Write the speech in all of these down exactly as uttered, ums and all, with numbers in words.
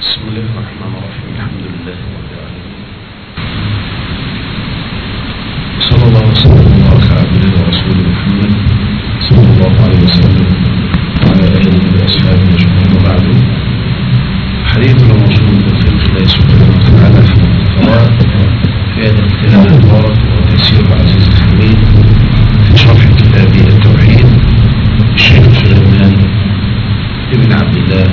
بسم الله الرحمن الرحيم. الحمد لله رب العالمين، صلى الله وسلم وبارك على عبده ورسوله محمد صلى الله عليه وسلم وعلى اله واصحابه اجمعين. وبعد، حديثنا موصول بتوفيق الله سبحانه وتعالى في القراءة في هذا الكتاب المبارك وتيسير العزيز الحميد في شرح كتاب التوحيد الشيخ سليمان ابن عبد الله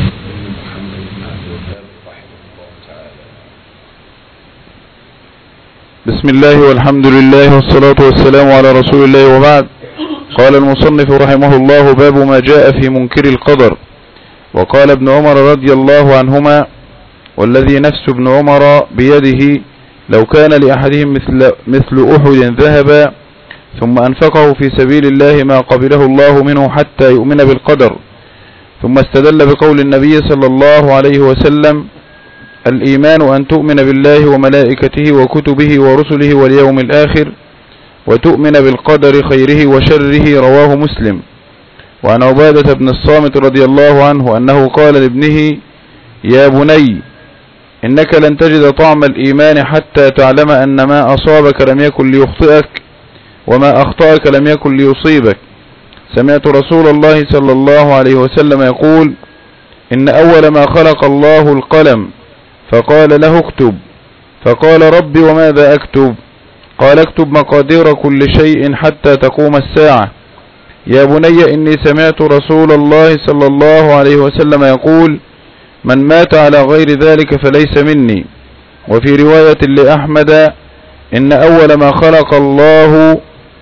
بسم الله والحمد لله والصلاة والسلام على رسول الله، وبعد. قال المصنف رحمه الله: باب ما جاء في منكر القدر. وقال ابن عمر رضي الله عنهما: والذي نفس ابن عمر بيده لو كان لأحدهم مثل, مثل أحد ذهبا ثم أنفقه في سبيل الله ما قبله الله منه حتى يؤمن بالقدر. ثم استدل بقول النبي صلى الله عليه وسلم: الإيمان أن تؤمن بالله وملائكته وكتبه ورسله واليوم الآخر وتؤمن بالقدر خيره وشره. رواه مسلم. وعن عبادة بن الصامت رضي الله عنه أنه قال لابنه: يا بني، إنك لن تجد طعم الإيمان حتى تعلم أن ما أصابك لم يكن ليخطئك وما أخطأك لم يكن ليصيبك. سمعت رسول الله صلى الله عليه وسلم يقول: إن أول ما خلق الله القلم فقال له: اكتب. فقال: رب وماذا أكتب؟ قال: اكتب مقادير كل شيء حتى تقوم الساعة. يا بني، إني سمعت رسول الله صلى الله عليه وسلم يقول: من مات على غير ذلك فليس مني. وفي رواية لأحمد: إن أول ما خلق الله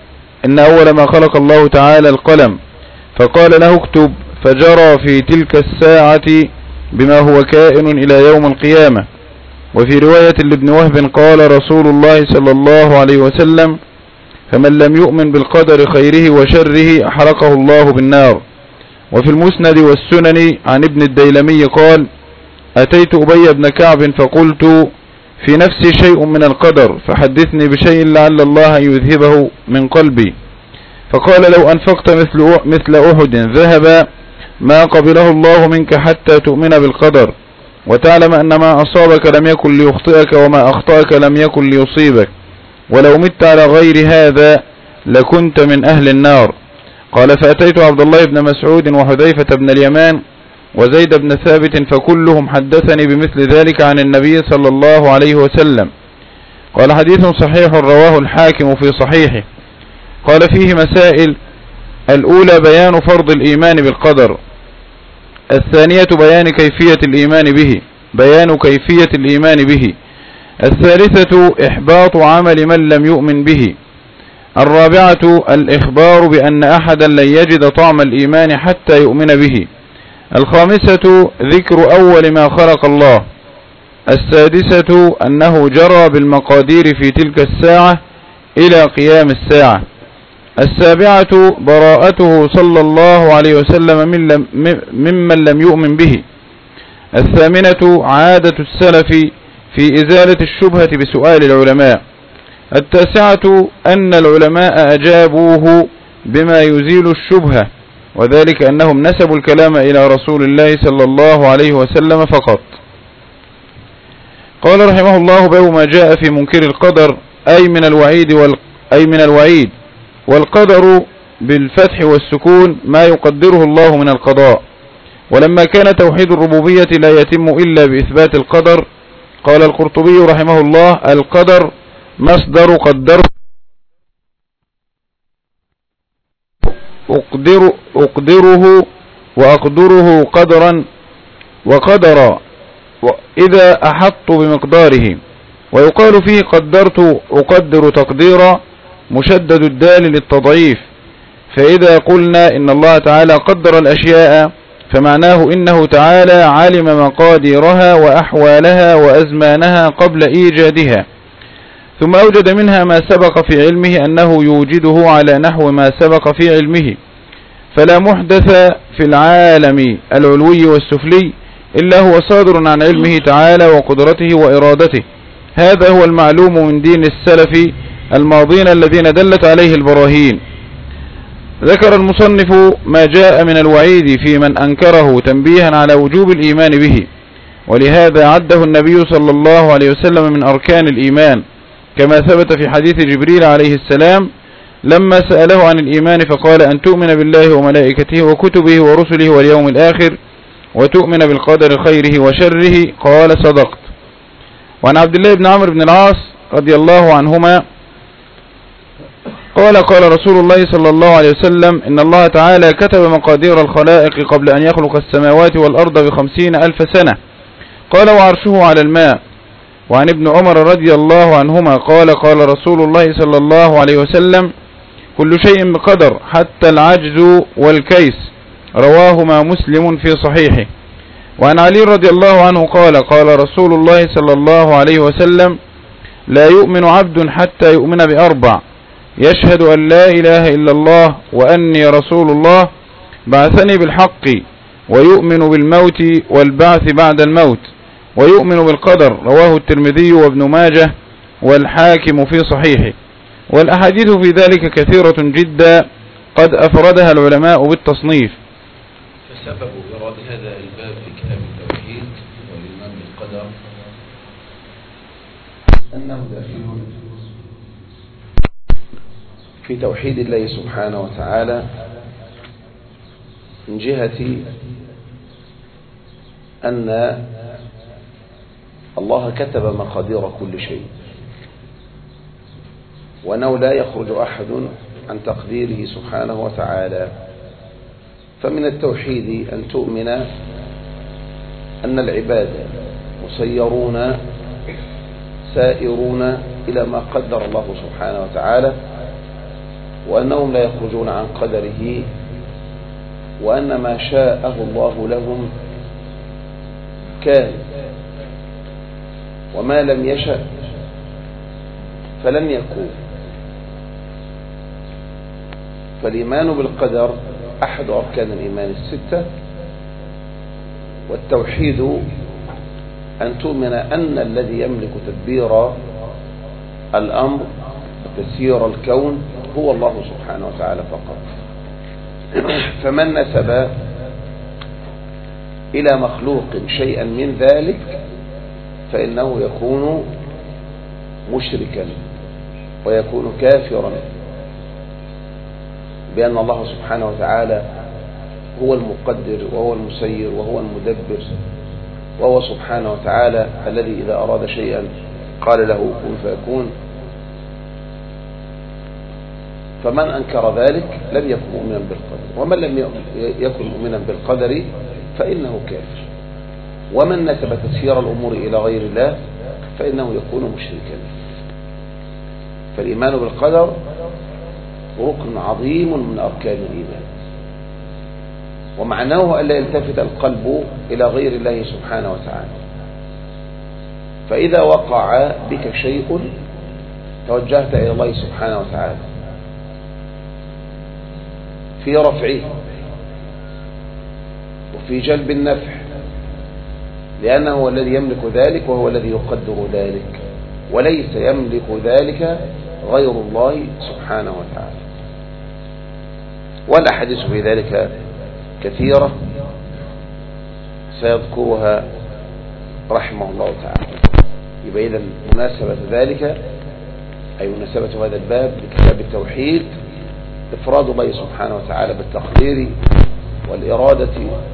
إن أول ما خلق الله تعالى القلم فقال له: اكتب. فجرى في تلك الساعة بما هو كائن إلى يوم القيامة. وفي رواية لابن وهب قال رسول الله صلى الله عليه وسلم: فمن لم يؤمن بالقدر خيره وشره أحرقه الله بالنار. وفي المسند والسنن عن ابن الديلمي قال: أتيت أبي بن كعب فقلت: في نفسي شيء من القدر، فحدثني بشيء لعل الله يذهبه من قلبي. فقال: لو أنفقت مثل مثل أحد ذهبا ما قبله الله منك حتى تؤمن بالقدر وتعلم أن ما أصابك لم يكن ليخطئك وما أخطأك لم يكن ليصيبك، ولو مت على غير هذا لكنت من أهل النار. قال: فأتيت عبد الله بن مسعود وحذيفة بن اليمان وزيد بن ثابت فكلهم حدثني بمثل ذلك عن النبي صلى الله عليه وسلم. قال: حديث صحيح رواه الحاكم في صحيحه. قال: فيه مسائل: الأولى بيان فرض الإيمان بالقدر، الثانية بيان كيفية الإيمان به بيان كيفية الإيمان به الثالثة إحباط عمل من لم يؤمن به، الرابعة الإخبار بأن أحدا لن يجد طعم الإيمان حتى يؤمن به، الخامسة ذكر أول ما خلق الله، السادسة أنه جرى بالمقادير في تلك الساعة إلى قيام الساعة، السابعة براءته صلى الله عليه وسلم من لم ممن لم يؤمن به، الثامنة عادة السلف في إزالة الشبهة بسؤال العلماء، التاسعة أن العلماء أجابوه بما يزيل الشبهة، وذلك أنهم نسبوا الكلام إلى رسول الله صلى الله عليه وسلم فقط. قال رحمه الله: باب ما جاء في منكر القدر، أي من الوعيد وال... أي من الوعيد والقدر بالفتح والسكون ما يقدره الله من القضاء. ولما كان توحيد الربوبية لا يتم إلا بإثبات القدر، قال القرطبي رحمه الله: القدر مصدر قدر أقدر أقدره وأقدره قدرا وقدرا إذا أحط بمقداره. ويقال فيه قدرت أقدر تقديرا مشدد الدال للتضعيف. فإذا قلنا إن الله تعالى قدر الأشياء فمعناه إنه تعالى علم مقاديرها وأحوالها وأزمانها قبل إيجادها، ثم أوجد منها ما سبق في علمه أنه يوجده على نحو ما سبق في علمه، فلا محدث في العالم العلوي والسفلي إلا هو صادر عن علمه تعالى وقدرته وإرادته. هذا هو المعلوم من دين السلف الماضين الذين دلت عليه البراهين. ذكر المصنف ما جاء من الوعيد في من أنكره تنبيها على وجوب الإيمان به، ولهذا عده النبي صلى الله عليه وسلم من أركان الإيمان، كما ثبت في حديث جبريل عليه السلام لما سأله عن الإيمان فقال أن تؤمن بالله وملائكته وكتبه ورسله واليوم الآخر وتؤمن بالقدر خيره وشره. قال صدقت. وعن عبد الله بن عمرو بن العاص رضي الله عنهما قال قال رسول الله صلى الله عليه وسلم إن الله تعالى كتب مقادير الخلائق قبل أن يخلق السماوات والأرض بخمسين ألف سنة. قال وعرشه على الماء. وعن ابن عمر رضي الله عنهما قال قال رسول الله صلى الله عليه وسلم كل شيء بقدر حتى العجز والكيس. رواهما مسلم في صحيحه. وعن علي رضي الله عنه قال قال رسول الله صلى الله عليه وسلم لا يؤمن عبد حتى يؤمن بأربع: يشهد أن لا إله إلا الله وأني رسول الله بعثني بالحق، ويؤمن بالموت والبعث بعد الموت، ويؤمن بالقدر. رواه الترمذي وابن ماجه والحاكم في صحيحه. والأحاديث في ذلك كثيرة جدا قد أفردها العلماء بالتصنيف. فسبب إيراد هذا الباب في كتاب التوحيد والإيمان بالقدر أنه داخل في توحيد الله سبحانه وتعالى من جهة أن الله كتب مقادير كل شيء، وأنه لا يخرج أحد عن تقديره سبحانه وتعالى. فمن التوحيد أن تؤمن أن العباد مسيرون سائرون إلى ما قدر الله سبحانه وتعالى، وأنهم لا يخرجون عن قدره، وأن ما شاءه الله لهم كان، وما لم يشأ فلن يكون. فالإيمان بالقدر أحد أركان الإيمان الستة. والتوحيد أن تؤمن أن الذي يملك تدبير الأمر وتسيير الكون هو الله سبحانه وتعالى فقط. فمن نسب إلى مخلوق شيئا من ذلك فإنه يكون مشركا ويكون كافرا بأن الله سبحانه وتعالى هو المقدر وهو المسير وهو المدبر، وهو سبحانه وتعالى الذي إذا أراد شيئا قال له كن فيكون. فمن أنكر ذلك لم يكن مؤمنا بالقدر، ومن لم يكن مؤمنا بالقدر فإنه كافر. ومن نسب تسيير الأمور إلى غير الله فإنه يكون مشركا. فالإيمان بالقدر ركن عظيم من أركان الإيمان، ومعناه ألا يلتفت القلب إلى غير الله سبحانه وتعالى. فإذا وقع بك شيء توجهت إلى الله سبحانه وتعالى في رفعه وفي جلب النفع، لأنه هو الذي يملك ذلك وهو الذي يقدر ذلك، وليس يملك ذلك غير الله سبحانه وتعالى. والأحاديث في ذلك كثيرة سيذكرها رحمه الله تعالى. يبقى إذن مناسبة ذلك أي مناسبة هذا الباب لكتاب التوحيد إفراد الله سبحانه وتعالى بالتقدير والإرادة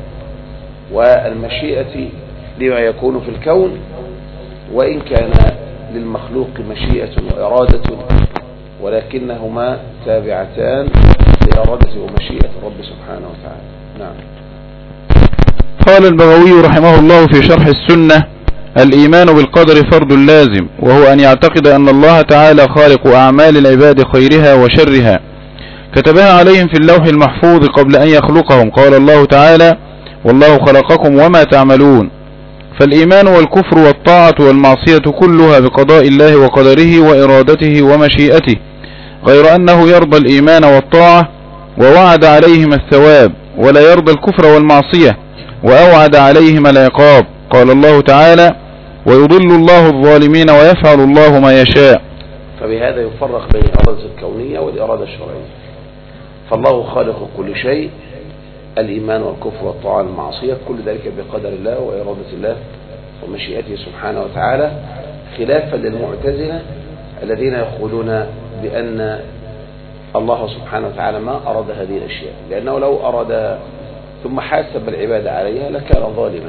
والمشيئة لما يكون في الكون، وإن كان للمخلوق مشيئة وإرادة ولكنهما تابعتان لإرادة ومشيئة الرب سبحانه وتعالى. نعم. قال البغوي رحمه الله في شرح السنة: الإيمان بالقدر فرض لازم، وهو أن يعتقد أن الله تعالى خالق أعمال العباد خيرها وشرها كتبها عليهم في اللوح المحفوظ قبل أن يخلقهم. قال الله تعالى: والله خلقكم وما تعملون. فالإيمان والكفر والطاعة والمعصية كلها بقضاء الله وقدره وإرادته ومشيئته، غير أنه يرضى الإيمان والطاعة ووعد عليهم الثواب، ولا يرضى الكفر والمعصية وأوعد عليهم العقاب. قال الله تعالى: ويضل الله الظالمين ويفعل الله ما يشاء. فبهذا يفرق بين الإرادة الكونية والإرادة الشرعية. فالله خالق كل شيء، الإيمان والكفر والطاعة والمعصية كل ذلك بقدر الله وإرادة الله ومشيئته سبحانه وتعالى، خلافا للمعتزلة الذين يقولون بأن الله سبحانه وتعالى ما أراد هذه الأشياء، لأنه لو أراد ثم حاسب العباد عليها لكان ظالما.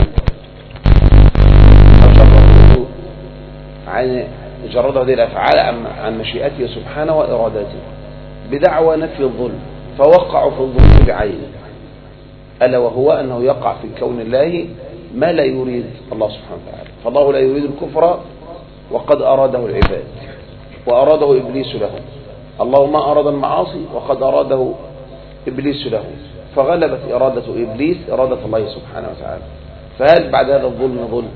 عن جرد هذه الأفعال عن مشيئته سبحانه وإرادته بدعوى نفي الظلم، فوقعوا في الظلم بعينه، ألا وهو أنه يقع في كون الله ما لا يريد الله سبحانه وتعالى. فالله لا يريد الكفر وقد أراده العباد وأراده إبليس له. الله ما أراد المعاصي وقد أراده إبليس له، فغلبت إرادة إبليس إرادة الله سبحانه وتعالى. فهل بعد هذا الظلم ظلم؟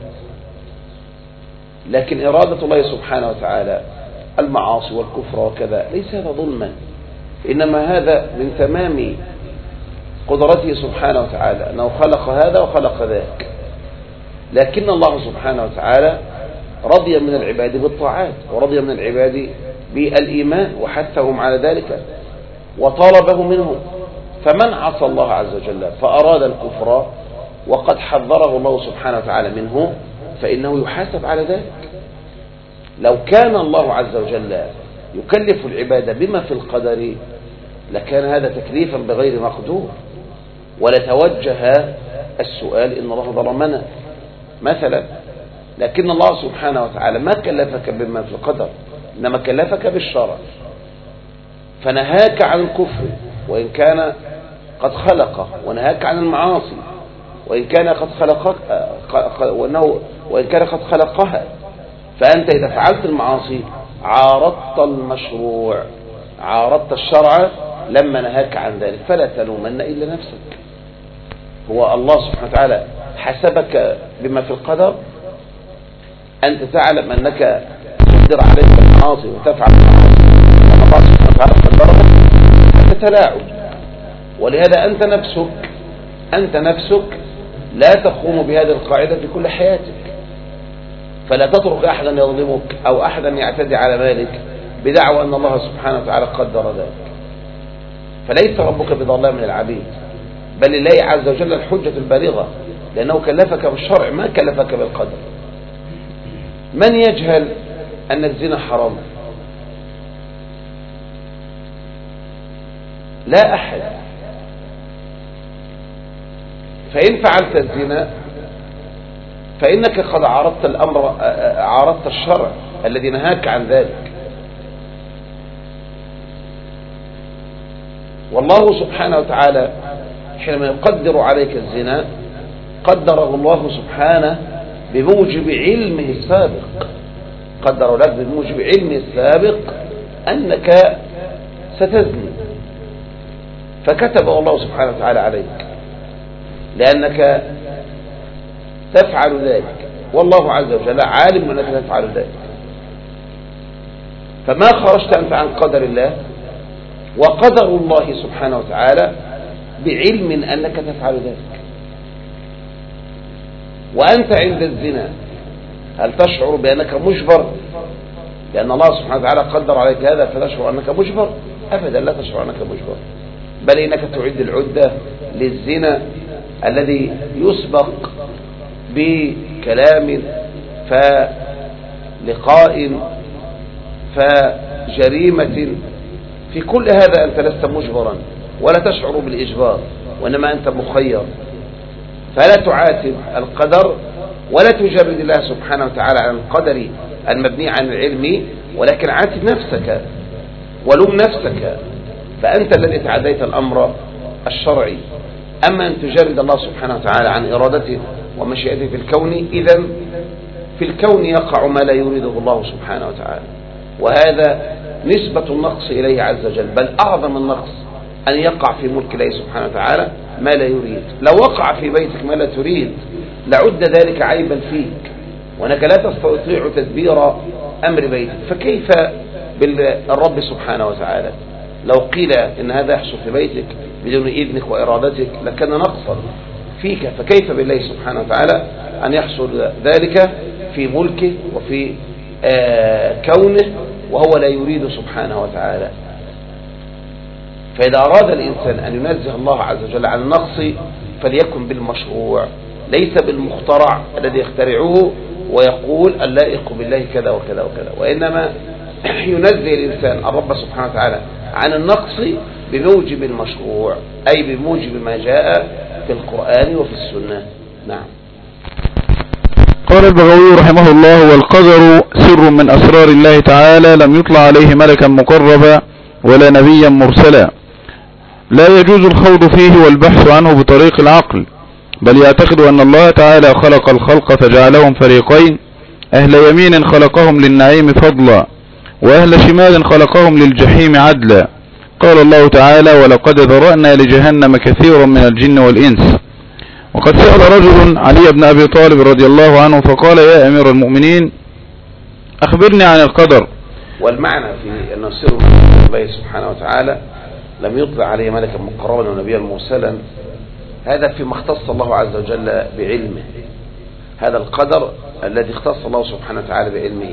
لكن إرادة الله سبحانه وتعالى المعاصي والكفر وكذا ليس هذا ظلما، إنما هذا من تمام قدرته سبحانه وتعالى أنه خلق هذا وخلق ذاك. لكن الله سبحانه وتعالى رضي من العباد بالطاعات ورضي من العباد بالإيمان وحثهم على ذلك وطالبه منهم. فمن عصى الله عز وجل فأراد الكفر وقد حذره الله سبحانه وتعالى منه فإنه يحاسب على ذلك. لو كان الله عز وجل يكلف العباد بما في القدر لكان هذا تكليفا بغير مقدور، ولتوجه السؤال إن الله ظلمنا مثلا. لكن الله سبحانه وتعالى ما كلفك بما في القدر، إنما كلفك بالشرع، فنهاك عن الكفر وإن كان قد خلقه، ونهاك عن المعاصي وإن كان قد خلقك وإنه وإن كان قد خلقها. فأنت إذا فعلت المعاصي عارضت المشروع، عارضت الشرع لما نهاك عن ذلك، فلا تلومن إلا نفسك. هو الله سبحانه وتعالى حسبك بما في القدر، أنت تعلم أنك تقدر عليك المعاصي وتفعل المعاصي وأن الله سبحانه وتعالى قدرك، أنت تلاعب. ولهذا أنت نفسك أنت نفسك لا تقوم بهذه القاعدة في كل حياتك، فلا تترك أحدا يظلمك أو أحدا يعتدي على مالك بدعوى أن الله سبحانه وتعالى قدر ذلك. فليس ربك بظلام للعبيد، بل لله عز وجل الحجة البالغة، لأنه كلفك بالشرع ما كلفك بالقدر. من يجهل أن الزنا حرام؟ لا أحد. فإن فعلت الزنا فإنك قد عارضت الأمر، عارضت الشرع الذي نهاك عن ذلك. والله سبحانه وتعالى حينما يقدر عليك الزنا قدره الله سبحانه بموجب علمه السابق، قدر لك بموجب علمه السابق أنك ستزني، فكتبه الله سبحانه وتعالى عليك لأنك تفعل ذلك، والله عز وجل عالم أنك تفعل ذلك. فما خرجت أنت عن قدر الله، وقدر الله سبحانه وتعالى بعلم أنك تفعل ذلك. وأنت عند الزنا هل تشعر بأنك مجبر لأن الله سبحانه وتعالى قدر عليك هذا فتشعر أنك مجبر؟ أبدا لا تشعر أنك مجبر، بل إنك تعد العدة للزنا الذي يسبق بكلام فلقاء فجريمة. في كل هذا أنت لست مجبرا ولا تشعر بالإجبار، وإنما أنت مخير. فلا تعاتب القدر ولا تجرد الله سبحانه وتعالى عن القدر المبني عن العلم، ولكن عاتب نفسك ولوم نفسك، فأنت الذي تعديت الأمر الشرعي. أما أن تجرد الله سبحانه وتعالى عن إرادته ومشيئته في الكون، إذن في الكون يقع ما لا يريده الله سبحانه وتعالى، وهذا نسبة النقص إليه عز وجل. بل أعظم النقص أن يقع في ملك الله سبحانه وتعالى ما لا يريد. لو وقع في بيتك ما لا تريد لعد ذلك عيبا فيك، وأنك لا تستطيع تدبير أمر بيتك، فكيف بالرب سبحانه وتعالى؟ لو قيل إن هذا يحصل في بيتك بدون إذنك وإرادتك لكان نقصا فيك، فكيف بالله سبحانه وتعالى أن يحصل ذلك في ملكه وفي آه كونه وهو لا يريد سبحانه وتعالى. فإذا أراد الإنسان أن ينزه الله عز وجل عن النقص فليكن بالمشروع، ليس بالمخترع الذي يخترعه ويقول اللائق بالله كذا وكذا وكذا، وإنما ينزل الإنسان الرب سبحانه وتعالى عن النقص بموجب المشروع، أي بموجب ما جاء في القرآن وفي السنة. نعم. قال البغوي رحمه الله: والقدر سر من أسرار الله تعالى لم يطلع عليه ملكا مقربا ولا نبيا مرسلا، لا يجوز الخوض فيه والبحث عنه بطريق العقل، بل يعتقد أن الله تعالى خلق الخلق فجعلهم فريقين، أهل يمين خلقهم للنعيم فضلا، وأهل شمال خلقهم للجحيم عدلا. قال الله تعالى: ولقد ذرأنا لجهنم كثيرا من الجن والإنس. وقد سأل رجل علي بن أبي طالب رضي الله عنه فقال: يا أمير المؤمنين أخبرني عن القدر. والمعنى في أن سر من الله سبحانه وتعالى لم يطلع عليه ملكا مقربا ونبيا مرسلا، هذا فيما اختص الله عز وجل بعلمه، هذا القدر الذي اختص الله سبحانه وتعالى بعلمه،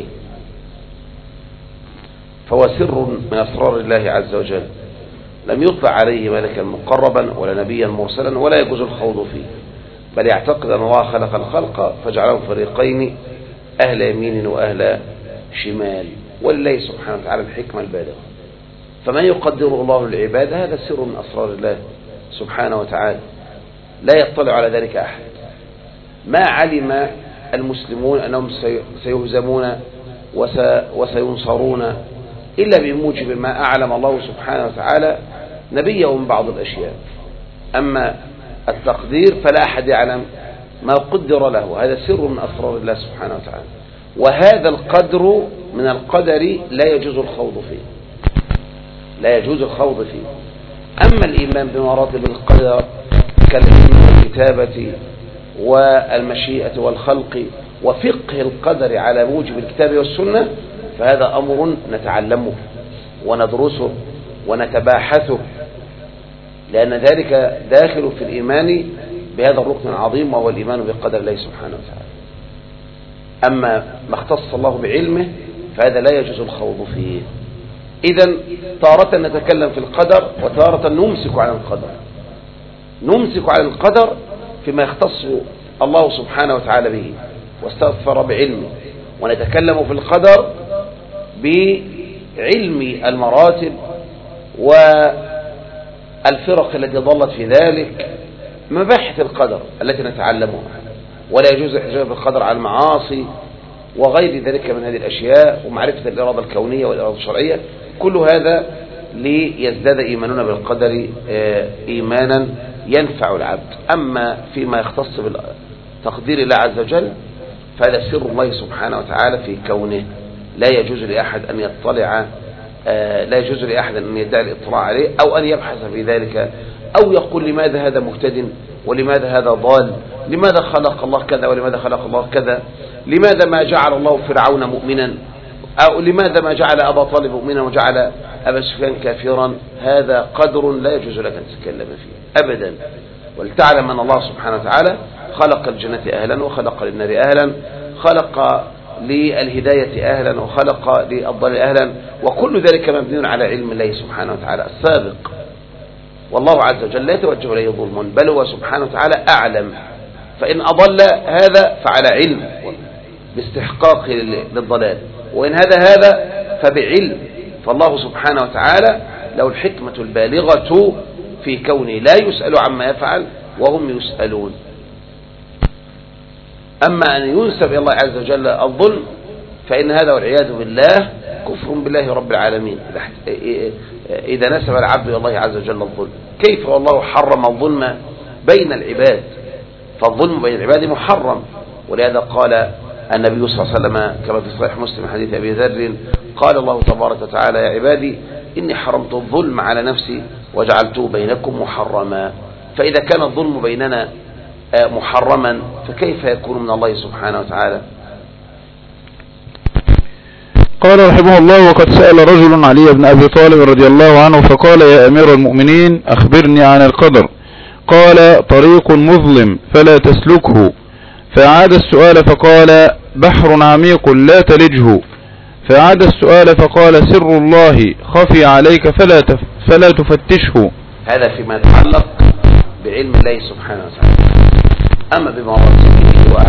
فهو سر من أسرار الله عز وجل لم يطلع عليه ملكا مقربا ولا نبيا مرسلا ولا يجوز الخوض فيه، بل يعتقد أن الله خلق الخلق فجعلهم فريقين، أهل يمين وأهل شمال، ولله سبحانه وتعالى الحكمة البالغة. فمن يقدر الله للعباد هذا سر من أسرار الله سبحانه وتعالى، لا يطلع على ذلك أحد. ما علم المسلمون أنهم سيهزمون وسينصرون إلا بموجب ما أعلم الله سبحانه وتعالى نبيه من بعض الأشياء، أما التقدير فلا أحد يعلم ما قدر له، هذا سر من أسرار الله سبحانه وتعالى. وهذا القدر من القدر لا يجوز الخوض فيه، لا يجوز الخوض فيه. أما الإيمان بمراتب القدر كالعلم والكتابة والمشيئة والخلق وفقه القدر على موجب الكتاب والسنة، فهذا أمر نتعلمه وندرسه ونتباحثه، لأن ذلك داخل في الإيمان بهذا الركن العظيم وهو الإيمان بقدر الله سبحانه وتعالى. أما ما اختص الله بعلمه فهذا لا يجوز الخوض فيه. إذن تارة نتكلم في القدر وتارة نمسك عن القدر، نمسك عن القدر فيما يختص الله سبحانه وتعالى به واستغفر بعلمه، ونتكلم في القدر بعلم المراتب والفرق التي ضلت في ذلك، مباحث القدر التي نتعلمها، ولا يجوز الحجاب بالقدر على المعاصي وغير ذلك من هذه الأشياء، ومعرفة الإرادة الكونية والإرادة الشرعية، كل هذا ليزداد إيماننا بالقدر إيمانا ينفع العبد. أما فيما يختص بتقدير الله عز وجل فهذا سر الله سبحانه وتعالى في كونه، لا يجوز لأحد أن يطلع، لا يجوز لأحد أن يدعي الإطلاع عليه أو أن يبحث في ذلك أو يقول لماذا هذا مهتد ولماذا هذا ضال، لماذا خلق الله كذا ولماذا خلق الله كذا، لماذا ما جعل الله فرعون مؤمنا، أو لماذا ما جعل أبا طالب مؤمنا وجعل أبا سفيان كافرا. هذا قدر لا يجوز لك أن تتكلم فيه أبدا. ولتعلم أن الله سبحانه وتعالى خلق الجنة أهلا وخلق للنار أهلا، خلق للهداية أهلا وخلق للضلال أهلا، وكل ذلك مبني على علم الله سبحانه وتعالى السابق. والله عز وجل لا يتوجه إليه ظلم، بل هو سبحانه وتعالى أعلم، فإن أضل هذا فعلى علم باستحقاق للضلال، وإن هذا هذا فبعلم. فالله سبحانه وتعالى له الحكمة البالغة في كونه لا يسأل عما يفعل وهم يسألون. أما أن ينسب إلى الله عز وجل الظلم فإن هذا والعياذ بالله كفر بالله رب العالمين، إذا نسب العبد إلى الله عز وجل الظلم. كيف والله حرم الظلم بين العباد، فالظلم بين العباد محرم. ولهذا قال النبي صلى الله عليه وسلم كما في صحيح مسلم حديث أبي ذر قال الله تبارك وتعالى: يا عبادي إني حرمت الظلم على نفسي وجعلته بينكم محرما. فإذا كان الظلم بيننا محرما فكيف يكون من الله سبحانه وتعالى؟ قال رحمه الله: وقد سأل رجل علي بن أبي طالب رضي الله عنه فقال: يا أمير المؤمنين أخبرني عن القدر. قال: طريق مظلم فلا تسلكه. فأعاد السؤال فقال: بحر عميق لا تلجه. فأعاد السؤال فقال: سر الله خفي عليك فلا تف فلا تفتشه. هذا فيما يتعلق بعلم الله سبحانه وتعالى. أما بمراتبه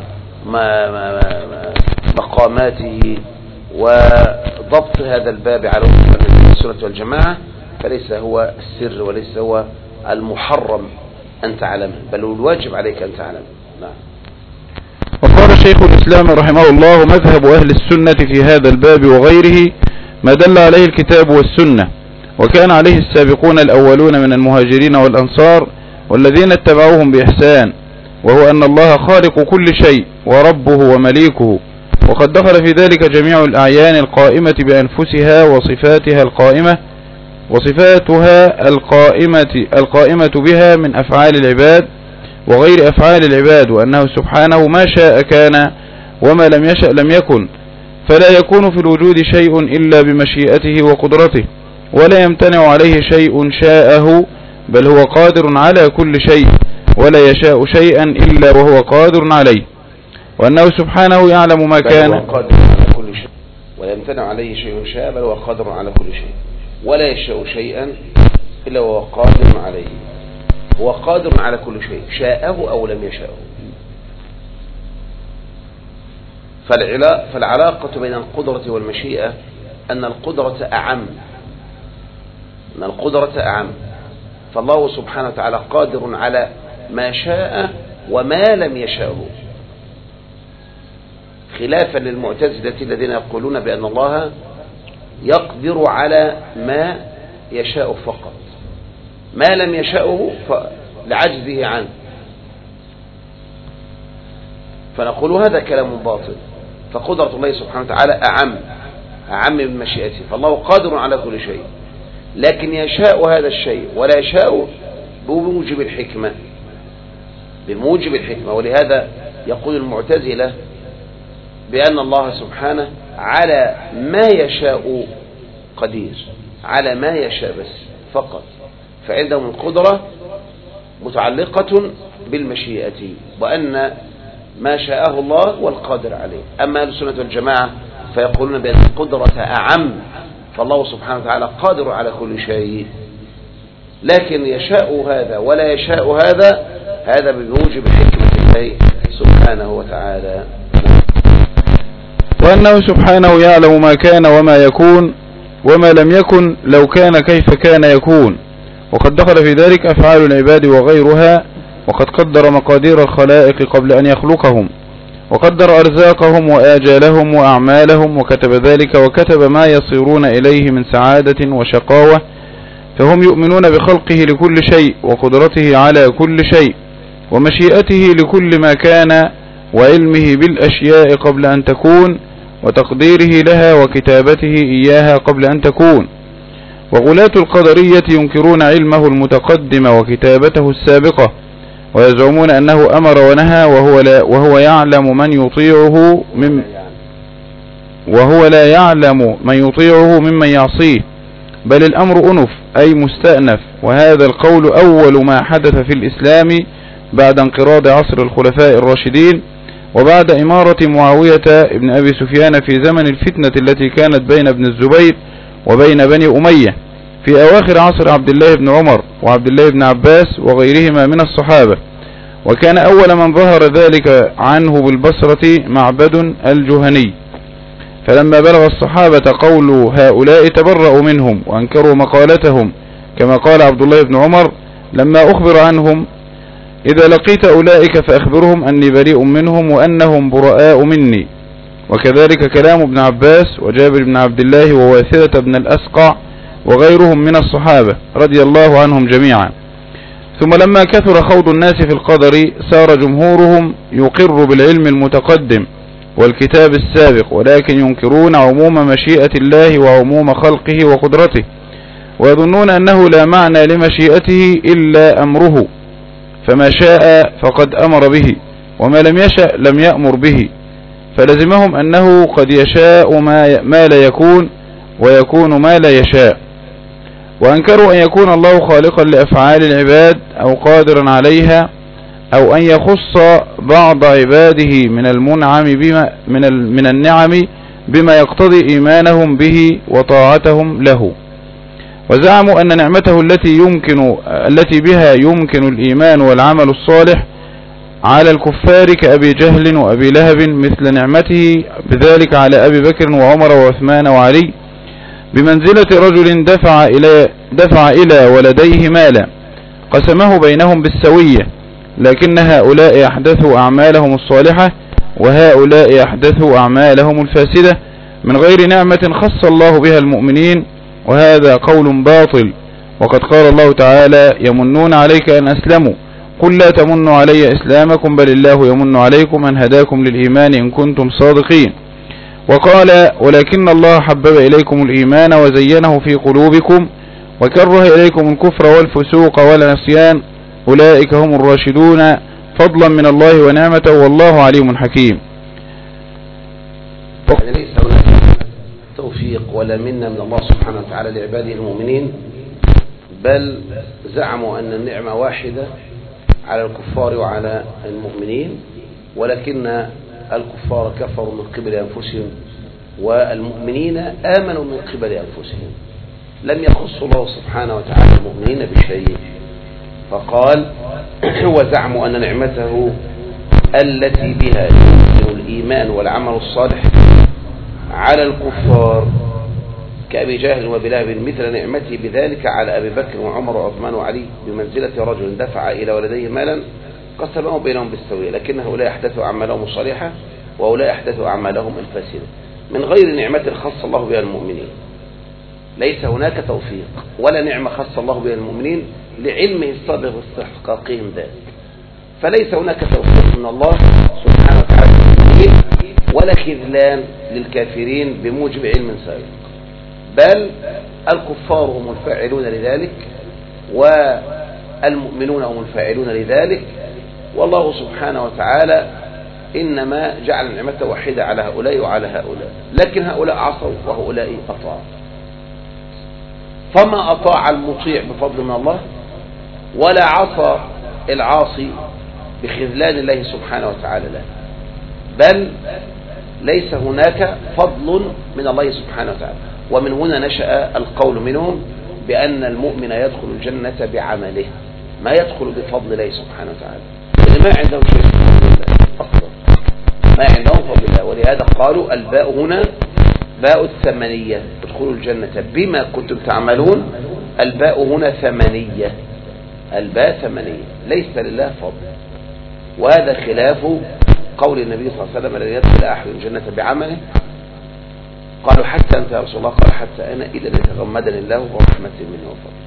ومقاماته وضبط هذا الباب على وفق السنة والجماعة فليس هو السر وليس هو المحرم أن تعلمه، بل الواجب عليك أن تعلمه. نعم. وقال شيخ الإسلام رحمه الله: مذهب أهل السنة في هذا الباب وغيره ما دل عليه الكتاب والسنة، وكان عليه السابقون الأولون من المهاجرين والأنصار والذين اتبعوهم بإحسان، وهو أن الله خالق كل شيء وربه ومليكه، وقد دخل في ذلك جميع الأعيان القائمة بأنفسها وصفاتها القائمة وصفاتها القائمة القائمة بها من أفعال العباد وغير أفعال العباد، وأنه سبحانه ما شاء كان وما لم يشأ لم يكن، فلا يكون في الوجود شيء إلا بمشيئته وقدرته، ولا يمتنع عليه شيء شاءه، بل هو قادر على كل شيء، ولا يشاء شيئا إلا وهو قادر عليه، وأنه سبحانه يعلم ما كان قادر على كل شيء، ولا يمتنع عليه شيء شاء، بل هو قادر على كل شيء، ولا يشاء شيئا إلا وهو قادر عليه. هو قادر على كل شيء شاءه أو لم يشاءه. فالعلاقة بين القدرة والمشيئة أن القدرة أعم أن القدرة أعم فالله سبحانه وتعالى قادر على ما شاء وما لم يشاءه، خلافا للمعتزلة الذين يقولون بأن الله يقدر على ما يشاء فقط، ما لم يشاءه لعجزه عنه، فنقول هذا كلام باطل. فقدرة الله سبحانه وتعالى أعم أعم من مشيئته، فالله قادر على كل شيء، لكن يشاء هذا الشيء ولا يشاء بموجب الحكمة بموجب الحكمة ولهذا يقول المعتزلة بأن الله سبحانه على ما يشاء قدير، على ما يشاء بس فقط، فعندهم القدرة متعلقة بالمشيئة، وأن ما شاءه الله هو القادر عليه. أما أهل السنة والجماعة فيقولون بأن القدرة أعم، فالله سبحانه وتعالى قادر على كل شيء، لكن يشاء هذا ولا يشاء هذا، هذا بموجب حكمة الله سبحانه وتعالى. وأنه سبحانه يعلم ما كان وما يكون وما لم يكن لو كان كيف كان يكون، وقد دخل في ذلك أفعال العباد وغيرها، وقد قدر مقادير الخلائق قبل أن يخلقهم، وقدر أرزاقهم وآجالهم وأعمالهم، وكتب ذلك وكتب ما يصيرون إليه من سعادة وشقاوة، فهم يؤمنون بخلقه لكل شيء وقدرته على كل شيء ومشيئته لكل ما كان وعلمه بالأشياء قبل أن تكون وتقديره لها وكتابته إياها قبل أن تكون. وغلاة القدرية ينكرون علمه المتقدم وكتابته السابقة، ويزعمون أنه أمر ونهى وهو لا وهو يعلم من يطيعه من وهو لا يعلم من يطيعه ممن يعصيه، بل الأمر أنف أي مستأنف. وهذا القول أول ما حدث في الإسلام بعد انقراض عصر الخلفاء الراشدين، وبعد إمارة معاوية ابن أبي سفيان في زمن الفتنة التي كانت بين ابن الزبير وبين بني أمية في أواخر عصر عبد الله بن عمر وعبد الله بن عباس وغيرهما من الصحابة. وكان أول من ظهر ذلك عنه بالبصرة معبد الجهني، فلما بلغ الصحابة قول هؤلاء تبرأوا منهم وأنكروا مقالتهم، كما قال عبد الله بن عمر لما أخبر عنهم: إذا لقيت أولئك فأخبرهم أني بريء منهم وأنهم براء مني. وكذلك كلام ابن عباس وجابر بن عبد الله وواثلة بن الأسقع وغيرهم من الصحابة رضي الله عنهم جميعا. ثم لما كثر خوض الناس في القدر صار جمهورهم يقر بالعلم المتقدم والكتاب السابق، ولكن ينكرون عموم مشيئة الله وعموم خلقه وقدرته، ويظنون أنه لا معنى لمشيئته إلا أمره، فما شاء فقد أمر به، وما لم يشأ لم يأمر به، فلزمهم أنه قد يشاء ما, ما لا يكون ويكون ما لا يشاء. وأنكروا أن يكون الله خالقا لأفعال العباد أو قادرا عليها، أو أن يخص بعض عباده من المنعم بما من, من النعم بما يقتضي إيمانهم به وطاعتهم له. وزعموا أن نعمته التي يمكن التي بها يمكن الإيمان والعمل الصالح على الكفار كأبي جهل وأبي لهب مثل نعمته بذلك على أبي بكر وعمر وعثمان وعلي بمنزلة رجل دفع إلى, دفع إلى ولديه مالا قسمه بينهم بالسوية، لكن هؤلاء أحدثوا أعمالهم الصالحة وهؤلاء أحدثوا أعمالهم الفاسدة من غير نعمة خص الله بها المؤمنين، وهذا قول باطل. وقد قال الله تعالى يمنون عليك أن أسلموا قل لا تمنوا علي إسلامكم بل الله يمن عليكم أن هداكم للإيمان إن كنتم صادقين. وقال ولكن الله حبب إليكم الإيمان وزينه في قلوبكم وكره إليكم الكفر والفسوق والعصيان أولئك هم الراشدون فضلا من الله ونعمته والله عليم حكيم. يعني ليس هناك توفيق ولا منة من الله سبحانه وتعالى لعباده المؤمنين، بل زعموا أن النعمة واحدة على الكفار وعلى المؤمنين، ولكن الكفار كفروا من قبل أنفسهم والمؤمنين آمنوا من قبل أنفسهم. لم يخص الله سبحانه وتعالى المؤمنين بشيء، فقال وزعموا أن نعمته التي بها يمكن الإيمان والعمل الصالح على الكفار كأبي جهل وأبي لهب مثل نعمته بذلك على أبي بكر وعمر وعثمان وعلي بمنزلة رجل دفع إلى ولديه مالا قسمه بينهم بالسوية، لكن هؤلاء أحدثوا أعمالهم الصالحة وهؤلاء أحدثوا أعمالهم الفاسدة من غير نعمة خص الله بها المؤمنين. ليس هناك توفيق ولا نعمة خص الله بها المؤمنين لعلمه السابق واستحقاقهم ذلك، فليس هناك توفيق من الله سبحانه وتعالى للمؤمنين ولا خذلان للكافرين بموجب علم سابق، بل الكفار هم الفاعلون لذلك والمؤمنون هم الفاعلون لذلك، والله سبحانه وتعالى إنما جعل النعمة واحدة على هؤلاء وعلى هؤلاء، لكن هؤلاء عصوا وهؤلاء أطاعوا. فما أطاع المطيع بفضل من الله ولا عصى العاصي بخذلان الله سبحانه وتعالى له، بل ليس هناك فضل من الله سبحانه وتعالى. ومن هنا نشأ القول منهم بأن المؤمن يدخل الجنة بعمله ما يدخل بفضل الله سبحانه وتعالى، لأن ما عندهم شيء بفضل الله أصلا، ما عندهم فضل الله. ولهذا قالوا الباء هنا باء الثمنية، ادخلوا الجنة بما كنتم تعملون. الباء هنا ثمنية، الباء ثمنية، ليس لله فضل. وهذا خلاف قول النبي صلى الله عليه وسلم لن يدخل أحد الجنة بعمله. قالوا حتى أنت يا رسول الله؟ قال حتى أنا إذا يتغمدني الله ورحمة منه وفضل.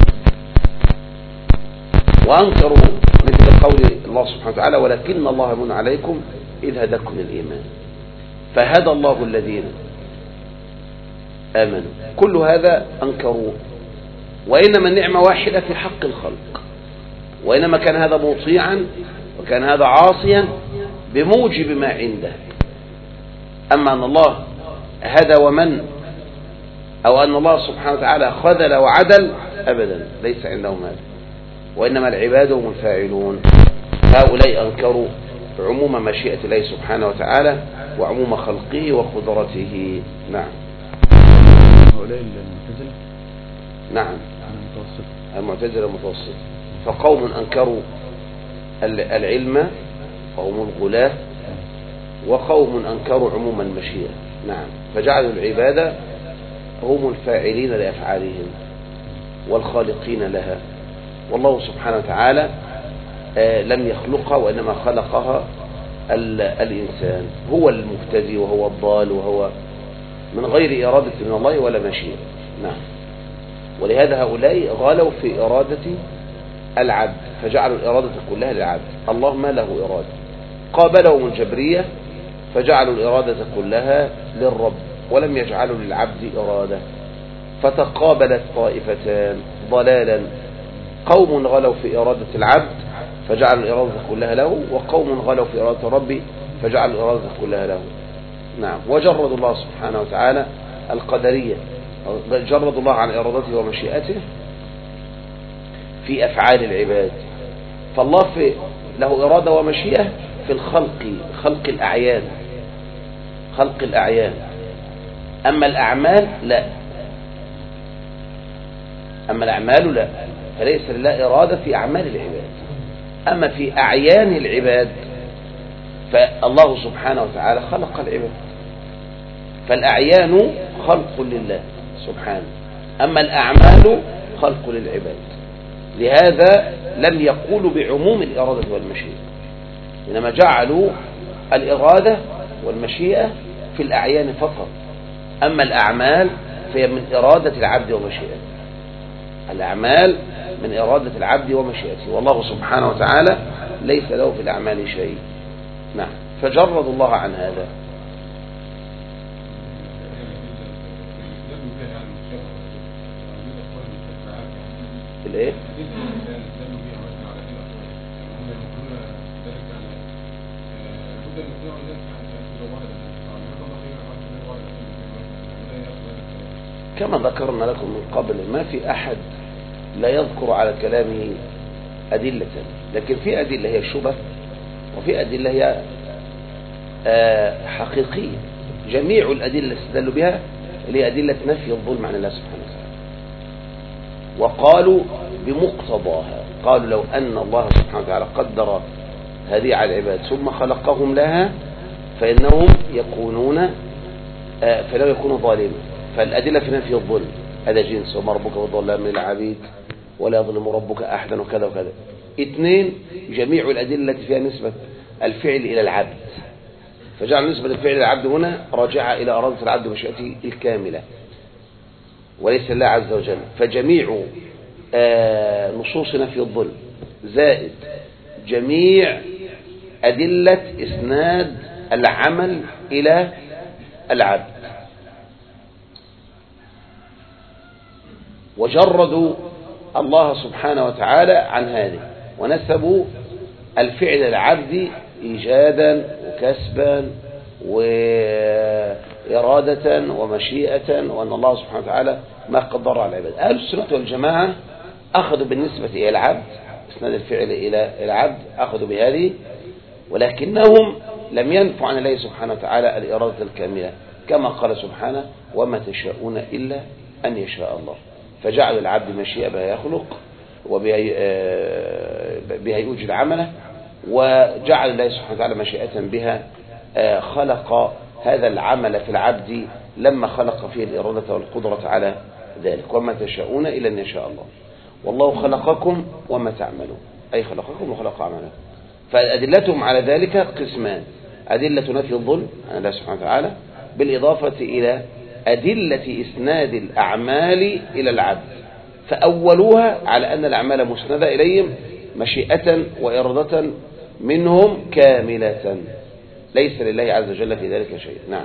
وأنكروا مثل قول الله سبحانه وتعالى ولكن الله يمن عليكم إذ هداكم الإيمان فهدى الله الذين آمنوا. كل هذا أنكروه، وإنما النعمة واحدة في حق الخلق، وإنما كان هذا مطيعا وكان هذا عاصيا بموجب ما عنده. أما أن الله هدى ومن أو أن الله سبحانه وتعالى خذل وعدل أبدا، ليس عندهم هذا، وإنما العباد هم الفاعلون. هؤلاء أنكروا عموم مشيئة الله سبحانه وتعالى وعموم خلقه وقدرته. نعم. هؤلاء المعتزلة؟ نعم، المعتزلة المتوسط. فقوم أنكروا العلم وهم الغلاة، وقوم أنكروا عموم المشيئة. نعم، فجعلوا العبادة هم الفاعلين لأفعالهم والخالقين لها، والله سبحانه وتعالى لم يخلقها وإنما خلقها الإنسان، هو المهتدي وهو الضال وهو من غير إرادة من الله ولا مشيئة. نعم. ولهذا هؤلاء غالوا في إرادة العبد فجعلوا الإرادة كلها للعبد. الله ما له إرادة، قابلهم الجبرية فجعلوا الإرادة كلها للرب ولم يجعلوا للعبد إرادة، فتقابلت طائفتان ضلالا، قوم غلوا في إرادة العبد فجعلوا الإرادة كلها له، وقوم غلوا في إرادة الرب فجعلوا الإرادة كلها له. نعم. وجرد الله سبحانه وتعالى القدرية، جرد الله عن إرادته ومشيئته في أفعال العباد. فالله في له إرادة ومشيئة في الخلق، خلق الأعيان، خلق الأعيان. أما الأعمال لا، أما الأعمال لا، فليس لله إرادة في أعمال العباد. أما في أعيان العباد فالله سبحانه وتعالى خلق العباد، فالأعيان خلق لله سبحانه، أما الأعمال خلق للعباد. لهذا لم يقولوا بعموم الإرادة والمشيئة، إنما جعلوا الإرادة والمشيئة في الأعيان فقط، أما الأعمال فهي من إرادة العبد ومشيئته. الأعمال من إرادة العبد ومشيئته، والله سبحانه وتعالى ليس له في الأعمال شيء. نعم، فجرد الله عن هذا. الايه؟ كما ذكرنا لكم من قبل، ما في أحد لا يذكر على كلامه أدلة، لكن في أدلة هي شبه وفي أدلة هي حقيقية. جميع الأدلة استدلوا بها اللي هي أدلة نفي الظلم عن الله سبحانه وتعالى، وقالوا بمقتضاها، قالوا لو أن الله سبحانه وتعالى قدر هذه على العباد ثم خلقهم لها فإنهم يكونون فلو يكونوا ظالمين. فالأدلة في نفي الظلم هذا جنس، وما ربك بالظلام للعبيد ولا يظلم ربك أحدا وكذا وكذا. اثنين، جميع الأدلة فيها نسبة الفعل إلى العبد، فجعل نسبة الفعل إلى العبد هنا راجعة إلى إرادة العبد ومشيئته الكاملة وليس الله عز وجل. فجميع آه نصوص نفي الظلم زائد جميع أدلة إسناد العمل إلى العبد، وجردوا الله سبحانه وتعالى عن هذه ونسبوا الفعل للعبد إيجادا وكسبا وإرادة ومشيئة، وأن الله سبحانه وتعالى ما قدر على العباد. أهل السنة والجماعة أخذوا بالنسبة إلى العبد إسناد الفعل إلى العبد، أخذوا بهذه، ولكنهم لم ينفوا عن الله سبحانه وتعالى الإرادة الكاملة، كما قال سبحانه وما تشاءون إلا أن يشاء الله. فجعل العبد مشيئة بها يخلق وبها يوجد عمله، وجعل الله سبحانه وتعالى مشيئة بها خلق هذا العمل في العبد لما خلق فيه الإرادة والقدرة على ذلك. وما تشاءون إلا أن يشاء الله، والله خلقكم وما تعملون، أي خلقكم وخلق عملكم. فأدلتهم على ذلك قسمان: أدلة نفي الظلم عن الله سبحانه وتعالى بالإضافة إلى أدلة إسناد الأعمال إلى العبد، فأولوها على أن الأعمال مسندة إليهم مشيئة وإرادة منهم كاملة، ليس لله عز وجل في ذلك شيء. نعم،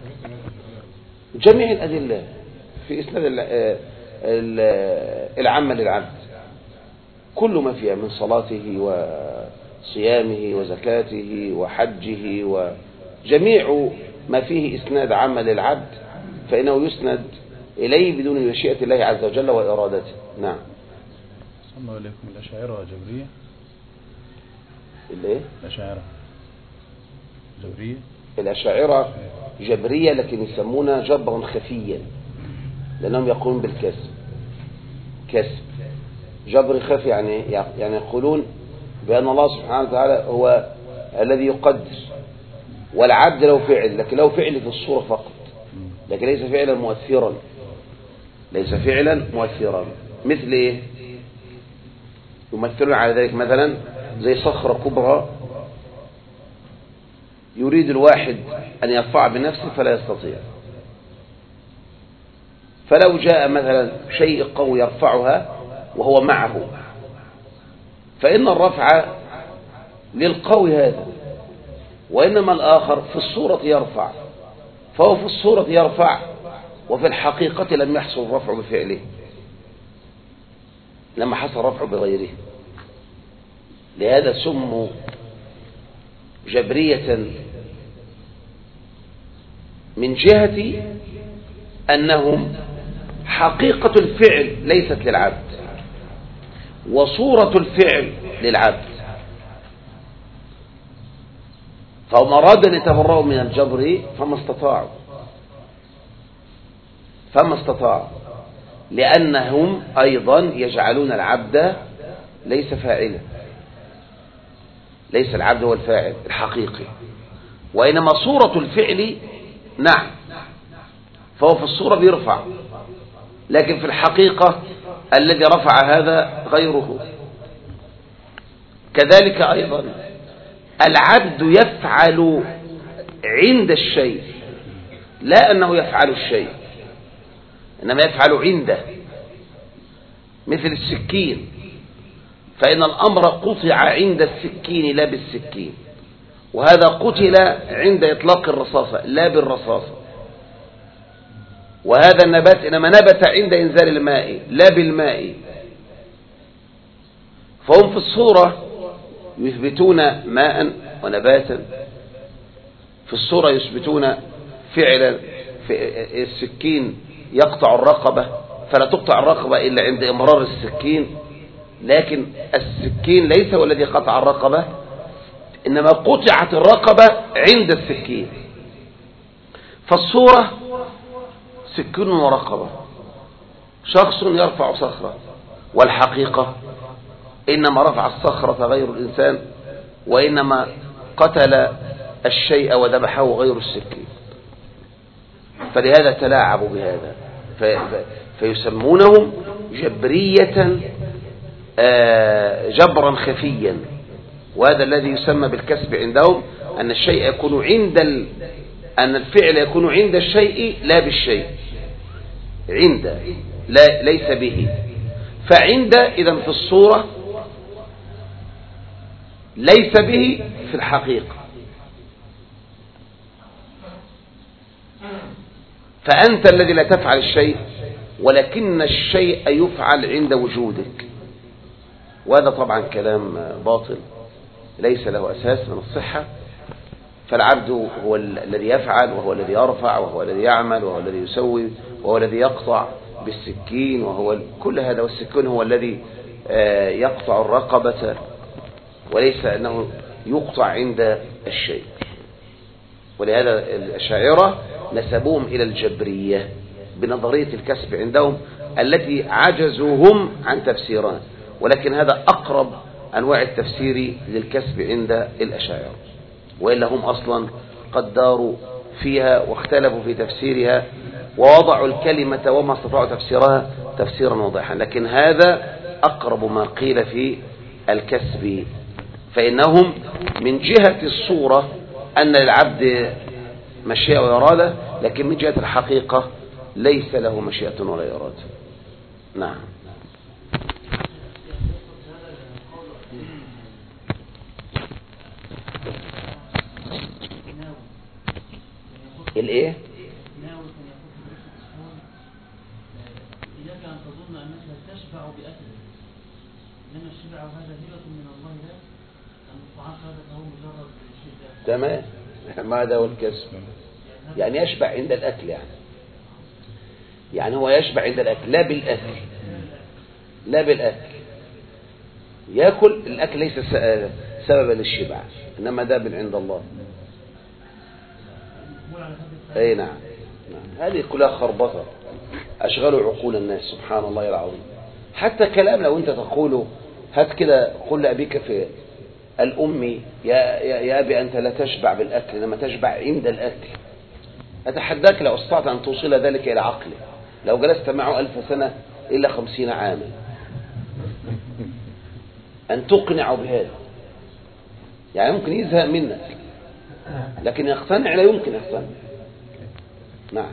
جميع الأدلة في إسناد العمل للعبد كل ما فيها من صلاته وصيامه وزكاته وحجه وجميع ما فيه إسناد عمل العبد فإنه يسند إليه بدون مشيئة الله عز وجل وإرادته. نعم. صلى الله عليكم. الأشاعرة جبرية؟ الإيه؟ الأشاعرة جبرية؟ الأشاعرة جبرية، لكن يسمونها جبرا خفيا لأنهم يقولون بالكسب، كسب جبر خفي، يعني يعني يقولون بأن الله سبحانه وتعالى هو الذي يقدر، والعبد له فعل، لكن له فعل في الصورة فقط، لكن ليس فعلا مؤثرا، ليس فعلا مؤثرا. مثل ايه؟ يمثلون على ذلك مثلا زي صخرة كبرى يريد الواحد أن يرفع بنفسه فلا يستطيع، فلو جاء مثلا شيء قوي يرفعها وهو معه، فإن الرفع للقوي هذا، وإنما الآخر في الصورة يرفع، فهو في الصورة يرفع وفي الحقيقة لم يحصل الرفع بفعله، لما حصل الرفع بغيره. لهذا سموا جبرية من جهة أنهم حقيقة الفعل ليست للعبد وصورة الفعل للعبد، فهم أرادوا أن يتبرؤوا من الجبر فما استطاعوا فما استطاعوا لأنهم أيضا يجعلون العبد ليس فاعلا، ليس العبد هو الفاعل الحقيقي، وإنما صورة الفعل نعم، فهو في الصورة بيرفع، لكن في الحقيقة الذي رفع هذا غيره. كذلك أيضا العبد يفعل عند الشيء، لا أنه يفعل الشيء، إنما يفعل عنده، مثل السكين، فإن الأمر قطع عند السكين لا بالسكين، وهذا قتل عند إطلاق الرصاصة لا بالرصاصة، وهذا النبات إنما نبت عند إنزال الماء لا بالماء. فهم في الصورة يثبتون ماء ونباتا، في الصورة يثبتون فعلا، في السكين يقطع الرقبة فلا تقطع الرقبة إلا عند إمرار السكين، لكن السكين ليس هو الذي قطع الرقبة، إنما قطعت الرقبة عند السكين. فالصورة سكين ورقبة، شخص يرفع صخرة، والحقيقة إنما رفع الصخرة غير الإنسان، وإنما قتل الشيء وذبحه غير السكين. فلهذا تلاعبوا بهذا، فيسمونهم جبرية جبرا خفيا، وهذا الذي يسمى بالكسب عندهم، أن الشيء يكون عند ال... أن الفعل يكون عند الشيء لا بالشيء، عند لا ليس به. فعند إذا في الصورة ليس به في الحقيقة، فأنت الذي لا تفعل الشيء، ولكن الشيء يفعل عند وجودك، وهذا طبعا كلام باطل ليس له أساس من الصحة. فالعبد هو الذي يفعل، وهو الذي يرفع، وهو الذي يعمل، وهو الذي يسوي، وهو الذي يقطع بالسكين، وهو كل هذا، والسكين هو الذي يقطع الرقبة، وليس أنه يقطع عند الشيء. ولهذا الأشاعرة نسبوهم إلى الجبرية بنظرية الكسب عندهم التي عجزوا هم عن تفسيرها، ولكن هذا أقرب أنواع التفسير للكسب عند الأشاعرة، وإلا هم أصلا قد داروا فيها واختلفوا في تفسيرها، ووضعوا الكلمة وما استطاعوا تفسيرها تفسيرا واضحا. لكن هذا أقرب ما قيل في الكسب، فإنهم من جهة الصورة أن للعبد مشيئة وإرادة، لكن من جهة الحقيقة ليس له مشيئة ولا إرادة. نعم. الايه؟ إياك أن تظن أنك تشبع بأكله، إنما الشبع هذا هبة من الله لك، أن الطعام هذا فهو مجرد شيء. تمام، ما هذا هو الكسب، يعني يشبع عند الأكل، يعني يعني هو يشبع عند الأكل لا بالأكل، لا بالأكل يأكل الأكل ليس سببا للشبع، إنما ده من عند الله. أي نعم. نعم، هذه كلها خربطة أشغلوا عقول الناس، سبحان الله العظيم. حتى كلام لو أنت تقوله، هات كده قل لأبيك في الأمي يا, يا, يا أبي أنت لا تشبع بالأكل إنما تشبع عند الأكل. أتحداك لو استطعت أن توصل ذلك إلى عقله، لو جلست معه ألف سنة إلا خمسين عاما، أن تقنع بهذا. يعني ممكن يزهق منك، لكن يقتنع لا يمكن يقتنع. نعم.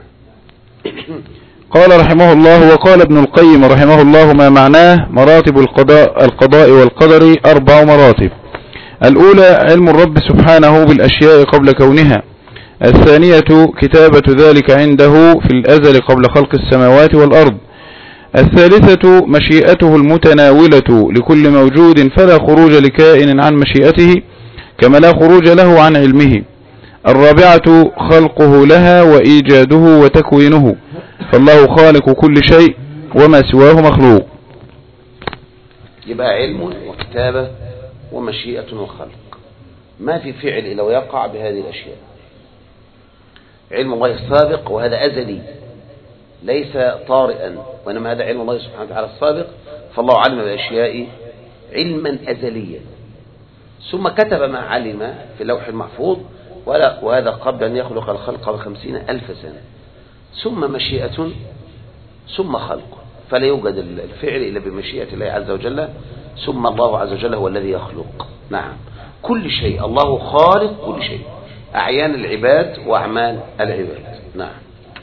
قال رحمه الله: وقال ابن القيم رحمه الله: ما معناه مراتب القضاء, القضاء والقدر أربع مراتب. الأولى علم الرب سبحانه بالأشياء قبل كونها. الثانية كتابة ذلك عنده في الأزل قبل خلق السماوات والأرض. الثالثة مشيئته المتناولة لكل موجود فلا خروج لكائن عن مشيئته كما لا خروج له عن علمه. الرابعة خلقه لها وإيجاده وتكوينه، فالله خالق كل شيء وما سواه مخلوق. يبقى علم وكتابة ومشيئة وخلق، ما في فعل إلا ويقع بهذه الأشياء. علم الله السابق وهذا أزلي ليس طارئا، وإنما هذا علم الله سبحانه وتعالى السابق، فالله علم بالأشياء علما أزليا ثم كتب ما علم في اللوح المحفوظ، وهذا قبل أن يخلق الخلق بخمسين ألف سنة. ثم مشيئة ثم خلق، فلا يوجد الفعل إلا بمشيئة الله عز وجل، ثم الله عز وجل هو الذي يخلق. نعم، كل شيء الله خالق كل شيء، أعيان العباد وأعمال العباد. نعم.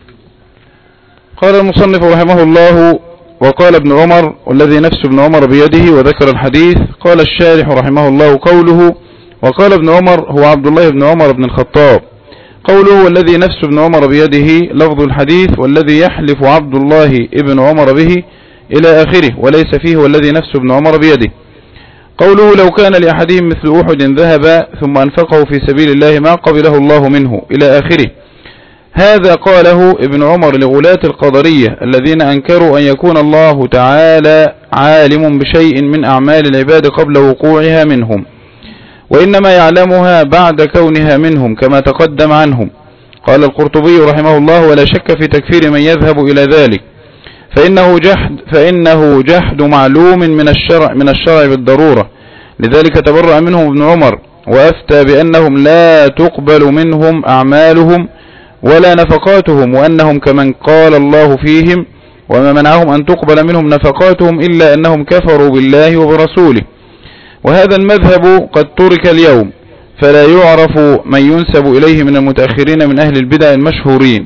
قال المصنف رحمه الله: وقال ابن عمر والذي نفس ابن عمر بيده، وذكر الحديث. قال الشارح رحمه الله: قوله وقال ابن عمر هو عبد الله بن عمر بن الخطاب. قوله والذي نفس ابن عمر بيده لفظ الحديث والذي يحلف عبد الله ابن عمر به إلى آخره، وليس فيه والذي نفس ابن عمر بيده. قوله لو كان لأحدهم مثل أحد ذهب ثم أنفقه في سبيل الله ما قبله الله منه إلى آخره. هذا قاله ابن عمر لغلاة القدرية الذين أنكروا أن يكون الله تعالى عالم بشيء من أعمال العباد قبل وقوعها منهم، وإنما يعلمها بعد كونها منهم كما تقدم عنهم. قال القرطبي رحمه الله: ولا شك في تكفير من يذهب إلى ذلك، فإنه جحد فإنه جحد معلوم من الشرع من الشرع بالضرورة. لذلك تبرأ منهم ابن عمر وأفتى بأنهم لا تقبل منهم أعمالهم ولا نفقاتهم، وأنهم كمن قال الله فيهم: وما منعهم أن تقبل منهم نفقاتهم إلا أنهم كفروا بالله وبرسوله. وهذا المذهب قد ترك اليوم، فلا يعرف من ينسب إليه من المتأخرين من أهل البدع المشهورين.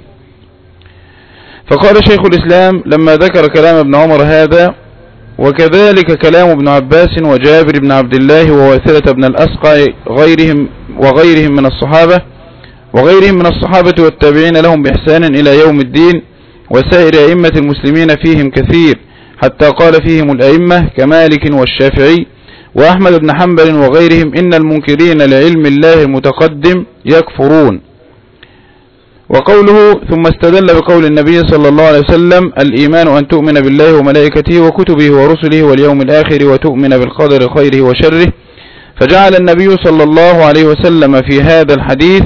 فقال شيخ الإسلام لما ذكر كلام ابن عمر هذا: وكذلك كلام ابن عباس وجابر بن عبد الله وواثلة بن الأسقع غيرهم وغيرهم من الصحابة وغيرهم من الصحابة والتابعين لهم بإحسان إلى يوم الدين، وسائر أئمة المسلمين فيهم كثير، حتى قال فيهم الأئمة كمالك والشافعي وأحمد بن حنبل وغيرهم: إن المنكرين لعلم الله المتقدم يكفرون. وقوله ثم استدل بقول النبي صلى الله عليه وسلم: الإيمان أن تؤمن بالله وملائكته وكتبه ورسله واليوم الآخر وتؤمن بالقدر خيره وشره. فجعل النبي صلى الله عليه وسلم في هذا الحديث،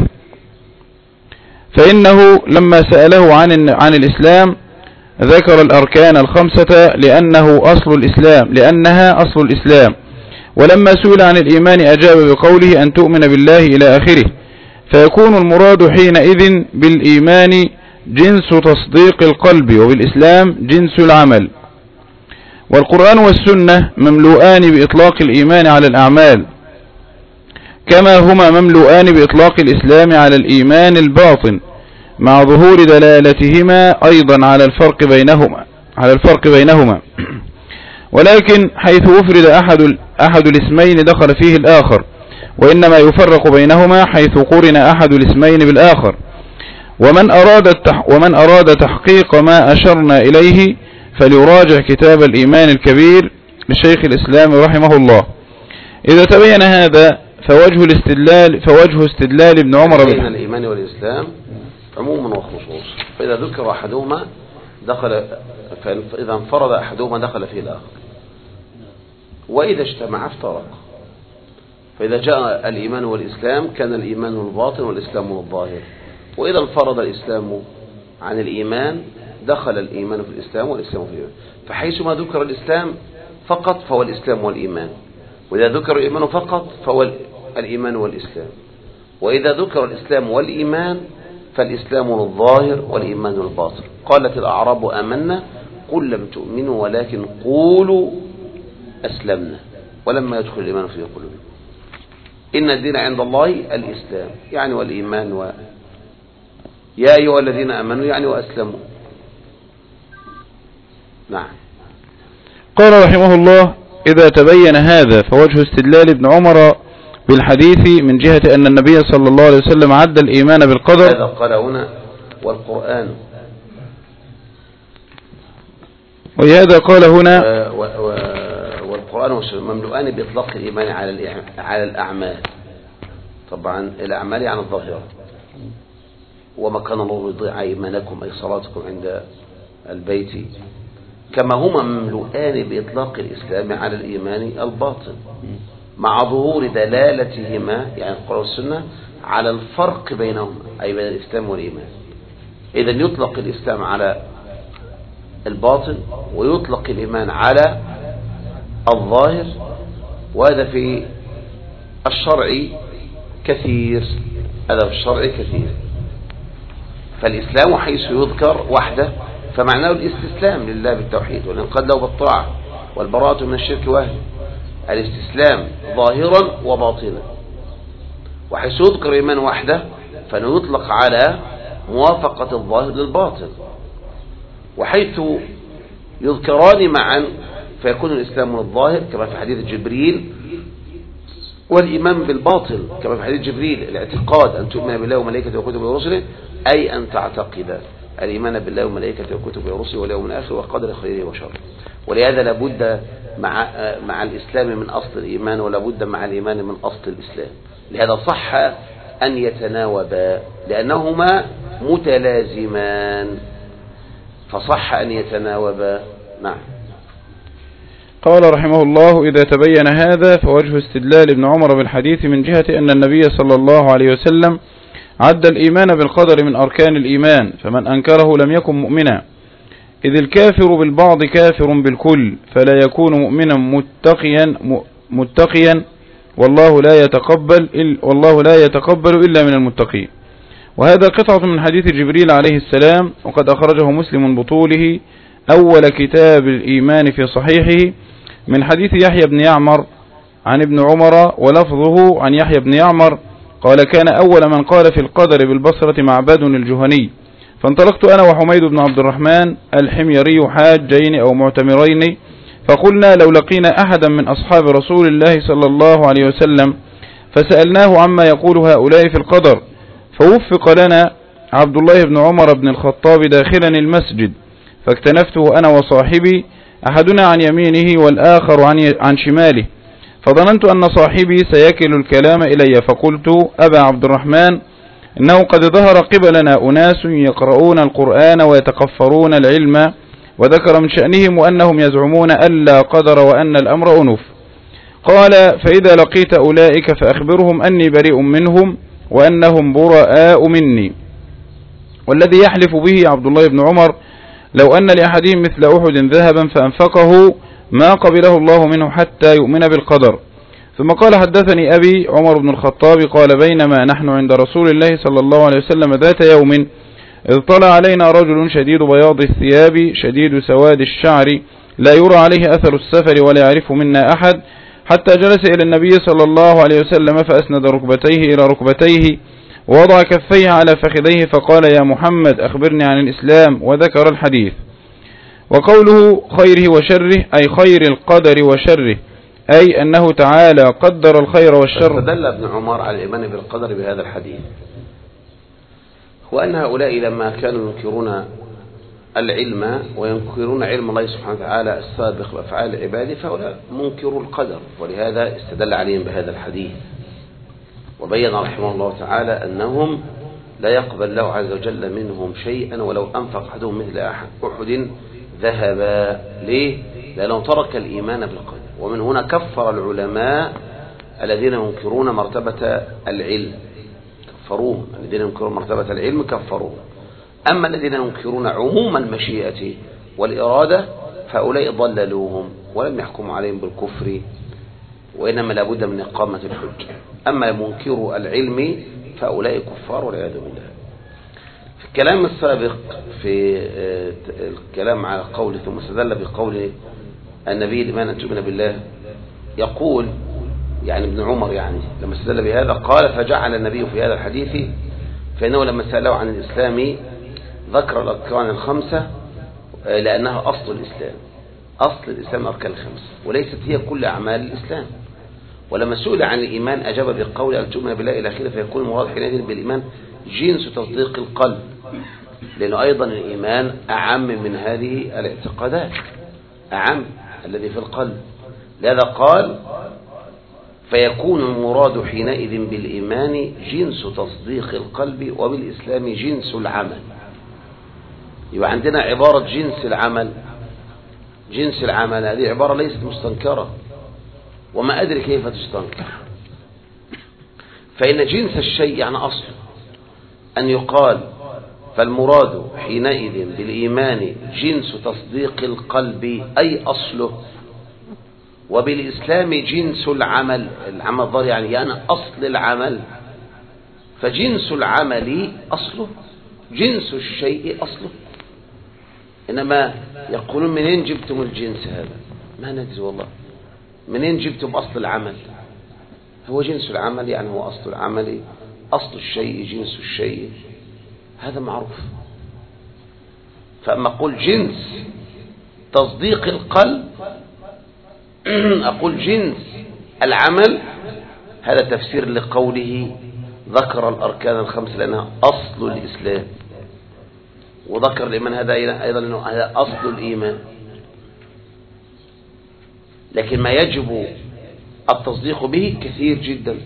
فإنه لما سأله عن عن الإسلام ذكر الأركان الخمسة لأنه أصل الإسلام لأنها أصل الإسلام، ولما سئل عن الإيمان أجاب بقوله أن تؤمن بالله إلى آخره. فيكون المراد حينئذ بالإيمان جنس تصديق القلب، وبالإسلام جنس العمل. والقرآن والسنة مملوءان بإطلاق الإيمان على الأعمال، كما هما مملوءان بإطلاق الإسلام على الإيمان الباطن، مع ظهور دلالتهما أيضا على الفرق بينهما على الفرق بينهما ولكن حيث أفرد أحد أحد الاسمين دخل فيه الآخر، وإنما يفرق بينهما حيث قرن أحد الاسمين بالآخر. ومن أراد التح ومن أراد تحقيق ما أشرنا إليه فليراجع كتاب الإيمان الكبير لشيخ الإسلام رحمه الله. إذا تبين هذا فوجه الاستدلال فوجه استدلال ابن عمر بين الإيمان والإسلام عموما وخصوص، فإذا ذكر أحدهما دخل فإذا انفرد أحدهما دخل فيه الآخر، وإذا اجتمع افترق. فإذا جاء الإيمان والإسلام كان الإيمان الباطن والإسلام الظاهر، وإذا انفرد الإسلام عن الإيمان دخل الإيمان في الإسلام والإسلام في الإيمان. فحيثما ذكر الإسلام فقط فهو الإسلام والإيمان، وإذا ذكر الإيمان فقط فهو الإيمان والإسلام، وإذا ذكر الإسلام والإيمان فالإسلام الظاهر والإيمان الباطن. قالت الأعراب آمنا قل لم تؤمنوا ولكن قولوا أسلمنا ولما يدخل الإيمان في قلوبكم إن الدين عند الله الإسلام، يعني والإيمان و يا أيها الذين آمنوا يعني وأسلموا. نعم. قال رحمه الله: إذا تبين هذا فوجه استدلال ابن عمر بالحديث من جهة أن النبي صلى الله عليه وسلم عد الإيمان بالقدر. هذا قال هنا والقرآن، ولهذا قال هنا و و والقرآن مملوءان بإطلاق الإيمان على على الأعمال. طبعا الأعمال يعني الظاهرة، وما كان الله يضيع إيمانكم أي صلاتكم عند البيت، كما هما مملوءان بإطلاق الإسلام على الإيمان الباطن، مع ظهور دلالتهما يعني القرآن والسنة على الفرق بينهما أي بين الإسلام والإيمان. إذا يطلق الإسلام على الباطن ويطلق الإيمان على الظاهر، وهذا في الشرعي كثير، الأدب الشرعي كثير. فالإسلام حيث يذكر وحده فمعناه الاستسلام لله بالتوحيد والانقياد له بالطاعة والبراءة من الشرك وأهله، الاستسلام ظاهرا وباطنا. وحيث يذكر الإيمان وحده فإنه يطلق على موافقة الظاهر للباطن، وحيث يذكران معا فيكون الإسلام الظاهر كما في حديث جبريل، والإيمان بالباطل كما في حديث جبريل الاعتقاد أن تؤمن بالله وملائكته وكتبه ورسله، أي أن تعتقد الإيمان بالله وملائكته وكتبه ورسله واليوم الآخر والقدر خيره وشره. ولهذا لابد مع مع الإسلام من أصل الإيمان، ولابد مع الإيمان من أصل الإسلام. لهذا صح أن يتناوبا لأنهما متلازمان، فصح أن يتناوبا. نعم. قال رحمه الله: إذا تبين هذا فوجه استدلال ابن عمر بالحديث من جهة أن النبي صلى الله عليه وسلم عد الإيمان بالقدر من أركان الإيمان، فمن أنكره لم يكن مؤمنا، إذ الكافر بالبعض كافر بالكل، فلا يكون مؤمنا متقيا متقيا والله لا يتقبل والله لا يتقبل إلا من المتقين. وهذا قطعة من حديث جبريل عليه السلام، وقد أخرجه مسلم من بطوله أول كتاب الإيمان في صحيحه من حديث يحيى بن يعمر عن ابن عمر، ولفظه عن يحيى بن يعمر قال: كان أول من قال في القدر بالبصرة معبد الجهني، فانطلقت أنا وحميد بن عبد الرحمن الحميري حاجين أو معتمرين، فقلنا لو لقينا أحدا من أصحاب رسول الله صلى الله عليه وسلم فسألناه عما يقول هؤلاء في القدر، فوفق لنا عبد الله بن عمر بن الخطاب داخلا المسجد، فاكتنفته أنا وصاحبي، أحدنا عن يمينه والآخر عن شماله، فظننت أن صاحبي سيكل الكلام إلي، فقلت: أبا عبد الرحمن، إنه قد ظهر قبلنا أناس يقرؤون القرآن ويتقفرون العلم، وذكر من شأنهم وأنهم يزعمون ألا قدر وأن الأمر أنف. قال: فإذا لقيت أولئك فأخبرهم أني بريء منهم وأنهم براء مني. والذي يحلف به عبد الله بن عمر لو أن لأحدهم مثل أحد ذهبا فأنفقه ما قبله الله منه حتى يؤمن بالقدر. ثم قال: حدثني أبي عمر بن الخطاب قال: بينما نحن عند رسول الله صلى الله عليه وسلم ذات يوم، إذ طلع علينا رجل شديد بياض الثياب شديد سواد الشعر لا يرى عليه أثر السفر ولا يعرف منا أحد، حتى جلس إلى النبي صلى الله عليه وسلم فأسند ركبتيه إلى ركبتيه ووضع كفيه على فخذيه، فقال: يا محمد أخبرني عن الإسلام، وذكر الحديث. وقوله خيره وشره أي خير القدر وشره، أي أنه تعالى قدر الخير والشر. فدل ابن عمر على الإيمان بالقدر بهذا الحديث، وأن هؤلاء لما كانوا ينكرون العلم وينكرون علم الله سبحانه وتعالى السابق بأفعال عباده فهؤلاء منكروا القدر، ولهذا استدل عليهم بهذا الحديث، وبين رحمه الله تعالى أنهم لا يقبل الله عز وجل منهم شيئا ولو أنفق أحدهم مثل أحد ذهبا. ليه؟ لأنه ترك الإيمان بالقدر. ومن هنا كفر العلماء الذين ينكرون مرتبة العلم، كفروهم. الذين ينكرون مرتبة العلم كفروهم. أما الذين ينكرون عموم المشيئة والإرادة فأولئك ضللوهم ولم يحكموا عليهم بالكفر، وإنما لابد من إقامة الحجة. أما منكر العلم فأولئك كفار والعياذ بالله. في الكلام السابق في الكلام على قوله ثم استدل بقول النبي الإيمان أن تؤمن بالله، يقول يعني ابن عمر يعني لما استدل بهذا قال: فجعل النبي في هذا الحديث، فإنه لما سأله عن الإسلام ذكر الأركان الخمسة لأنها أصل الإسلام. أصل الإسلام أركان الخمسة، وليست هي كل أعمال الإسلام. ولما سئل عن الإيمان أجاب بقول أن تؤمن بالله إلى آخره، فيكون المراد حينئذ بالإيمان جنس تصديق القلب، لأنه أيضا الإيمان أعم من هذه الاعتقادات، أعم الذي في القلب. لهذا قال: فيكون المراد حينئذ بالإيمان جنس تصديق القلب وبالإسلام جنس العمل. يبقى عندنا عبارة جنس العمل، جنس العمل هذه عبارة ليست مستنكرة، وما أدري كيف تستنكر، فإن جنس الشيء يعني أصل أن يقال. فالمراد حينئذ بالإيمان جنس تصديق القلب أي أصله، وبالإسلام جنس العمل. العمل الظاهر يعني يعني أصل العمل، فجنس العمل أصله، جنس الشيء أصله. إنما يقولون منين جبتم الجنس هذا؟ ما ندري والله، منين جبتم أصل العمل؟ هو جنس العمل يعني هو أصل العمل، أصل الشيء جنس الشيء، هذا معروف. فأما أقول جنس تصديق القلب، أقول جنس العمل، هذا تفسير لقوله ذكر الأركان الخمس لأنها أصل الإسلام، وذكر الإيمان هذا أيضا لأنه هذا أصل الإيمان. لكن ما يجب التصديق به كثير جدا،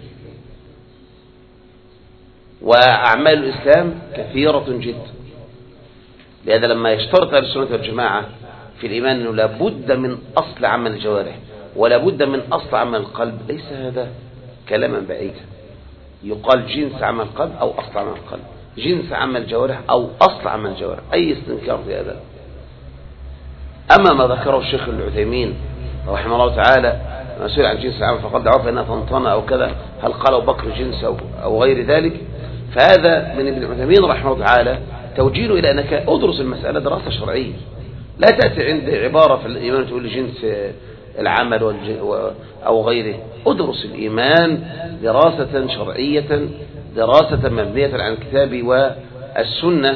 وأعمال الإسلام كثيرة جدا. لهذا لما يشترط أهل السنة والجماعة في الإيمان أنه لابد من أصل عمل الجوارح ولا بد من أصل عمل القلب، ليس هذا كلاما بعيدا. يقال جنس عمل القلب أو أصل عمل القلب، جنس عمل الجوارح أو أصل عمل الجوارح، أي استنكار في هذا. أما ما ذكره الشيخ العثيمين رحمه الله تعالى مسؤول عن جنس العمل فقد دعوا فإنها تنطنى أو كذا، هل قال أبو بكر جنس أو, أو غير ذلك، فهذا من ابن عثيمين رحمه الله تعالى توجيهه إلى أنك أدرس المسألة دراسة شرعية، لا تأتي عند عبارة في الإيمان تقول لي جنس العمل أو غيره. أدرس الإيمان دراسة شرعية، دراسة مبنية عن الكتاب والسنة.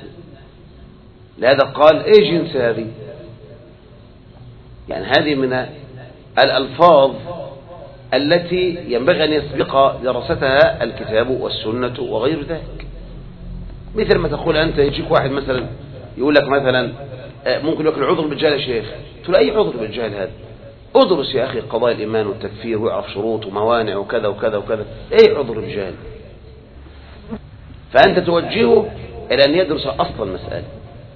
لهذا قال إيه جنس هذه؟ يعني هذه من الألفاظ التي ينبغي أن يسبق دراستها الكتاب والسنة وغير ذلك. مثل ما تقول أنت يجيك واحد مثلا يقول لك مثلا ممكن يقول عذر بالجهل يا شيخ، تقول أي عذر بالجهل هذا؟ أدرس يا أخي قضايا الإيمان والتكفير ويعرف شروط وموانع وكذا وكذا وكذا، أي عذر بالجهل؟ فأنت توجهه إلى أن يدرس أصل المسألة،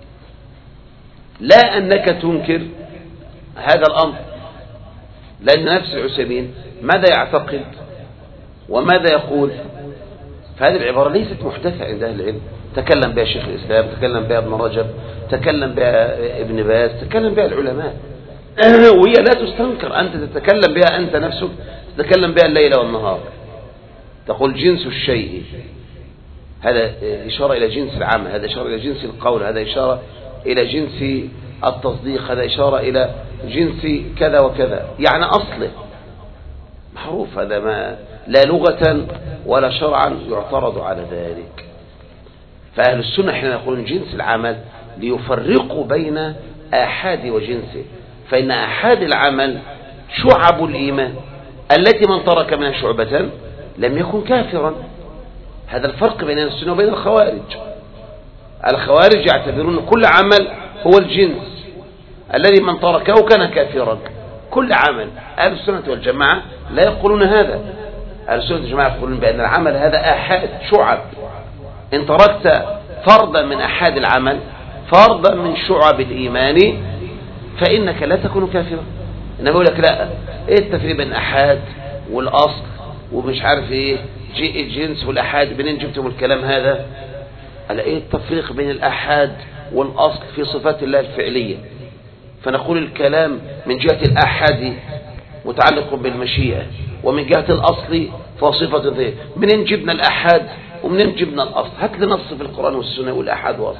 لا أنك تنكر هذا الأمر. لأن نفس العثيمين ماذا يعتقد وماذا يقول؟ فهذه العبارة ليست محدثة عند أهل العلم، تكلم بها شيخ الإسلام، تكلم بها ابن رجب، تكلم بها ابن باز، تكلم بها العلماء، وهي لا تستنكر. أنت تتكلم بها أنت نفسك، تتكلم بها الليل والنهار، تقول جنس الشيء، هذا إشارة إلى جنس العمل، هذا إشارة إلى جنس القول، هذا إشارة إلى جنس التصديق، هذا إشارة إلى جنس كذا وكذا، يعني أصله معروف. هذا ما لا لغة ولا شرعا يعترض على ذلك. فأهل السنة حين يقولون جنس العمل ليفرقوا بين آحاد وجنسه، فإن آحاد العمل شعب الإيمان التي من ترك منها شعبة لم يكن كافرا. هذا الفرق بين السنة وبين الخوارج. الخوارج يعتبرون كل عمل هو الجنس الذي من تركه كان كافرا، كل عمل. أهل السنة والجماعة لا يقولون هذا. أهل السنة والجماعة يقولون بأن العمل هذا آحاد شعب، إن تركت فردا من أحاد العمل، فردا من شعب الإيمان، فإنك لا تكون كافرا. إنما يقول لك لا، إيه التفريق بين أحاد والأصل ومش عارف إيه الجنس والأحاد، منين جبتم الكلام هذا؟ على إيه التفريق بين الأحاد والأصل في صفات الله الفعلية؟ فنقول الكلام من جهة الأحاد متعلق بالمشيئة، ومن جهة الأصل فصفة ذي. منين جبنا الأحاد ومنين جبنا الأصل؟ هات لي نص في القرآن والسنة والأحاد وأصل.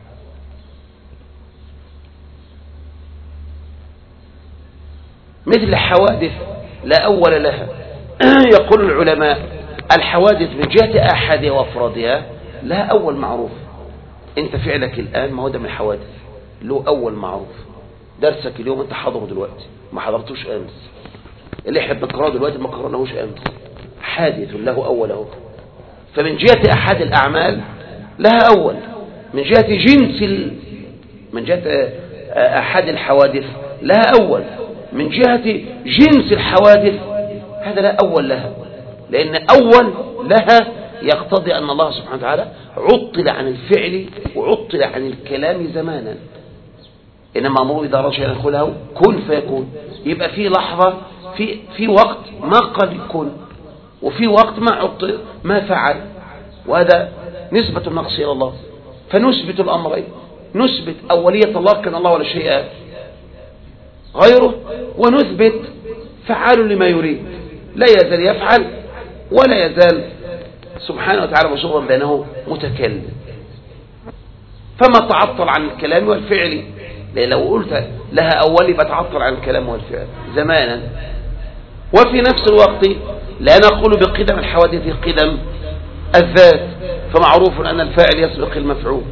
مثل حوادث لا أول لها. يقول العلماء الحوادث من جهة أحادها وأفرادها لا أول معروف. أنت فعلك الآن ما هو ده من الحوادث، له أول معروف. درسك اليوم أنت حضره دلوقتي، ما حضرتوش أمس. اللي احنا بنقرأه دلوقتي ما قرأناهوش أمس، حادث له أوله. فمن جهة أحد الأعمال لها أول، من جهة جنس ال... من جهة أحد الحوادث لها أول، من جهة جنس الحوادث هذا لا أول لها، لأن أول لها يقتضي أن الله سبحانه وتعالى عطل عن الفعل وعطل عن الكلام زمانا. إنما أمره إذا رجع يدخله كن فيكون. يبقى في لحظة في في وقت ما قال يكون، وفي وقت ما عطل ما فعل، وهذا نسبة النقص إلى الله. فنثبت الأمرين، نثبت أولية الله كان الله ولا شيء غيره، ونثبت فعال لما يريد، لا يزال يفعل ولا يزال سبحانه وتعالى مشغولا بأنه متكلم. فما تعطل عن الكلام والفعل، لأن لو قلت لها أولي بتعطل عن الكلام والفعل زمانا. وفي نفس الوقت لا نقول بقدم الحوادث قدم الذات، فمعروف أن الفاعل يسبق المفعول.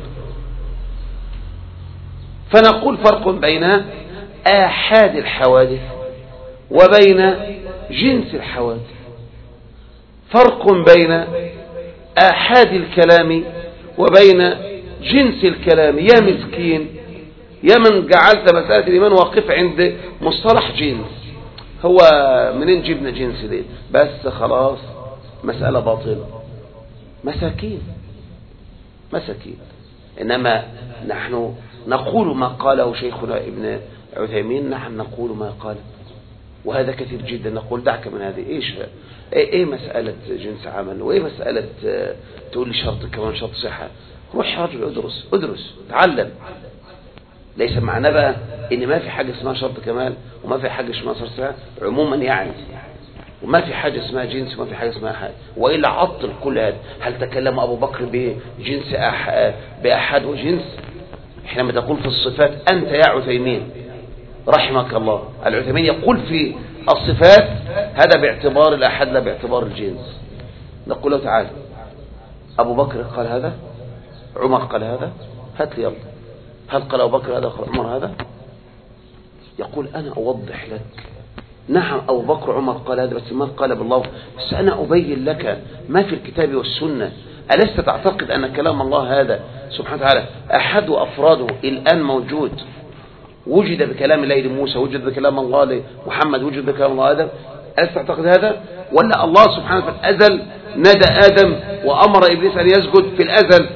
فنقول فرق بين آحاد الحوادث وبين جنس الحوادث. فرق بين آحاد الكلام وبين جنس الكلام. يا مسكين، يا من جعلت مسألة الإيمان واقف عند مصطلح جنس. هو منين جبنا جنس دي؟ بس خلاص مسألة باطلة. مساكين مساكين. إنما نحن نقول ما قاله شيخنا ابن عثيمين، نحن نقول ما قال، وهذا كثير جدا. نقول دعك من هذه. إيش إيه, إيه مسألة جنس عمل، وإيه مسألة تقول لي شرط كمان شرط صحة؟ روح يا رجل ادرس ادرس تعلم. ليس معناه بقى ان ما في حاجة اسمها شرط كمال وما في حاجة اسمها شرط صحة عموما يعني، وما في حاجة اسمها جنس وما في حاجة اسمها حاجة، وإلا عطل كل هذا. هل تكلم أبو بكر بجنس أح... بأحد وجنس؟ حينما تقول في الصفات أنت يا عثيمين رحمك الله، العثيمين يقول في الصفات هذا باعتبار الأحد لا باعتبار الجنس. نقول له تعالى، أبو بكر قال هذا، عمر قال هذا، هات لي يلا. هل قال أبو بكر هذا قال عمر هذا؟ يقول أنا أوضح لك. نعم أبو بكر عمر قال هذا، بس ما قال بالله، بس أنا أبين لك ما في الكتاب والسنة. ألست تعتقد أن كلام الله هذا سبحانه وتعالى أحد أفراده الآن موجود، وجد بكلام الله لموسى، وجد بكلام الله لمحمد، وجد بكلام الله آدم؟ ألست تعتقد هذا؟ ولا الله سبحانه وتعالى في الأزل نادى آدم وأمر إبليس أن يسجد في الأزل؟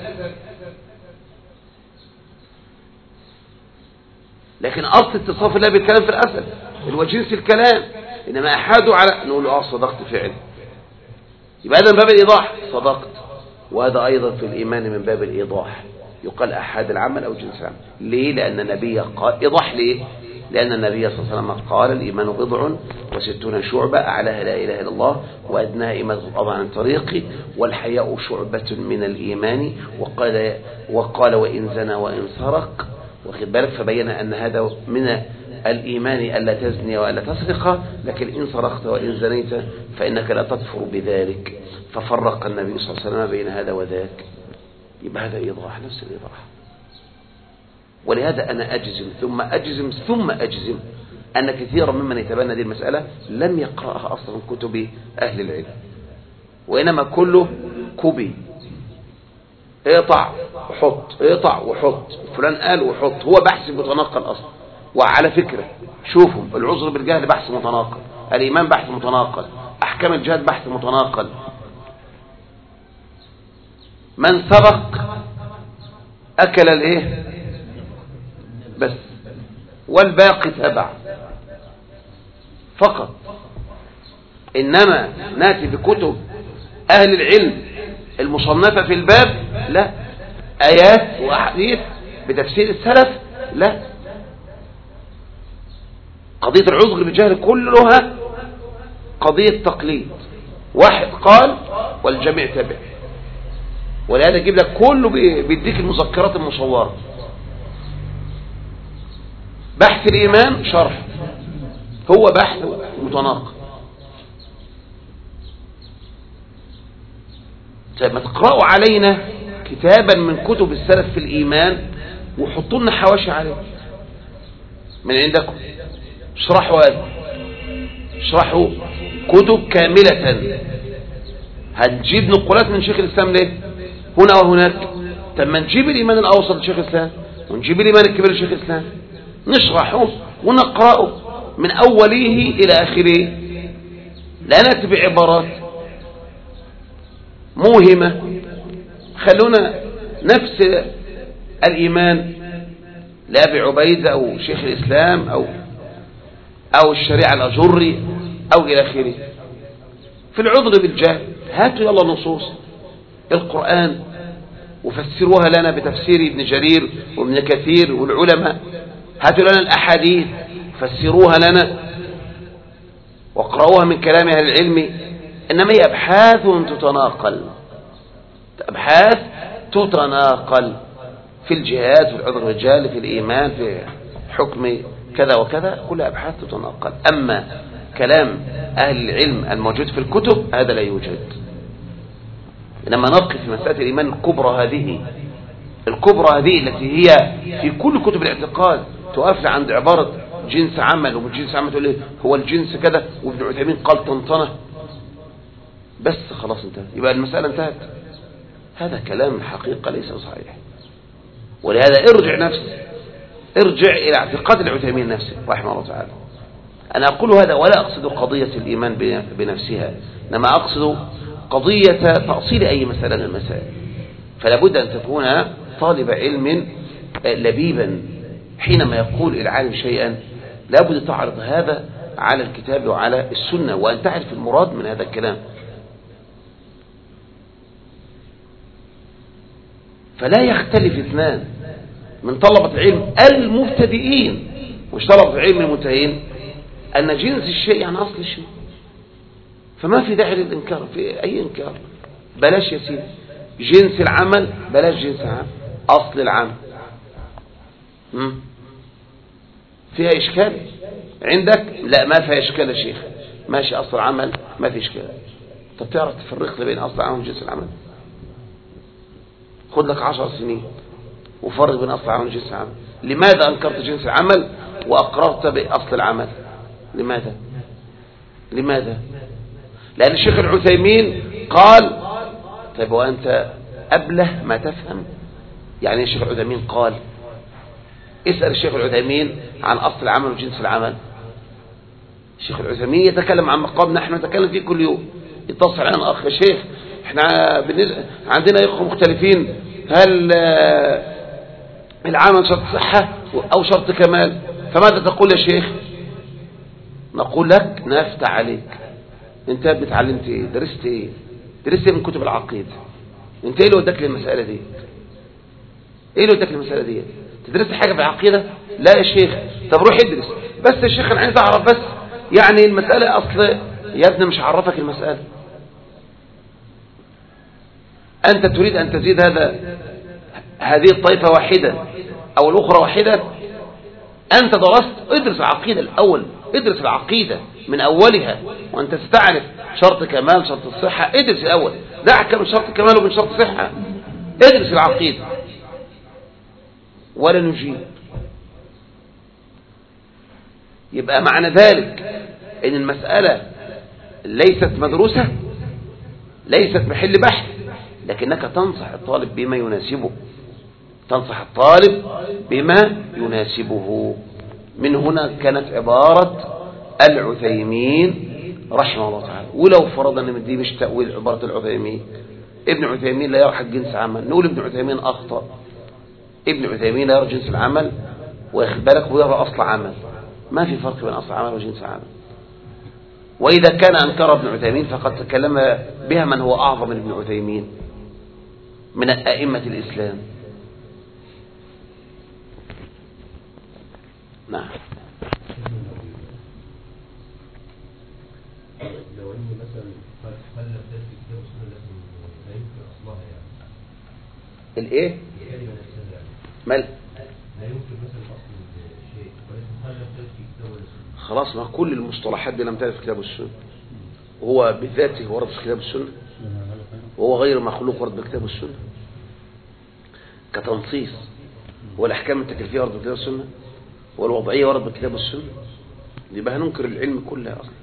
لكن أصل اتصاف الله بالكلام في الأزل هو جنس الكلام. إنما أحادوا على نقول له آه صدقت فعل، يبقى هذا من باب الإيضاح صدقت. وهذا أيضا في الإيمان من باب الإيضاح، يقال أحد العمل أو جنس العمل. ليه؟ لأن النبي قال إيضاح. ليه؟ لأن النبي صلى الله عليه وسلم قال الإيمان بضع وستون شعبة، أعلاها لا إله إلا الله وأدناها إماتة الأذى عن طريقي والحياء شعبة من الإيمان. وقال وقال وإن زنى وإن سرق، واخد بالك؟ فبين أن هذا من الإيمان ألا تزني وألا تسرق، لكن إن سرقت وإن زنيت فإنك لا تكفر بذلك. ففرق النبي صلى الله عليه وسلم بين هذا وذاك. يبقى هذا إيضاح، نفس الإيضاح. ولهذا أنا أجزم ثم أجزم ثم أجزم أن كثيرا ممن يتبنى هذه المسألة لم يقرأها أصلا من كتب أهل العلم، وإنما كله كوبي، اقطع وحط اقطع وحط، فلان قال وحط. هو بحث متناقل أصلا. وعلى فكرة شوفوا، العذر بالجهل بحث متناقل، الإيمان بحث متناقل، أحكام الجهاد بحث متناقل. من سبق أكل الإيه بس، والباقي تبع فقط. إنما ناتي بكتب أهل العلم المصنفة في الباب لا، آيات وأحاديث بتفسير السلف لا. قضية العذر بالجهل كلها قضية تقليد، واحد قال والجميع تبع. ولهذا يجيب لك كله بيديك المذكرات المصورة. بحث الإيمان شرح، هو بحث متناقض. ما تقرأوا علينا كتابا من كتب السلف في الإيمان وحطوا لنا حواشي عليه من عندكم. اشرحوا هذا، اشرحوا كتب كاملة. هتجيب نقولات من شيخ الإسلام ليه هنا وهناك؟ طب ما نجيب الإيمان الأوسط لشيخ الإسلام ونجيب الإيمان الكبير لشيخ الإسلام، نشرحه ونقرأه من أوله إلى آخره، لا نأتي بعبارات موهمة. خلونا نفس الإيمان لأبي عبيدة أو شيخ الإسلام أو أو الشريعة الأجري أو إلى آخره. في العذر بالجهل هاتوا يلا نصوص القرآن وفسروها لنا بتفسير ابن جرير وابن كثير والعلماء. هاتوا لنا الأحاديث فسروها لنا واقرأوها من كلام أهل العلم، إنما هي أبحاث تتناقل، أبحاث تتناقل في الجهاد، في العذر الرجال، في الإيمان، في حكم كذا وكذا، كل أبحاث تتناقل. أما كلام أهل العلم الموجود في الكتب هذا لا يوجد. لما نقف في مسألة الإيمان الكبرى هذه، الكبرى هذه التي هي في كل كتب الاعتقاد، تقف عند عبارة جنس عمل، ومن جنس عمل تقول هو الجنس كذا، وابن عثيمين قال طنطنة بس، خلاص انتهت، يبقى المسألة انتهت. هذا كلام الحقيقة ليس صحيح. ولهذا ارجع نفسه، ارجع إلى اعتقاد العثيمين نفسه رحمه الله تعالى. أنا أقول هذا ولا أقصد قضية الإيمان بنفسها، إنما أقصد قضية تأصيل أي مسألة من المسائل. فلا بد أن تكون طالب علم لبيبا، حينما يقول العالم شيئا لا بد تعرض هذا على الكتاب وعلى السنة، وأن تعرف المراد من هذا الكلام. فلا يختلف اثنان من طلبة العلم المبتدئين مش طلبة العلم المنتهين أن جنس الشيء يعني أصل الشيء، فما في داعي للإنكار، في أي إنكار. بلاش يا سيدي جنس العمل، بلاش جنس العمل، أصل العمل. مم. فيها إشكال عندك؟ لا ما فيها إشكال يا شيخ، ماشي، أصل العمل ما في إشكال. طب تعرف تفرق بين أصل العمل وجنس العمل؟ خد لك عشر سنين وفرق بين أصل العمل وجنس العمل. لماذا أنكرت جنس العمل وأقررت بأصل العمل؟ لماذا؟ لماذا؟ لأن الشيخ العثيمين قال. طيب وأنت أبله ما تفهم يعني الشيخ العثيمين قال. اسأل الشيخ العثيمين عن أصل العمل وجنس العمل. الشيخ العثيمين يتكلم عن مقام نحن نتكلم فيه كل يوم. يتصل علينا أخ يا شيخ احنا عندنا إخوة مختلفين، هل العمل شرط صحة أو شرط كمال؟ فماذا تقول يا شيخ؟ نقول لك نفتح عليك، انت بتعلمت ايه؟ درست ايه؟ درست ايه من كتب العقيدة؟ انت ايه اللي وداك للمسألة دي؟ ايه اللي وداك للمسألة دي؟ تدرس حاجة في العقيدة؟ لا يا شيخ. طب روح ادرس. بس يا شيخ انا عايز اعرف بس يعني المسألة اصل. يا ابني مش هعرفك المسألة، انت تريد ان تزيد هذا هذه الطائفة واحدة او الاخرى واحدة. انت درست، ادرس العقيدة الاول، ادرس العقيدة من اولها وانت ستعرف شرط كمال شرط الصحة. ادرس الاول، دعك من شرط كمال ومن شرط صحة، ادرس العقيدة. ولا نجيب. يبقى معنى ذلك ان المسألة ليست مدروسة، ليست محل بحث، لكنك تنصح الطالب بما يناسبه، تنصح الطالب بما يناسبه. من هنا كانت عبارة العثيمين رحمه الله تعالى. ولو فرضنا ان دي مش تأويل عبارة العثيمين، ابن عثيمين لا يرى حق جنس عمل، نقول ابن عثيمين أخطأ. ابن عثيمين لا يرى جنس العمل وياخد بالك ويرى أصل عمل، ما في فرق بين أصل عمل وجنس عمل. وإذا كان أنكر ابن عثيمين فقد تكلم بها من هو أعظم من ابن عثيمين من أئمة الإسلام. نعم. لو أنه مثلا خلف ذلك كتاب السنة لكن لا يمكن أصلها يعني الإيه؟ الكلمة نفسها يعني مال لا يمكن مثلا أصل الشيء ولكن خلف ذلك كتاب السنة. خلاص، ما كل المصطلحات دي لم ترد في كتاب السنة، وهو بذاته ورد في كتاب السنة، وهو غير مخلوق ورد بكتاب السنة كتنصيص. والأحكام التكليفية ورد بكتاب السنة، والوضعية ورد بكتاب السنة. يبقى هننكر العلم كلها أصلا.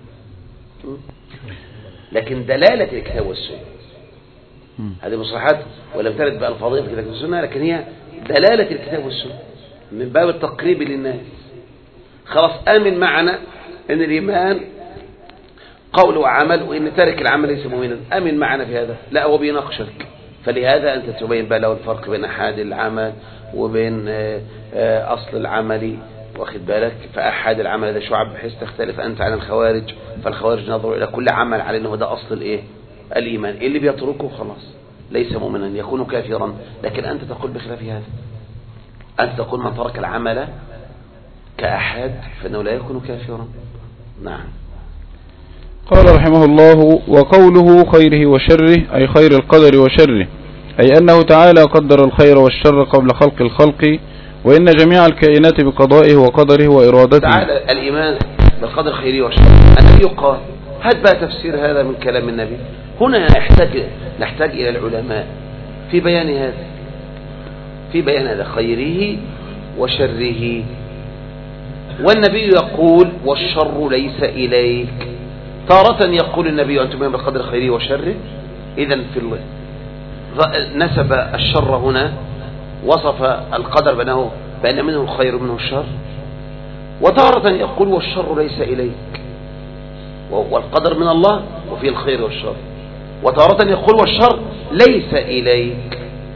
لكن دلالة الكتاب والسنة هذه مصطلحات ولم ترد بألفاظها في كتاب السنة، لكن هي دلالة الكتاب والسنة من باب التقريب للناس. خلاص آمن معنا أن الإيمان قول وعمل، وإن تارك العمل ليس مؤمنا. آمن معنا في هذا. لا، هو بيناقشك، فلهذا أنت تبين بقى له الفرق بين أحد العمل وبين أصل العمل، واخد بالك. فأحد العمل هذا شعب بحيث تختلف أنت عن الخوارج، فالخوارج نظروا إلى كل عمل على أنه ده أصل الإيه؟ الإيمان. اللي بيتركه خلاص ليس مؤمنا، يكون كافرا. لكن أنت تقول بخلاف هذا، أنت تقول من ترك العمل كأحد فإنه لا يكون كافرا. نعم. قال رحمه الله: وقوله خيره وشره أي خير القدر وشره، أي أنه تعالى قدر الخير والشر قبل خلق الخلق، وإن جميع الكائنات بقضائه وقدره وإرادته. تعالى الإيمان بالقدر خيره وشره. النبي قال، هات بقى تفسير هذا من كلام النبي. هنا نحتاج نحتاج إلى العلماء في بيان هذا، في بيان هذا خيره وشره. والنبي يقول: والشر ليس إليك. تارة يقول النبي: أن تؤمن بالقدر خيره وشره. إذن في الله نسب الشر هنا، وصف القدر بأنه بأن منه الخير ومنه الشر. وتارة يقول: والشر ليس إليك، والقدر من الله وفيه الخير والشر. وتارة يقول: والشر ليس إليك.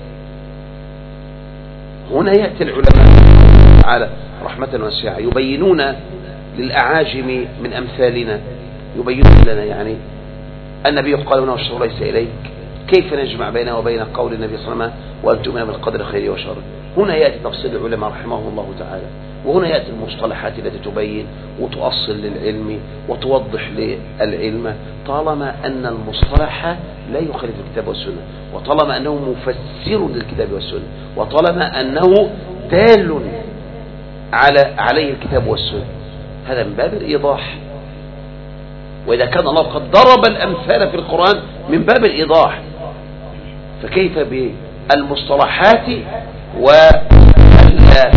هنا يأتي العلماء على رحمة واسعة يبينون للأعاجم من أمثالنا، يبينون لنا يعني النبي قال هنا: والشر ليس إليك. كيف نجمع بينه وبين قول النبي صلى الله عليه وسلم: وأن تؤمن بالقدر خيره وشره؟ هنا يأتي تفصيل العلماء رحمهم الله تعالى، وهنا يأتي المصطلحات التي تبين وتؤصل للعلم وتوضح للعلم، طالما أن المصطلح لا يخالف الكتاب والسنة، وطالما أنه مفسر للكتاب والسنة، وطالما أنه دال على عليه الكتاب والسنة. هذا من باب الإيضاح. وإذا كان الله قد ضرب الأمثال في القرآن من باب الإيضاح، فكيف بالمصطلحات والكلمات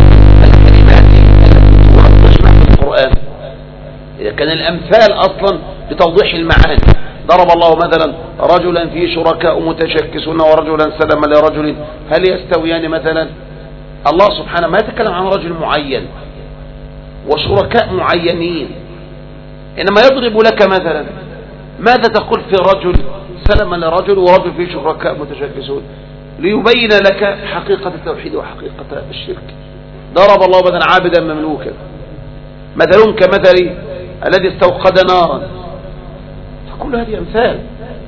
التي تجمع في القرآن؟ إذا كان الأمثال أصلا لتوضيح المعاني. ضرب الله مثلا رجلا فيه شركاء متشكسون ورجلا سلما لرجل هل يستويان مثلا؟ الله سبحانه ما يتكلم عن رجل معين وشركاء معينين، إنما يضرب لك مثلا. ماذا تقول في رجل سلما لرجل ورجل فيه شركاء متشكسون؟ ليبين لك حقيقة التوحيد وحقيقة الشرك. ضرب الله مثلا عابدا مملوكا، مثلهم كمثل الذي استوقد نارا. فكل هذه أمثال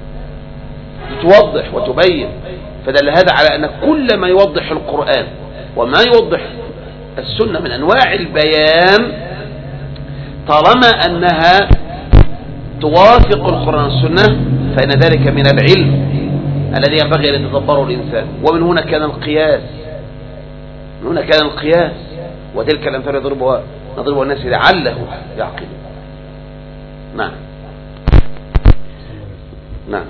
توضح وتبين. فدل هذا على أن كل ما يوضح القرآن وما يوضح السنة من أنواع البيان، طالما أنها توافق القرآن والسنة، فإن ذلك من العلم الذي ينبغي أن يتدبره الإنسان. ومن هنا كان القياس، من هنا كان القياس. وتلك الأمثال يضربها نضربها الناس لعله يعقل. نعم نعم.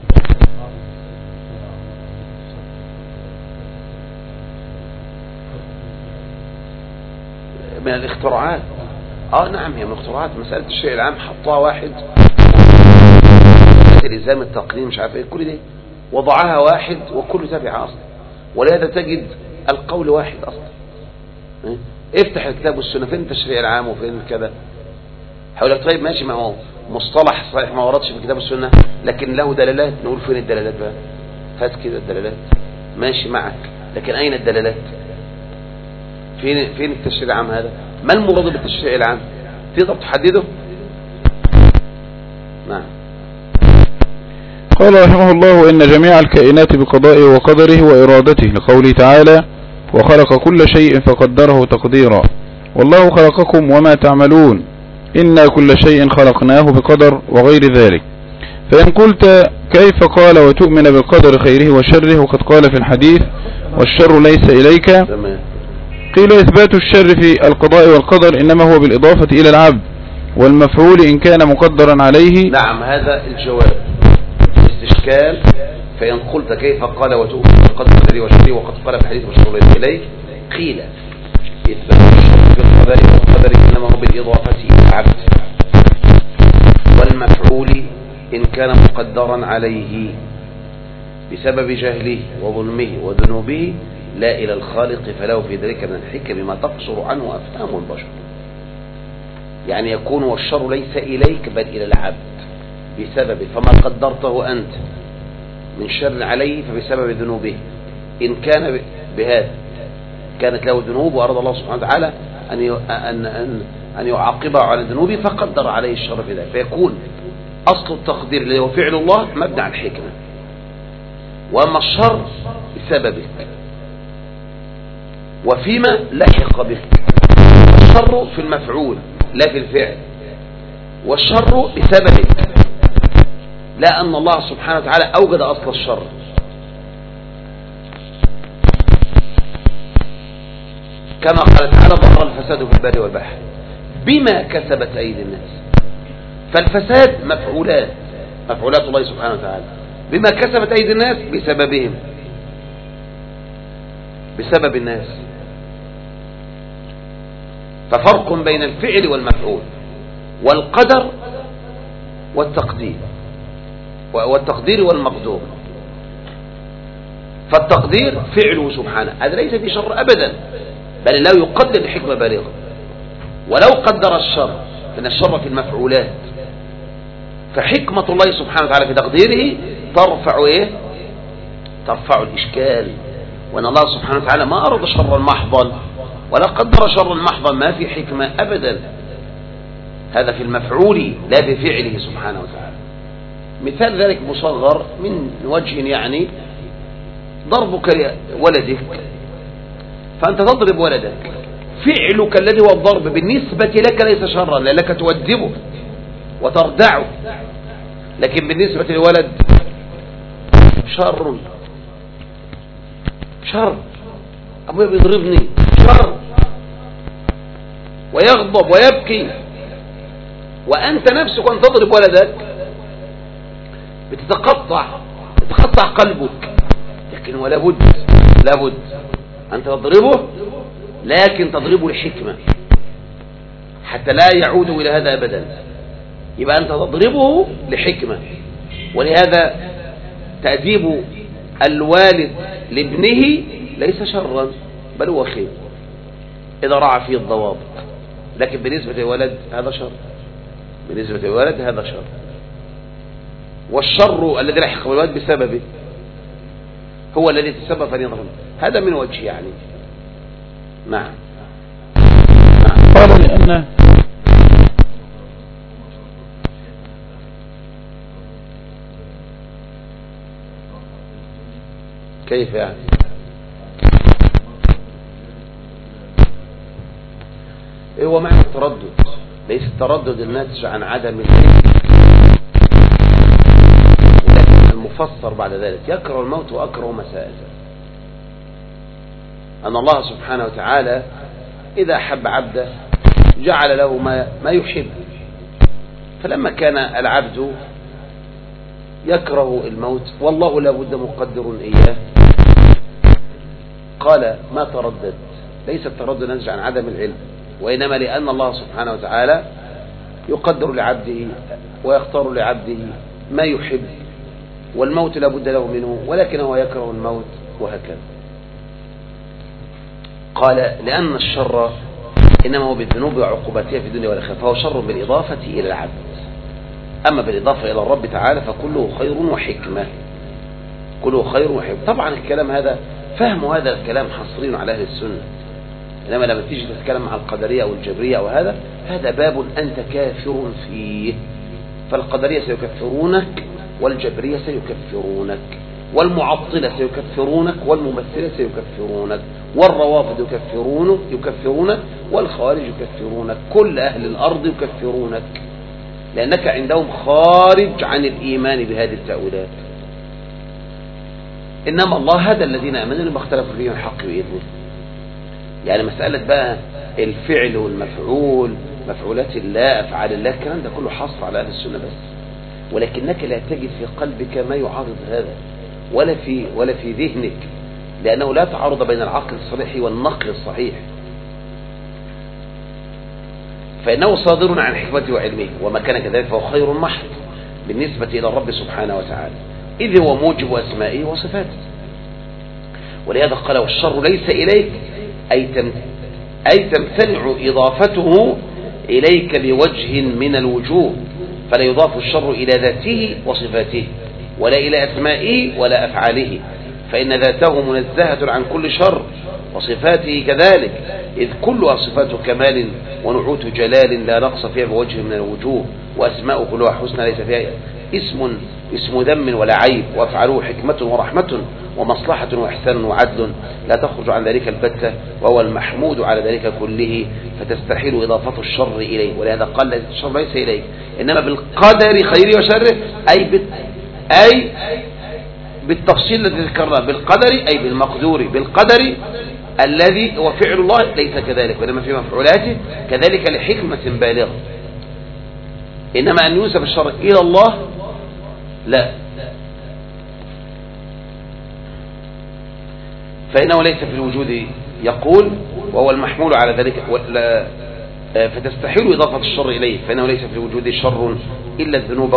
من الاختراعات. اه نعم، هي من الاختراعات. مسألة الشيء العام حطها واحد، الإلزام التقنين مش عارف ايه، كل دي وضعها واحد وكل تابع اصلا. ولهذا تجد القول واحد اصلا. اه؟ افتح الكتاب والسنة، فين التشريع العام وفين كذا؟ حول لك طيب ماشي، ما هو مصطلح صحيح ما وردش في الكتاب والسنة لكن له دلالات. نقول فين الدلالات بقى؟ هات كده الدلالات، ماشي معك، لكن اين الدلالات؟ فين فين التشريع العام هذا؟ ما المراد بالتشريع العام؟ تقدر تحدده؟ نعم. قال رحمه الله: إن جميع الكائنات بقضائه وقدره وإرادته، لقوله تعالى: وخلق كل شيء فقدره تقديرا، والله خلقكم وما تعملون، إنا كل شيء خلقناه بقدر، وغير ذلك. فإن قلت: كيف قال وتؤمن بالقدر خيره وشره وقد قال في الحديث: والشر ليس إليك؟ قيل: إثبات الشر في القضاء والقدر إنما هو بالإضافة إلى العبد، والمفعول إن كان مقدرا عليه. نعم، هذا الجواب استشكال. فإن قلت: كيف قال وتؤمن بالقدر خيره وشره وقد قال في الحديث: والشر ليس إليك؟ قيل: إثبات الشر في القضاء والقدر إنما هو بالإضافة إلى العبد، والمفعول إن كان مقدرا عليه بسبب جهله وظلمه وذنوبه لا إلى الخالق، فله في ذلك من الحكم ما تقصر عنه أفهام البشر. يعني يكون والشر ليس إليك بل إلى العبد بسبب فما قدرته أنت من شر عليه فبسبب ذنوبه. إن كان بهذا كانت له ذنوب وأراد الله سبحانه وتعالى أن أن أن أن يعاقبه على ذنوبه فقدر عليه الشر في ذلك، فيكون أصل التقدير اللي هو فعل الله مبني على الحكمة. وأما الشر بسببك وفيما لحق بك. الشر في المفعول لا في الفعل، والشر بسببك لا أن الله سبحانه وتعالى أوجد أصل الشر. كما قال تعالى ظهر الفساد في البر والبحر بما كسبت أيدي الناس. فالفساد مفعولات مفعولات الله سبحانه وتعالى بما كسبت أيدي الناس بسببهم، بسبب الناس. ففرق بين الفعل والمفعول والقدر والتقدير والتقدير والمقدور. فالتقدير فعله سبحانه هذا ليس في شر أبدا، بل الله يقدر بحكمة بالغة. ولو قدر الشر فإن الشر في المفعولات، فحكمة الله سبحانه وتعالى في تقديره ترفع إيه؟ ترفع الإشكال. وأن الله سبحانه وتعالى ما أراد شرا محضا ولا قدر شرا محضا، ما في حكمة أبدا. هذا في المفعول لا بفعله سبحانه وتعالى. مثال ذلك مصغر من وجه، يعني ضربك ولدك، فأنت تضرب ولدك، فعلك الذي هو الضرب بالنسبة لك ليس شرا لأنك تؤدبه وتردعه، لكن بالنسبة للولد شر. شر، أبويا بيضربني، شر، ويغضب ويبكي. وأنت نفسك وأنت تضرب ولدك بتتقطع بتقطع قلبك، لكن ولا بد لابد أن تضربه، لكن تضربه لحكمة حتى لا يعود إلى هذا أبدا. يبقى أنت تضربه لحكمة. ولهذا تأديب الوالد لابنه ليس شرا بل هو خير إذا رعى فيه الضوابط، لكن بالنسبة للولد هذا شر، بالنسبة للولد هذا شر. والشر الذي لحق بالولد بسببه هو الذي تسبب أن يضرب. هذا من وجه يعني. نعم. نعم. قال لأنه كيف يعني؟ هو معنى التردد ليس التردد الناتج عن عدم العلم، ولكن المفسر بعد ذلك يكره الموت وأكره مساءته. أن الله سبحانه وتعالى إذا حب عبده جعل له ما, ما يحب. فلما كان العبد يكره الموت والله لا بد مقدر إياه، قال ما تردد. ليس التردد ناتج عن عدم العلم، وإنما لأن الله سبحانه وتعالى يقدر لعبده ويختار لعبده ما يحب، والموت لا بد له منه ولكنه يكره الموت، وهكذا. قال لأن الشر إنما هو بالذنوب وعقوباتها في الدنيا والآخرة، فهو شر بالإضافة إلى العبد. أما بالإضافة إلى الرب تعالى فكله خير وحكمة، كله خير وحكمة. طبعا الكلام هذا فهم هذا الكلام حصرين على أهل السنة، إنما لما تيجي تتكلم مع القدرية أو الجبرية أو هذا هذا باب أنت كافر فيه. فالقدرية سيكفرونك، والجبرية سيكفرونك، والمعطلة سيكفرونك، والممثلة سيكفرونك، والروافض يكفرونك يكفرونك والخوارج يكفرونك، كل أهل الأرض يكفرونك، لأنك عندهم خارج عن الإيمان بهذه التأويلات. إنما الله هذا الذين آمنوا لما اختلفوا فيه الحق بإذنه. يعني مسألة بقى الفعل والمفعول، مفعولات الله، أفعال الله، الكلام ده كله حصر على أهل السنة بس، ولكنك لا تجد في قلبك ما يعارض هذا ولا في ولا في ذهنك، لأنه لا تعارض بين العقل الصحيح والنقل الصحيح، فإنه صادر عن حكمته وعلمه، وما كان كذلك فهو خير محض بالنسبة إلى الرب سبحانه وتعالى، إذ هو موجب أسمائه وصفاته. ولهذا قال والشر ليس إليك، أي تم أي تمتنع إضافته إليك بوجه من الوجوه، فلا يضاف الشر إلى ذاته وصفاته ولا إلى أسمائه ولا أفعاله، فإن ذاته منزهة عن كل شر، وصفاته كذلك، إذ كلها صفات كمال ونعوت جلال لا نقص فيها بوجه من الوجوه، وأسماء كلها حسنى ليس فيها اسم اسم ذم ولا عيب، وأفعاله حكمة ورحمة ومصلحة وإحسان وعدل لا تخرج عن ذلك البتة، وهو المحمود على ذلك كله، فتستحيل إضافة الشر إليه. ولهذا قال الشر ليس إليه، إنما بالقدر خيره وشره، أي بت... أي بالتفصيل الذي ذكرناه، بالقدر أي بالمقدور، بالقدر الذي هو فعل الله ليس كذلك، وإنما في مفعولاته كذلك لحكمة بالغة. إنما أن ينسب الشر إلى الله لا، فإنه ليس في الوجود، يقول وهو المحمول على ذلك، فتستحيل إضافة الشر إليه، فإنه ليس في الوجود شر إلا الذنوب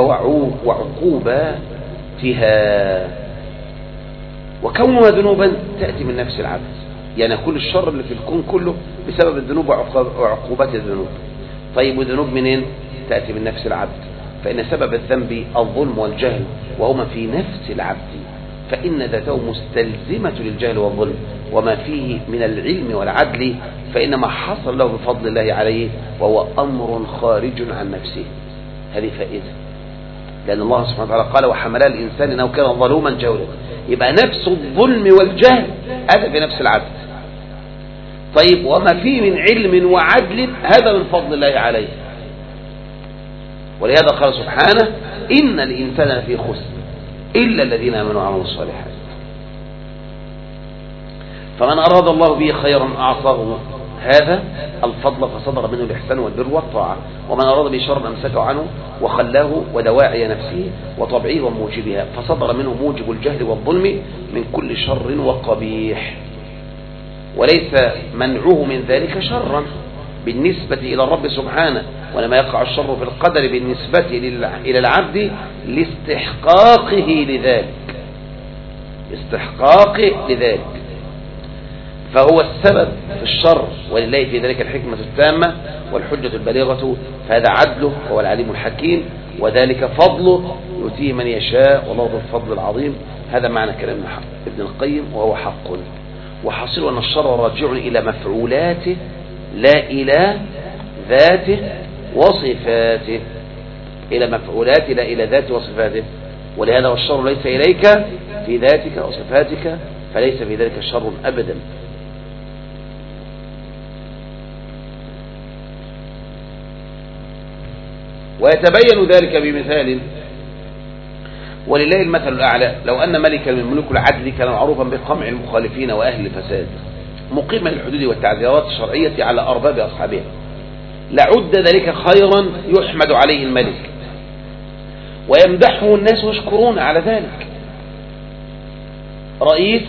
وعقوباتها، وكونها ذنوبا تأتي من نفس العبد. يعني كل الشر اللي في الكون كله بسبب الذنوب وعقوبات الذنوب. طيب والذنوب منين؟ تأتي من نفس العبد، فإن سبب الذنب الظلم والجهل، وهما في نفس العبد، فإن ذاته مستلزمة للجهل والظلم، وما فيه من العلم والعدل فإنما حصل له بفضل الله عليه، وهو أمر خارج عن نفسه. هذه فائدة، لأن الله سبحانه وتعالى قال وحملها الإنسان إنه كان ظلوما جهولا. يبقى نفس الظلم والجهل هذا في نفس العبد. طيب وما فيه من علم وعدل هذا من فضل الله عليه، ولهذا قال سبحانه إن الإنسان لفي خسر إلا الذين آمنوا وعملوا الصالحات. فمن أراد الله به خيرا أعطاه هذا الفضل فصدر منه الإحسان والبر والطاعة، ومن أراد به شرا أمسكه عنه وخلاه ودواعي نفسه وطبعه وموجبها، فصدر منه موجب الجهل والظلم من كل شر وقبيح، وليس منعه من ذلك شرا بالنسبة إلى الرب سبحانه، ولما يقع الشر في القدر بالنسبة إلى العبد لاستحقاقه لذلك، استحقاقه لذلك، فهو السبب في الشر، ولله في ذلك الحكمة التامة والحجة البالغة، فهذا عدله وهو العليم الحكيم، وذلك فضله يؤتيه من يشاء، والله ذو الفضل العظيم. هذا معنى كلام ابن القيم، وهو حق. وحاصل أن الشر راجع إلى مفعولاته لا إلى ذاته وصفاته، إلى مفعولاته لا إلى ذاته وصفاته، ولهذا والشر ليس إليك في ذاتك وصفاتك، فليس في ذلك شر أبدا. ويتبين ذلك بمثال، ولله المثل الأعلى، لو أن ملكا من ملوك العدل كان معروفا بقمع المخالفين وأهل الفساد، مقيما للحدود والتعزيرات الشرعية على أرباب أصحابها، لعد ذلك خيرا يحمد عليه الملك ويمدحه الناس ويشكرون على ذلك. رئيس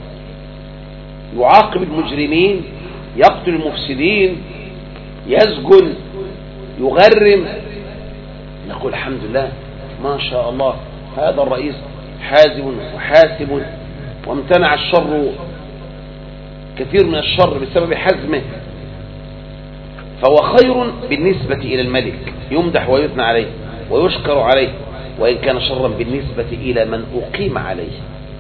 يعاقب المجرمين، يقتل المفسدين، يسجن، يغرم، نقول الحمد لله ما شاء الله هذا الرئيس حازم وحاسب، وامتنع الشر كثير من الشر بسبب حزمه، فهو خير بالنسبة إلى الملك، يمدح ويثنى عليه ويشكر عليه، وإن كان شرا بالنسبة إلى من أقيم عليه.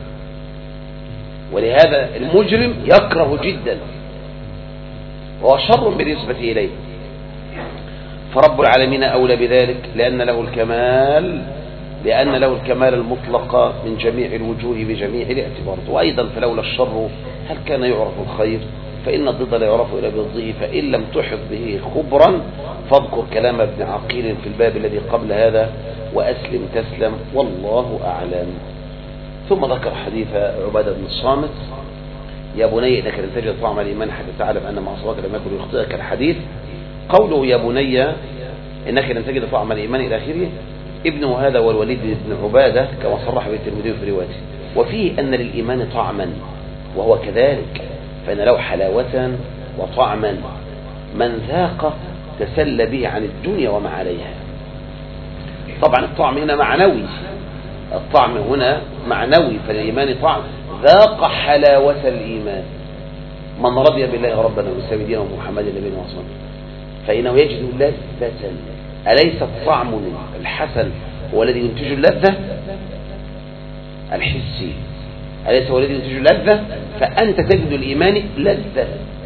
ولهذا المجرم يكره جدا وهو شر بالنسبة إليه، فرب العالمين أولى بذلك، لأن له الكمال لأن له الكمال المطلق من جميع الوجوه بجميع الاعتبارات. وأيضا فلولا الشر هل كان يعرف الخير؟ فإن الضد لا يعرف إلا بضده، فإن لم تحط به خبرا فاذكر كلام ابن عقيل في الباب الذي قبل هذا وأسلم تسلم، والله أعلم. ثم ذكر حديث عبادة بن الصامت: يا بني إنك لن تجد طعم الإيمان حتى تعلم أن ما أصابك لم يكن يخطئك. الحديث قوله يا بني إنك لن تجد طعم الإيمان إلى آخره، ابنه هذا والوليد بن عبادة كما صرح به الترمذي في روايته، وفيه أن للإيمان طعما، وهو كذلك، فإن له حلاوة وطعما، من ذاق تسلى به عن الدنيا وما عليها. طبعا الطعم هنا معنوي، الطعم هنا معنوي، فالإيمان طعم، ذاق حلاوة الإيمان من رضي بالله ربنا وبالإسلام دينا ومحمد النبي وصحبه فإنه يجد لذة. أليس الطعم الحسن هو الذي ينتج اللذة الحسي؟ أليس هو الذي ينتج اللذة؟ فأنت تجد الإيمان لذة،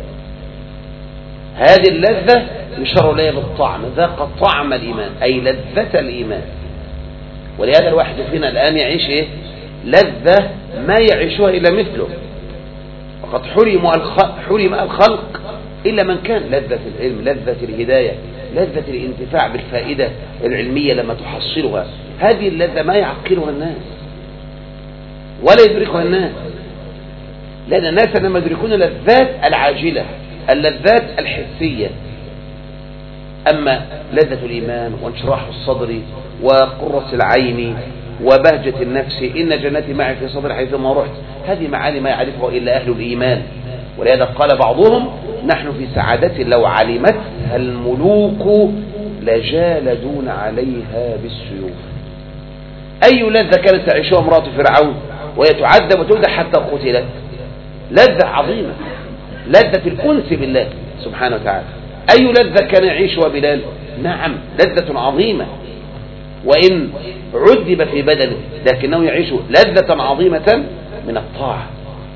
هذه اللذة يشار إليها بالطعم، ذاق طعم الإيمان أي لذة الإيمان. ولهذا الواحد فينا الآن يعيش إيه؟ لذة ما يعيشها إلا مثله، وقد حرم حرم الخلق إلا من كان لذة العلم، لذة الهداية، لذة الانتفاع بالفائدة العلمية لما تحصلها. هذه اللذة ما يعقلها الناس ولا يدركها الناس، لأن الناس لما يدركون اللذات العاجلة، اللذات الحسية. أما لذة الإيمان وانشراح الصدر وقرة العين وبهجة النفس، إن جنتي معي في صدر حيثما رحت، هذه معاني ما يعرفها إلا أهل الإيمان. ولهذا قال بعضهم: نحن في سعادة لو علمتها الملوك لجالدون عليها بالسيوف. أي لذة كانت تعيشها امرأة فرعون وهي تعذب وتؤذى حتى قتلت؟ لذة عظيمة، لذة الأنس بالله سبحانه وتعالى. أي لذة كان يعيشها بلال؟ نعم، لذة عظيمة، وإن عذب في بدنه لكنه يعيش لذة عظيمة من الطاعة.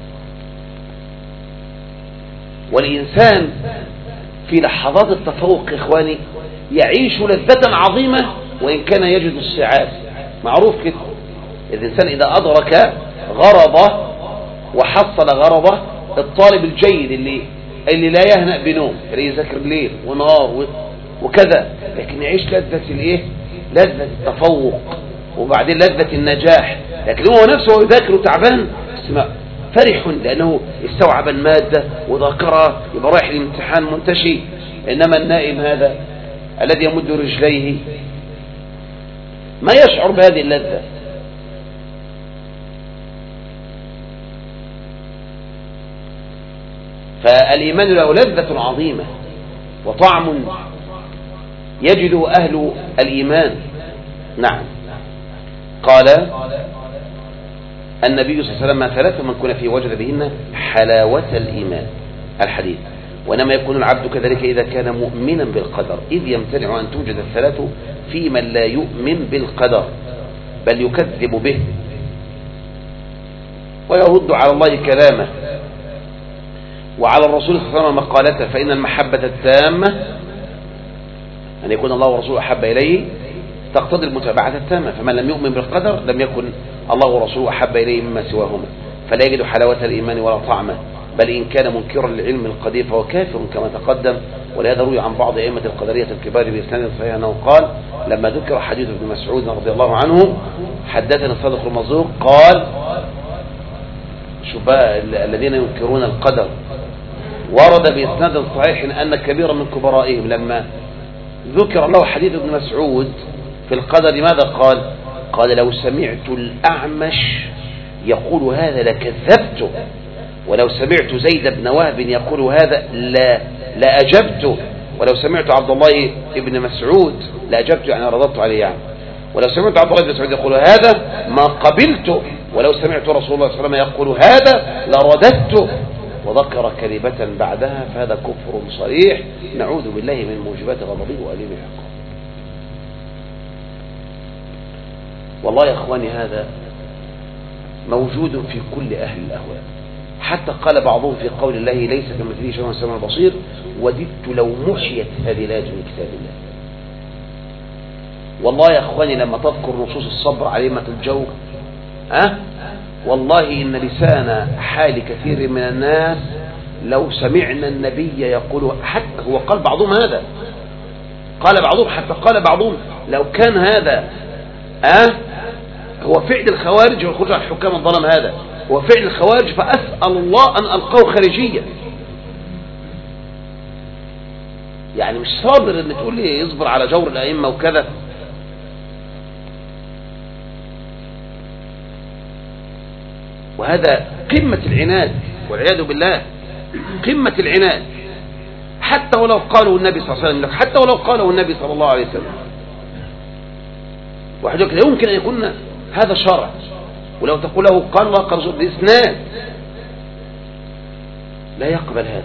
والإنسان في لحظات التفوق إخواني يعيش لذة عظيمة وإن كان يجد الصعاب. معروف كده، الإنسان إذا أدرك غرضه وحصل غرضه، الطالب الجيد اللي اللي لا يهنأ بنوم، اللي يذاكر الليل ونهار وكذا، لكن يعيش لذة الايه؟ لذة التفوق، وبعدين لذة النجاح. لكن هو نفسه يذاكر تعبان فرح لأنه استوعب المادة وذاكرها، يبقى رايح الامتحان منتشي. إنما النائم هذا الذي يمد رجليه ما يشعر بهذه اللذة. فالإيمان له لذة عظيمة وطعم يجده أهل الإيمان. نعم، قال النبي صلى الله عليه وسلم: ثلاث من كن فيه وجد بهن حلاوة الإيمان، الحديث. وإنما يكون العبد كذلك إذا كان مؤمنا بالقدر، إذ يمتنع أن توجد الثلاث في من لا يؤمن بالقدر بل يكذب به ويرد على الله كلامه وعلى الرسول صلى الله عليه وسلم مقالته. فإن المحبة التامة أن يكون الله ورسوله أحب إليه تقتضي المتابعة التامة، فمن لم يؤمن بالقدر لم يكن الله ورسوله أحب إليه مما سواهما، فلا يجد حلاوة الإيمان ولا طعمه، بل إن كان منكرا للعلم القديم فهو كافر كما تقدم. ولهذا روي عن بعض أئمة القدرية الكبار بإسناد صحيح أنه قال: لما ذكر حديث ابن مسعود رضي الله عنه حدثنا الصادق المصدوق قال: شباب الذين ينكرون القدر، ورد بإسناد صحيح أن كبيرا من كبرائهم لما ذكر له حديث ابن مسعود في القدر ماذا قال؟ قال: لو سمعت الأعمش يقول هذا لكذبته، ولو سمعت زيد بن وهب يقول هذا لا لأجبته، ولو سمعت عبد الله بن مسعود لأجبته، يعني رددت عليه يعني، ولو سمعت عبد الله بن مسعود يقول هذا ما قبلته، ولو سمعت رسول الله صلى الله عليه وسلم يقول هذا لرددته، وذكر كذبة بعدها، فهذا كفر صريح، نعوذ بالله من موجبات غضبه وأليم عقابه. والله يا اخواني هذا موجود في كل أهل الأهواء، حتى قال بعضهم في قول الله: ليس كمثله شيء وهو السميع البصير، وددت لو محيت هذه الآية من كتاب الله. والله يا اخواني لما تذكر نصوص الصبر عليمة الجور، أه؟ والله إن لسان حال كثير من الناس لو سمعنا النبي يقول، حتى هو قال بعضهم هذا، قال بعضهم حتى قال بعضهم لو كان هذا أه؟ هو فعل الخوارج والخروج على الحكام الظلم، هذا هو فعل الخوارج، فأسأل الله أن ألقاه خارجيا. يعني مش صابر ان تقول لي يصبر على جور الأئمة وكذا. وهذا قمة العناد والعياذ بالله، قمة العناد، حتى ولو قاله النبي صلى الله عليه وسلم، حتى ولو قاله النبي صلى الله عليه وسلم. واحد يقول يمكن أن يكون هذا شرع، ولو تقول له قال الله قال رسول بإسناد، لا يقبل هذا،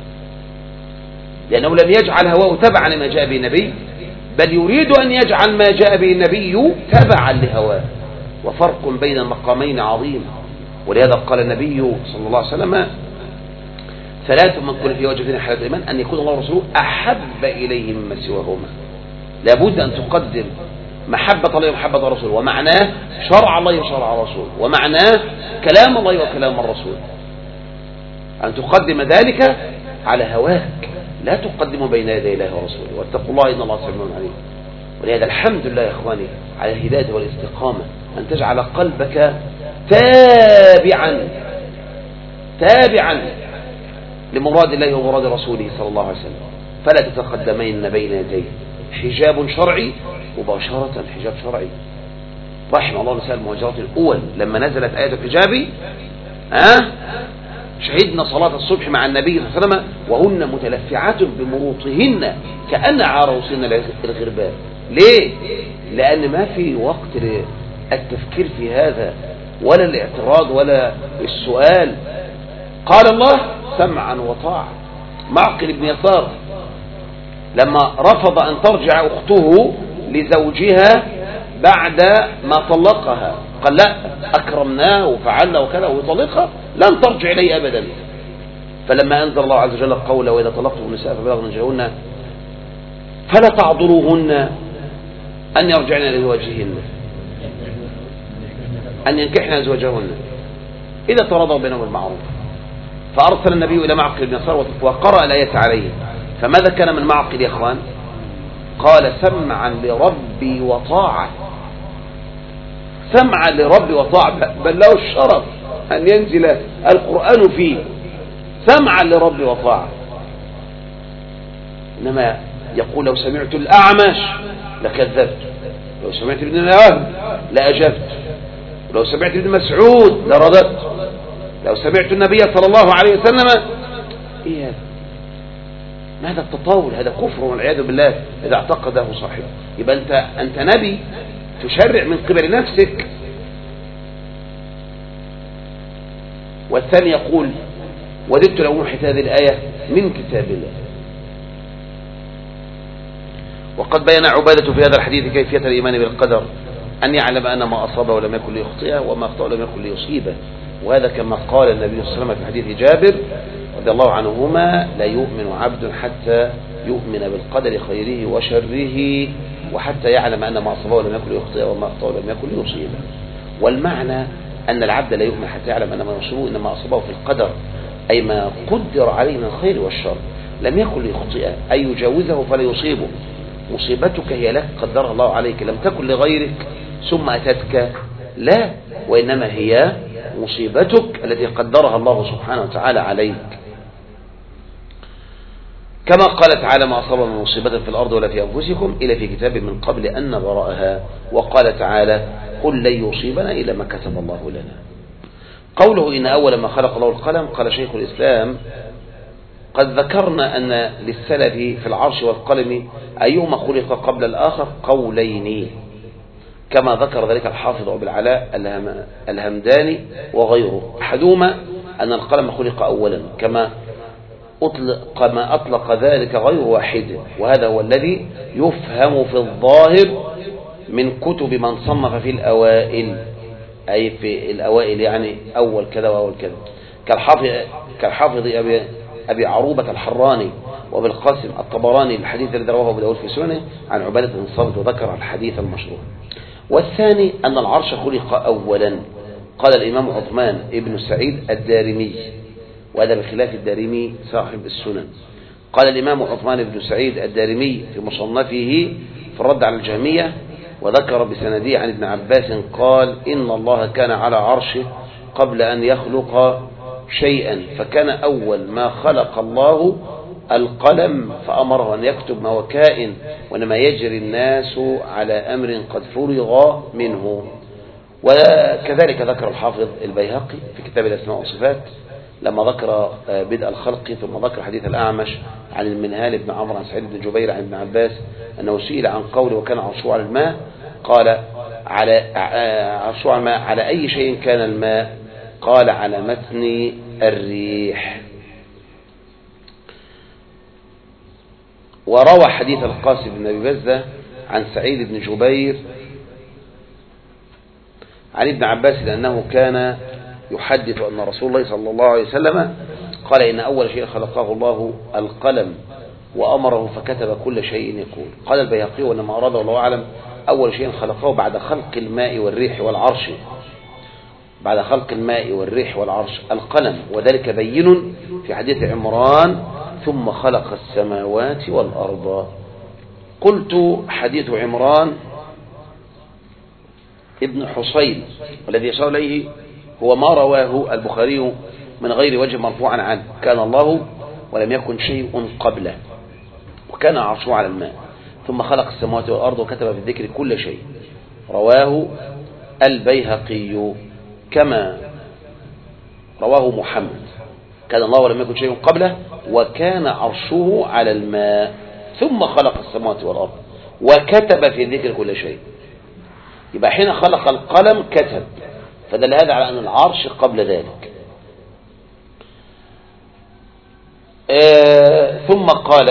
لأنه لم يجعل هواه تبعا لما جاء به النبي، بل يريد أن يجعل ما جاء به النبي تبعا لهواه، وفرق بين المقامين عظيم. ولهذا قال النبي صلى الله عليه وسلم: ثلاث من كن في وجه حالة الإيمان أن يكون الله ورسوله أحب إليه مما سواهما. لابد أن تقدم محبة الله ومحبة الرسول، ومعناه شرع الله وشرع الرسول، ومعناه كلام الله وكلام الرسول. أن تقدم ذلك على هواك، لا تقدم بين يدي الله ورسوله، واتقوا الله إن الله سميع عليم. ولهذا الحمد لله يا إخواني على الهداية والاستقامة، أن تجعل قلبك تابعا تابعا لمراد الله ومراد رسوله صلى الله عليه وسلم، فلا تتقدمين بين يديه. حجاب شرعي مباشرة، حجاب شرعي. رحم الله نساء المهاجرات الأول لما نزلت آية الحجاب أه؟ شهدنا صلاة الصبح مع النبي صلى الله عليه وسلم وهن متلفعات بمروطهن كأن عروسن الغربان. ليه؟ لأن ما في وقت للتفكير في هذا ولا الاعتراض ولا السؤال. قال الله سمعا وطاعة. معقل بن يسار لما رفض أن ترجع أخته لزوجها بعد ما طلقها قال لا أكرمناه وفعلنا وكذا ويطلقها لن ترجع إليه أبدا. فلما أنزل الله عز وجل قوله وإذا طلقتم النساء فبلغن أجلهن فلا تعذروهن أن يرجعن لزواجهن أن ينكحن أزواجهن إذا تراضوا بينهم بالمعروف. فأرسل النبي إلى معقل بن يسار وقرأ الآية عليه. فماذا كان من معقل يا إخوان؟ قال سمعا لربي وطاعة، سمعا لربي وطاعة، بل له الشرف أن ينزل القرآن فيه سمعا لربي وطاعة. إنما يقول لو سمعت الأعمش لكذبت، لو سمعت ابن الوهب لأجبت، لو سمعت ابن مسعود لرددت، لو سمعت النبي صلى الله عليه وسلم. إيه هذا؟ ما هذا التطاول؟ هذا كفر والعياذ بالله إذا اعتقده صاحبه. يبقى أنت, أنت نبي تشرع من قبل نفسك. والثاني يقول وددت لو محت هذه الآية من كتاب الله. وقد بين عبادة في هذا الحديث كيفية الإيمان بالقدر، أن يعلم أن ما أصابه لم يكن ليخطئه وما أخطأه لم يكن ليصيبه. وهذا كما قال النبي صلى الله عليه وسلم في حديث جابر رضي الله عنهما لا يؤمن عبد حتى يؤمن بالقدر خيره وشره وحتى يعلم أن ما أصابه لم يكن ليخطئه وما أخطأه لم يكن ليصيبه. والمعنى أن العبد لا يؤمن حتى يعلم أن ما يصيبه إنما أصابه في القدر، أي ما قدر عليه من الخير والشر لم يكن ليخطئه، أي يجاوزه فلا يصيبه. مصيبتك هي لك قدرها الله عليك، لم تكن لغيرك ثم أتتك، لا، وإنما هي مصيبتك التي قدرها الله سبحانه وتعالى عليك. كما قال تعالى ما أصاب من مصيبة في الأرض ولا في أنفسكم إلا في كتاب من قبل أن نبرأها. وقال تعالى قل لن يصيبنا إلا ما كتب الله لنا. قوله إن أول ما خلق الله القلم، قال شيخ الإسلام قد ذكرنا أن للسلف في العرش والقلم أيهما خلق قبل الآخر قولين، كما ذكر ذلك الحافظ أبو العلاء الهمداني وغيره. أحدهما أن القلم خلق أولا كما أطلق, ما أطلق ذلك غير واحد، وهذا هو الذي يفهم في الظاهر من كتب من صنف في الأوائل، أي في الأوائل يعني أول كذا وأول كذا، كالحافظ, كالحافظ أبي, أبي عروبة الحراني وبالقاسم الطبراني الحديث الذي رواه أبو داود في سننه عن عبادة بن صامت وذكر الحديث المشروع. والثاني أن العرش خلق أولا، قال الإمام عثمان ابن سعيد الدارمي، وهذا بخلاف الدارمي صاحب السنن. قال الإمام عثمان بن سعيد الدارمي في مصنفه في الرد على الجهمية وذكر بسنده عن ابن عباس قال إن الله كان على عرشه قبل أن يخلق شيئا، فكان أول ما خلق الله القلم فأمره أن يكتب ما هو كائن، وإنما يجري الناس على أمر قد فرغ منه. وكذلك ذكر الحافظ البيهقي في كتاب الأسماء والصفات لما ذكر بدء الخلق ثم ذكر حديث الأعمش عن المنهال بن عمرو عن سعيد بن جبير عن ابن عباس أنه سئل عن قوله وكان عرشه على الماء، قال على عرشه على الماء على أي شيء كان الماء؟ قال على متن الريح. وروى حديث القاسم بن أبي بزة عن سعيد بن جبير عن ابن عباس لأنه كان يحدث أن رسول الله صلى الله عليه وسلم قال إن أول شيء خلقه الله القلم وأمره فكتب كل شيء يكون. قال البيهقي وإنما أراد والله أعلم أول شيء خلقه بعد خلق الماء والريح والعرش، بعد خلق الماء والريح والعرش القلم، وذلك بين في حديث عمران ثم خلق السماوات والأرض. قلت حديث عمران ابن حصين والذي يشار إليه هو ما رواه البخاري من غير وجه مرفوعا عنه، كان الله ولم يكن شيء قبله وكان عرشه على الماء ثم خلق السماوات والأرض وكتب في الذكر كل شيء. رواه البيهقي كما رواه محمد، كان الله ولم يكن شيء قبله وكان عرشه على الماء ثم خلق السماوات والأرض وكتب في الذكر كل شيء. يبقى حين خلق القلم كتب، فدل هذا على أن العرش قبل ذلك. آه ثم قال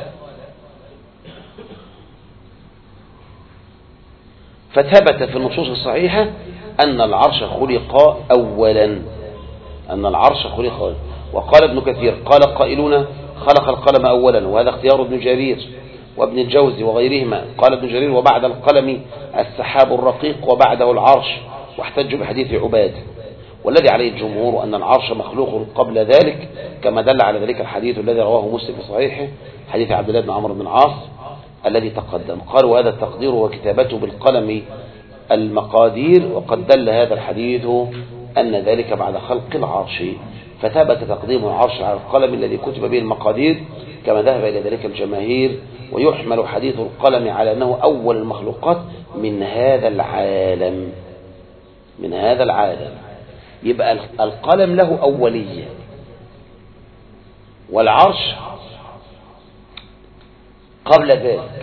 فثبت في النصوص الصحيحة أن العرش خلق أولا، أن العرش خلق أولا. وقال ابن كثير قال قائلون خلق القلم أولا، وهذا اختيار ابن جرير وابن الجوزي وغيرهما. قال ابن جرير وبعد القلم السحاب الرقيق وبعده العرش، واحتجوا بحديث عباد، والذي عليه الجمهور أن العرش مخلوق قبل ذلك، كما دل على ذلك الحديث الذي رواه مسلم في صحيحه حديث عبد الله بن عمرو بن العاص الذي تقدم. قالوا هذا التقدير وكتابته بالقلم المقادير، وقد دل هذا الحديث أن ذلك بعد خلق العرش، فثبت تقديم العرش على القلم الذي كتب به المقادير كما ذهب إلى ذلك الجماهير. ويحمل حديث القلم على أنه أول المخلوقات من هذا العالم، من هذا العالم. يبقى القلم له أولية، والعرش قبل ذلك،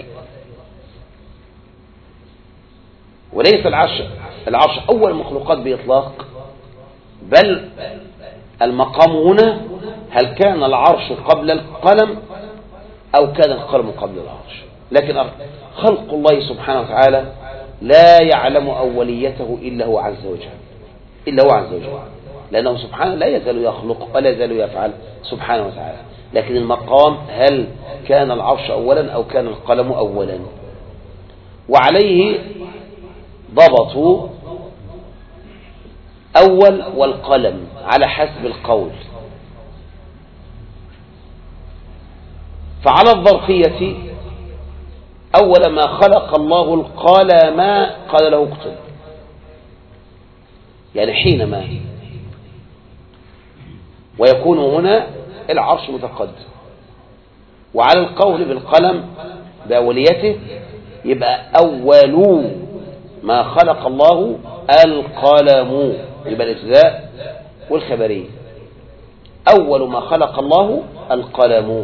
وليس العرش العرش أول المخلوقات بإطلاق، بل المقام هنا هل كان العرش قبل القلم أو كان القلم قبل العرش. لكن خلق الله سبحانه وتعالى لا يعلم أوليته إلا هو عز وجل، إلا هو عز وجل، لأنه سبحانه لا يزال يخلق ولا يزال يفعل سبحانه وتعالى. لكن المقام هل كان العرش أولا أو كان القلم أولا، وعليه ضبطوا أول والقلم على حسب القول. فعلى الظرفية أول ما خلق الله القلم قال له اكتب، يعني حينما، ويكون هنا العرش متقدم. وعلى القول بالقلم بأوليته يبقى أول ما خلق الله القلم، يبقى الابتداء والخبرية. أول ما خلق الله القلم،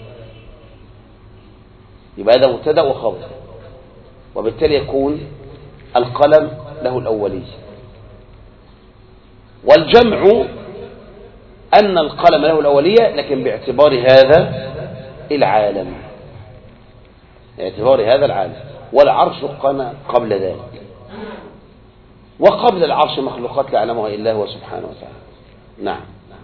يبقى هذا مبتدأ وخبر، وبالتالي يكون القلم له الأولية. والجمع أن القلم له الأولية لكن باعتبار هذا العالم، باعتبار هذا العالم، والعرش كان قبل ذلك، وقبل العرش مخلوقات لا يعلمها إلا هو سبحانه وتعالى. نعم.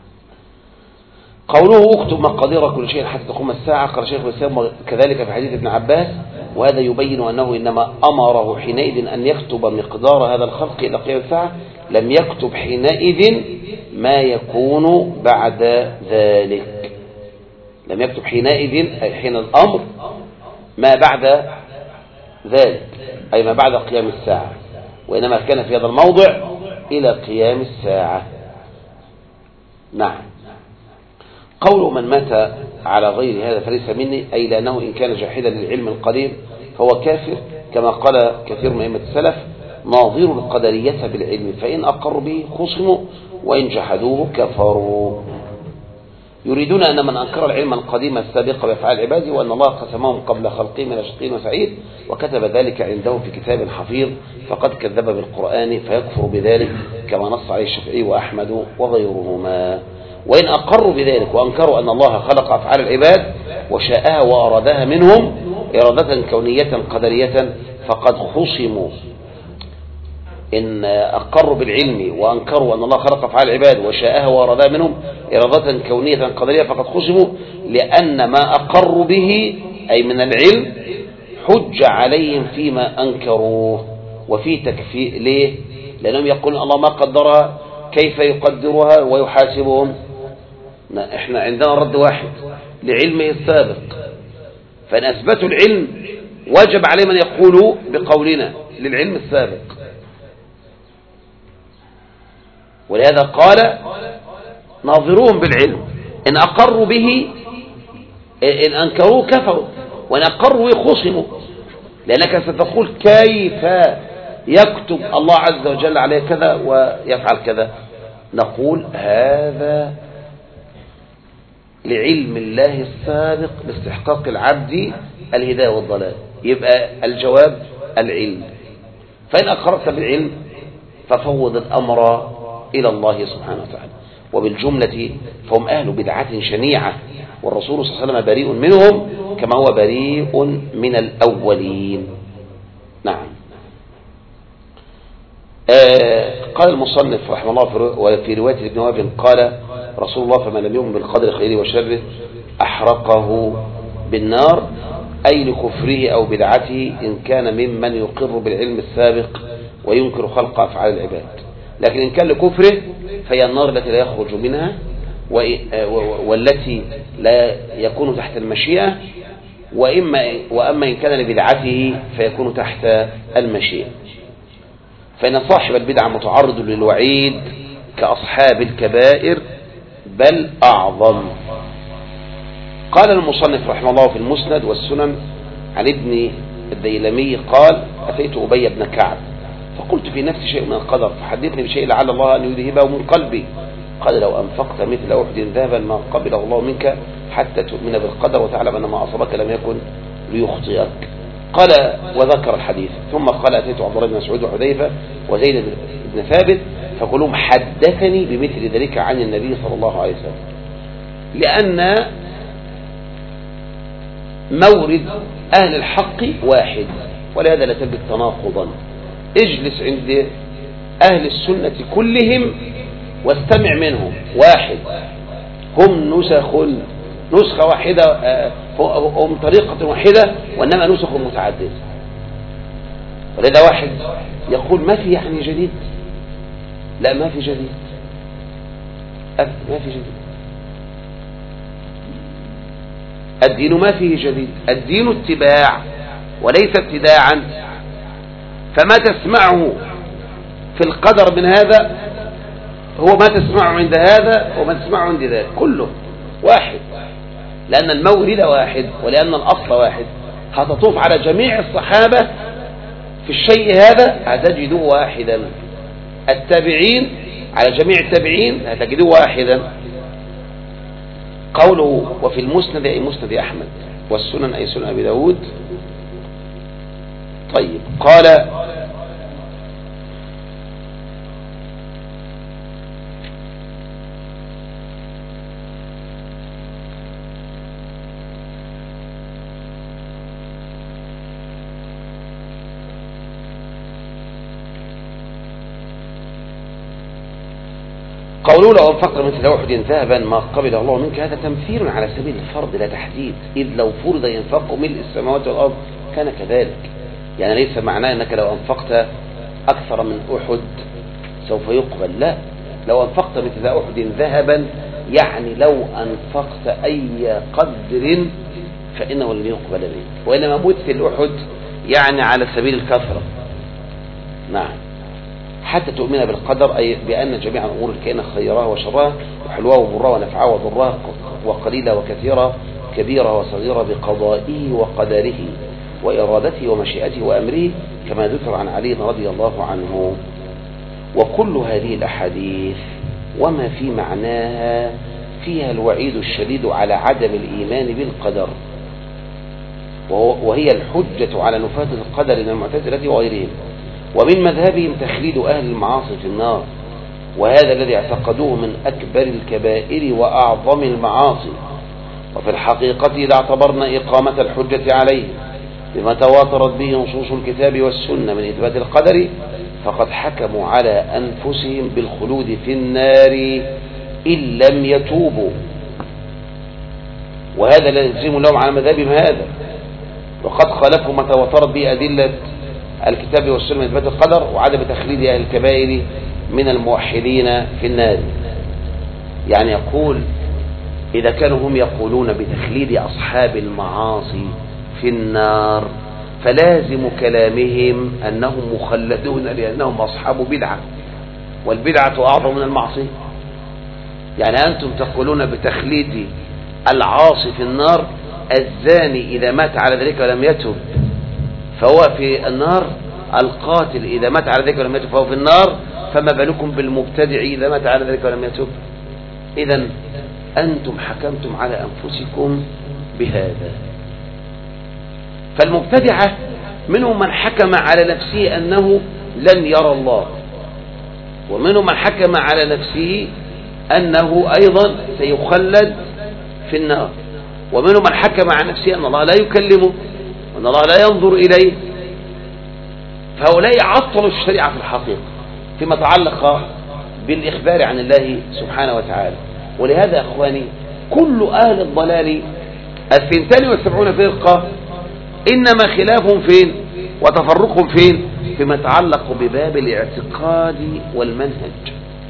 قوله اكتب مقادير كل شيء حتى تقوم الساعة، قال شيخ الإسلام كذلك في حديث ابن عباس، وهذا يبين أنه إنما أمره حينئذ أن يكتب مقدار هذا الخلق إلى قيام الساعة، لم يكتب حينئذ ما يكون بعد ذلك، لم يكتب حينئذ أي حين الأمر ما بعد ذلك أي ما بعد قيام الساعة، وإنما كان في هذا الموضع إلى قيام الساعة. نعم. قول من مات على غير هذا فليس مني، أي لأنه إن كان جاحدا للعلم القديم فهو كافر، كما قال كثير من أئمة السلف ناظر القدرية بالعلم، فإن أقروا به خصموا وإن جحدوه كفروا. يريدون أن من أنكر العلم القديم السابق بأفعال العباد وأن الله قسمهم قبل خلقهم إلى شقي وسعيد وكتب ذلك عنده في كتاب حفيظ فقد كذب بالقرآن فيكفر بذلك، كما نص عليه الشافعي وأحمد وغيرهما. وإن أقروا بذلك وأنكروا أن الله خلق أفعال العباد وشاءها وأرادها منهم إرادة كونية قدرية فقد خصموا إن أقروا بالعلم وأنكروا أن الله خلق أفعال العباد وشاءها وأرادها منهم إرادة كونية قدرية فقد خصموا، لأن ما أقروا به أي من العلم حج عليهم فيما أنكروه وفي تكفير. ليه؟ لأنهم يقولون الله ما قدرها كيف يقدرها ويحاسبهم. إحنا عندنا رد واحد لعلمه السابق، فإن أثبتوا العلم وجب عليهم أن يقولوا بقولنا للعلم السابق. ولهذا قال ناظروهم بالعلم، إن أقروا به إن أنكروه كفروا، وإن أقروا خصموا. لأنك ستقول كيف يكتب الله عز وجل عليه كذا ويفعل كذا؟ نقول هذا لعلم الله السابق باستحقاق العبد الهداية والضلال. يبقى الجواب العلم. فإن أقررت بالعلم ففوض الأمر إلى الله سبحانه وتعالى. وبالجملة فهم أهل بدعة شنيعة، والرسول صلى الله عليه وسلم بريء منهم كما هو بريء من الأولين. نعم. آه قال المصنف رحمه الله وفي رواية ابن وهب قال رسول الله فمن لم يؤمن بالقدر خيره وشره أحرقه بالنار، أي لكفره أو بدعته إن كان ممن يقر بالعلم السابق وينكر خلق أفعال العباد. لكن إن كان لكفره فهي النار التي لا يخرج منها والتي لا يكون تحت المشيئة، وإما وأما إن كان لبدعته فيكون تحت المشيئة. فإن صاحب البدعة متعرض للوعيد كأصحاب الكبائر بل أعظم. قال المصنف رحمه الله في المسند والسنن عن ابن الديلمي قال أتيت أبي بن كعب فقلت في نفسي شيء من القدر فحدثني بشيء لعل الله أن يذهبه من قلبي. قال لو أنفقت مثل أحد ذهبا ما قبله الله منك حتى تؤمن بالقدر وتعلم أن ما أصابك لم يكن ليخطئك. قال وذكر الحديث. ثم قال أتيت عبد الله بن مسعود وحذيفة وزيد بن ثابت فكلهم حدثني بمثل ذلك عن النبي صلى الله عليه وسلم، لأن مورد أهل الحق واحد، ولهذا لا تجد تناقضا. اجلس عند أهل السنة كلهم واستمع منهم واحد، هم نسخ نسخة واحدة، هم طريقة واحدة وإنما نسخ متعددة. ولذا واحد يقول ما في يعني جديد، لا ما في جديد، ما في جديد. الدين ما فيه جديد، الدين اتباع وليس ابتداعا. فما تسمعه في القدر من هذا هو ما تسمعه عند هذا وما تسمعه عند ذاك، كله واحد، لأن المورد واحد ولأن الأصل واحد. هتطوف على جميع الصحابة في الشيء هذا هتجدوه واحدا، التابعين على جميع التابعين هتجدوه واحدا. قوله وفي المسند أي مسند أحمد والسنن أي سنن أبي داود. طيب قال قولوا لو أنفقت مثل أحد ذهبا ما قبله الله منك، هذا تمثيل على سبيل الفرض لا تحديد، إذ لو فرض ينفق ملء السماوات والأرض كان كذلك. يعني ليس معناه أنك لو أنفقت أكثر من أحد سوف يقبل، لا، لو أنفقت مثل أحد ذهبا يعني لو أنفقت أي قدر فإنه لن يقبل منك، وإنما مثل أحد يعني على سبيل الكثرة. نعم. حتى تؤمن بالقدر أي بأن جميع الأمور الكائنة خيرها وشرها وحلوها ومرها ونفعها وضرها وقليلة وكثيرة كبيرة وصغيرة بقضائه وقدره وإرادته ومشيئته وأمره كما ذكر عن علي رضي الله عنه. وكل هذه الأحاديث وما في معناها فيها الوعيد الشديد على عدم الإيمان بالقدر، وهي الحجة على نفاة القدر من المعتزلة وغيرهم. ومن مذهبهم تخليد أهل المعاصي في النار، وهذا الذي اعتقدوه من أكبر الكبائر وأعظم المعاصي. وفي الحقيقة إذا اعتبرنا إقامة الحجة عليه بما تواترت به نصوص الكتاب والسنة من إثبات القدر فقد حكموا على أنفسهم بالخلود في النار إن لم يتوبوا، وهذا لا يلزم لهم على مذهبهم هذا، وقد خالفوا ما تواترت به أدلة الكتاب والسنة من إثبات القدر وعدم تخليد أهل الكبائر من الموحدين في النار. يعني يقول إذا كانوا هم يقولون بتخليد أصحاب المعاصي في النار فلازم كلامهم أنهم مخلدون لأنهم أصحاب بدعة، والبدعة أعظم من المعصية. يعني أنتم تقولون بتخليد العاصي في النار، الزاني إذا مات على ذلك ولم يتب فهو في النار، القاتل إذا مات على ذلك ولم يتب فهو في النار، فما بالكم بالمبتدع إذا مات على ذلك ولم يتب؟ إذن أنتم حكمتم على أنفسكم بهذا. فالمبتدعة منهم من حكم على نفسه أنه لن يرى الله، ومنهم من حكم على نفسه أنه أيضا سيخلد في النار، ومنهم من حكم على نفسه أن الله لا يكلمه وأن الله لا ينظر إليه. فهؤلاء عطلوا الشريعة في الحقيقة فيما تعلق بالإخبار عن الله سبحانه وتعالى. ولهذا يا أخواني كل أهل الضلال الثنتان والسبعون فرقة إنما خلافهم فين وتفرقهم فين؟ فيما يتعلق بباب الاعتقاد والمنهج،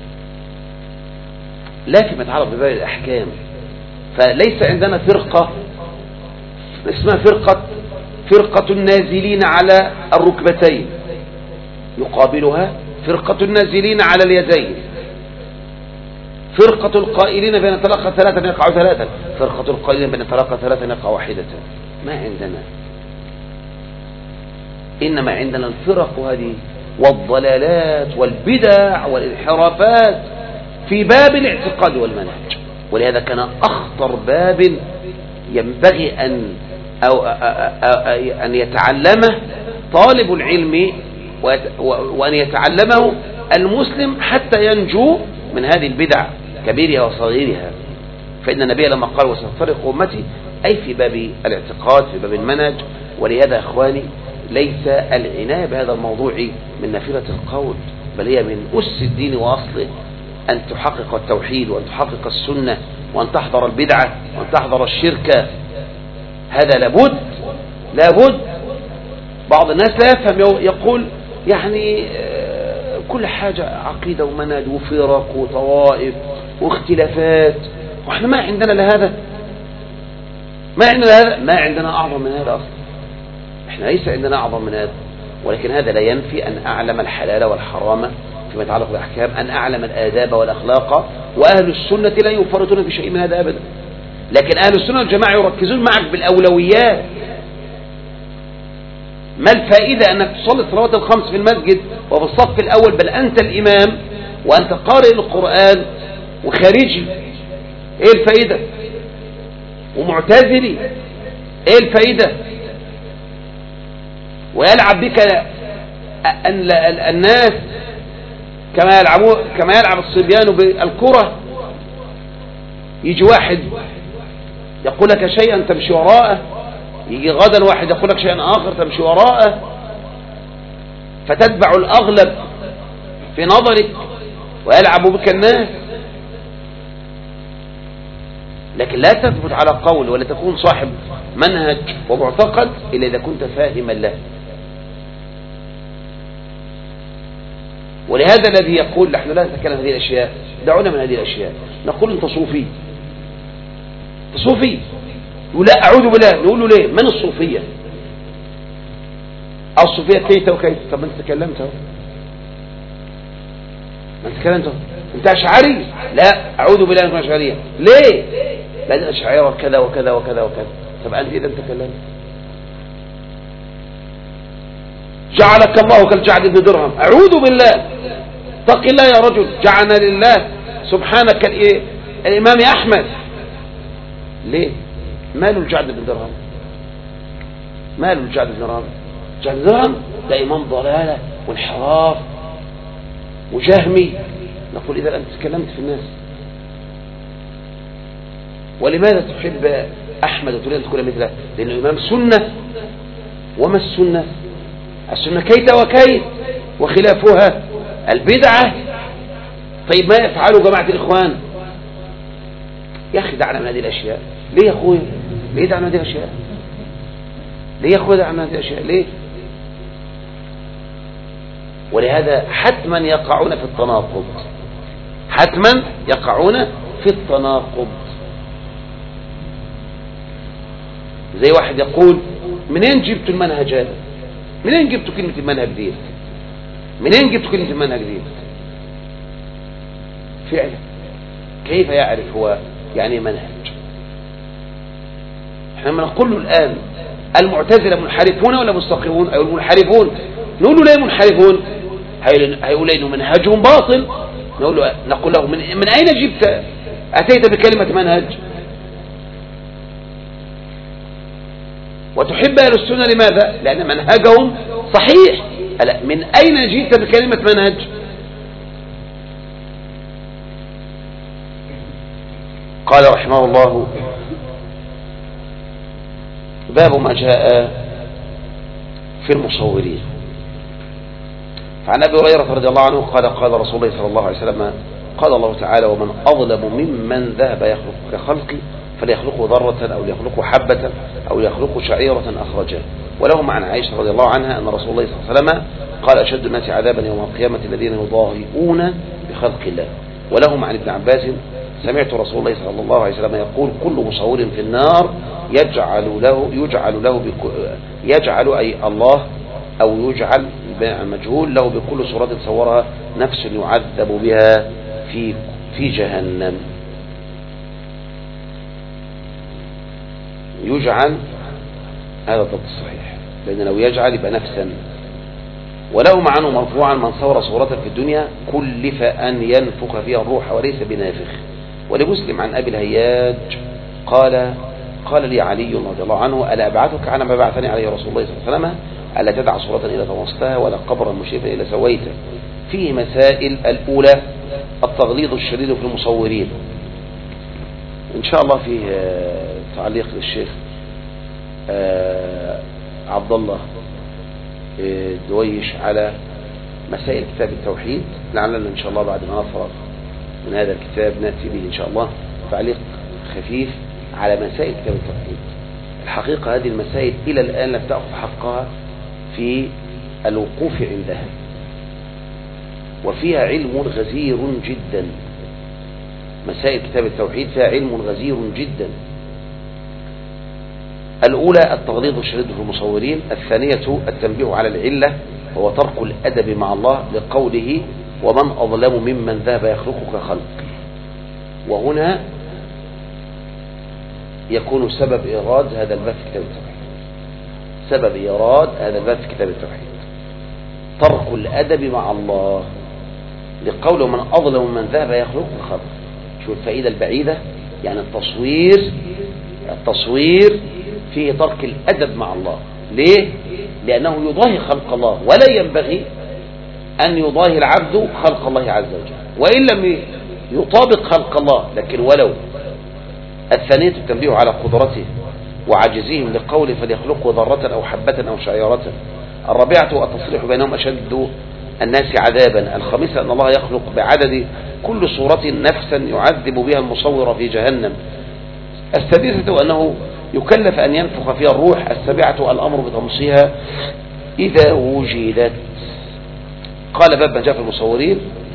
لا فيما يتعلق بباب الأحكام. فليس عندنا فرقة اسمها فرقة فرقة النازلين على الركبتين، يقابلها فرقة النازلين على اليدين، فرقة القائلين بأن نتلقى ثلاثة يقع ثلاثة، فرقة القائلين بأن نتلقى ثلاثة يقع واحدة. ما عندنا، إنما عندنا الفرق هذه والضلالات والبدع والانحرافات في باب الاعتقاد والمنهج. ولهذا كان أخطر باب ينبغي أن أو أن يتعلمه طالب العلم وأن يتعلمه المسلم حتى ينجو من هذه البدع كبيرها وصغيرها. فإن النبي لما قال وستفترق أمتي أي في باب الاعتقاد في باب المنهج. ولهذا أخواني ليس العناية بهذا الموضوع من نافلة القول، بل هي من أس الدين وأصله، أن تحقق التوحيد وأن تحقق السنة وأن تحضر البدعة وأن تحضر الشرك. هذا لابد لابد. بعض الناس لا يفهم، يقول يعني كل حاجة عقيدة ومنهج وفرق وطوائف واختلافات، واحنا ما عندنا لهذا، ما عندنا هذا، ما عندنا أعظم من هذا أصلا. احنا ليس عندنا أعظم من هذا، ولكن هذا لا ينفي أن أعلم الحلال والحرام فيما يتعلق بالأحكام، أن أعلم الآداب والأخلاق. وأهل السنة لا يفرطون في شيء من هذا أبدا. لكن أهل السنة والجماعة يركزون معك بالأولويات. ما الفائدة أنك تصلي الصلوات الخمس في المسجد وفي الصف الأول بل أنت الإمام وأنت قارئ القرآن وخارجي؟ إيه الفائدة؟ ومعتزلي، إيه الفائدة؟ ويلعب بك الناس كما يلعبوا كما يلعب الصبيان بالكرة. يجي واحد يقول لك شيئا تمشي وراءه، يجي غدا واحد يقول لك شيئا آخر تمشي وراءه، فتتبع الأغلب في نظرك ويلعب بك الناس. لكن لا تثبت على قول ولا تكون صاحب منهج ومعتقد إلا إذا كنت فاهما له. ولهذا الذي يقول نحن لا نتكلم هذه الأشياء، دعونا من هذه الأشياء، نقول أنت صوفي، أنت صوفي، يقول لا أعوذ بالله، نقول له ليه؟ من الصوفية؟ أو الصوفية كيت وكيت. طب ما أنت تكلمت اهو، ما أنت تكلمت اهو، أنت أشعري؟ لا أعوذ بالله من أشعرية. ليه؟ لأن أشعرية كذا وكذا وكذا وكذا. طب أنت إذا تكلمت جعلك الله كالجعد بن درهم، أعوذ بالله، اتق الله يا رجل، جعلنا لله سبحانك الإمام أحمد. ليه؟ ماله الجعد بن درهم؟ ماله الجعد بن درهم؟ الجعد بن درهم ده إمام ضلالة وانحراف وجهمي. نقول إذا أنت تكلمت في الناس. ولماذا تحب أحمد وتريد أن تكون مثله؟ لأنه إمام سنة. وما السنة؟ السنة كيت وكيت، وخلافها البدعة. طيب ما يفعله جماعة الإخوان؟ يا أخي دعنا من هذه الأشياء. ليه يا أخوي؟ ليه دعنا من هذه الأشياء؟ ليه يا أخوي دعنا من هذه الأشياء؟ ليه؟ ولهذا حتما يقعون في التناقض، حتما يقعون في التناقض. زي واحد يقول منين جبت المنهج هذا؟ منين جبت كلمة المنهج دي؟ منين جبت كلمة المنهج دي؟ فعلا كيف يعرف هو يعني منهج؟ احنا لما نقول له الآن المعتزلة منحرفون ولا مستقيمون؟ أو المنحرفون، نقول له ليه منحرفون؟ هيقول إنه منهجهم باطل. نقول له نقول له من, من أين جبت أتيت بكلمة منهج؟ وتحب أهل السنة لماذا؟ لأن منهجهم صحيح. من أين جئت بكلمة منهج؟ قال رحمه الله باب ما جاء في المصورين. فعن أبي هريرة رضي الله عنه قال قال رسول الله صلى الله عليه وسلم قال الله تعالى ومن أظلم ممن ذهب يخلق كخلقي فليخلقوا ذرة أو ليخلقوا حبة أو ليخلقوا شعيرة أخرجه. ولهم عن عائشة رضي الله عنها أن رسول الله صلى الله عليه وسلم قال أشد الناس عذابا يوم القيامة الذين يضاهئون بخلق الله. ولهم عن ابن عباس سمعت رسول الله صلى الله عليه وسلم يقول كل مصور في النار يجعل له يجعل له يجعل أي الله أو يجعل مجهول له بكل صورة صورها نفس يعذب بها في في جهنم. يجعل هذا الضبط الصحيح، لأن لو يجعل يبقى نفسا. وله معنى مرفوعا من صور صورة في الدنيا كلف أن ينفخ فيها الروح وليس بنافخ. ولمسلم عن أبي الهياج قال قال لي علي رضي الله عنه ألا أبعثك على ما بعثني عليه رسول الله صلى الله عليه وسلم ألا تدع صورة إلى طمستها ولا قبرا مشرفا إلى سويته. فيه مسائل. الأولى التغليظ الشديد في المصورين. إن شاء الله فيه تعليق للشيخ عبد الله دويش على مسائل كتاب التوحيد. لعلنا إن شاء الله بعد ما نفرغ من هذا الكتاب نأتي به إن شاء الله تعليق خفيف على مسائل كتاب التوحيد. الحقيقة هذه المسائل إلى الآن لم تأخذ حقها في الوقوف عندها، وفيها علم غزير جدا. مسائل كتاب التوحيد فيها علم غزير جدا. الأولى التغليظ الشديد في المصورين. الثانية التنبيه على العلة وهو ترك الأدب مع الله لقوله ومن أظلم ممن ذهب يخلق كخلق. وهنا يكون سبب إيراد هذا الباب في كتاب التوحيد. سبب إيراد هذا الباب في كتاب التوحيد ترك الأدب مع الله لقوله من أظلم ممن ذهب يخلق كخلق. شو الفائدة البعيدة؟ يعني التصوير التصوير فيه ترك الأدب مع الله. ليه؟ لأنه يضاهي خلق الله، ولا ينبغي أن يضاهي العبد خلق الله عز وجل وإن لم يطابق خلق الله. لكن ولو. الثانية التنبيه على قدرته وعجزهم لقوله فليخلقوا ذرة أو حبة أو شعيرة. الرابعة التصريح بينهم أشد الناس عذابا. الخامسة أن الله يخلق بعدد كل صورة نفسا يعذب بها المصور في جهنم. السادسة أنه يكلف أن ينفخ فيها الروح. السابعة الأمر بطمسها إذا وجدت. قال باب ما جاء في المصورين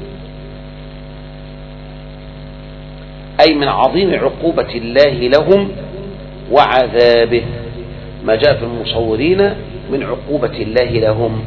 أي من عظيم عقوبة الله لهم وعذابه. ما جاء في المصورين من عقوبة الله لهم.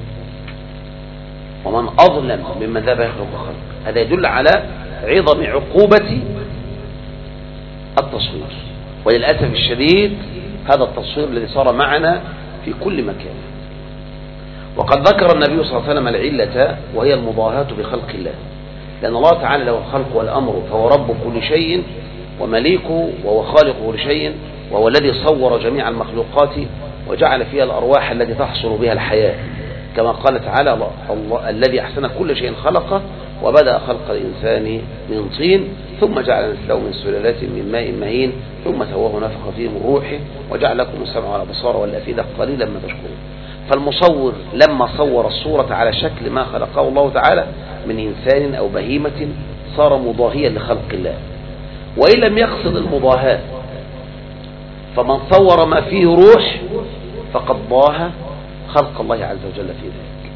ومن أظلم ممن ذهب يخلق خلق. هذا يدل على عظم عقوبة التصوير. وللأسف الشديد هذا التصوير الذي صار معنا في كل مكان. وقد ذكر النبي صلى الله عليه وسلم العلة وهي المضاهاة بخلق الله، لأن الله تعالى له الخلق والأمر فهو رب كل شيء ومليكه وهو خالق كل شيء وهو الذي صور جميع المخلوقات وجعل فيها الأرواح التي تحصل بها الحياة، كما قال تعالى الله, الله الذي أحسن كل شيء خلقه وبدأ خلق الإنسان من طين ثم جعل نسله من سلالات من ماء مهين ثم سواه نفخ فيه من روحه وجعل لكم السمع والأبصار والأفئدة قليلا ما تشكرون. فالمصور لما صور الصورة على شكل ما خلقه الله تعالى من إنسان أو بهيمة صار مضاهيا لخلق الله، وإن لم يقصد المضاهاة فمن صور ما فيه روح فقد ضاهى خلق الله عز وجل في ذلك،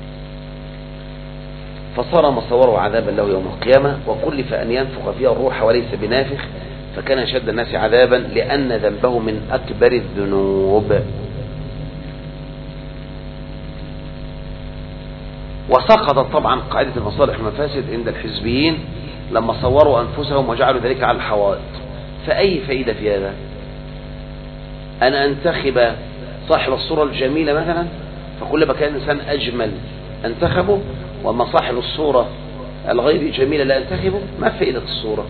فصار ما صوره عذابا له يوم القيامة، وكلف أن ينفخ فيها الروح وليس بنافخ، فكان أشد الناس عذابا لأن ذنبه من أكبر الذنوب. وسقطت طبعا قاعدة المصالح والمفاسد عند الحزبيين لما صوروا أنفسهم وجعلوا ذلك على الحوائط. فأي فائدة في هذا؟ أنا أنتخب صاحب الصورة الجميلة مثلا، فكل ما كان إنسان أجمل أنتخبه، وما صاحب الصورة الغير جميلة لا أنتخبه. ما فائدة الصورة؟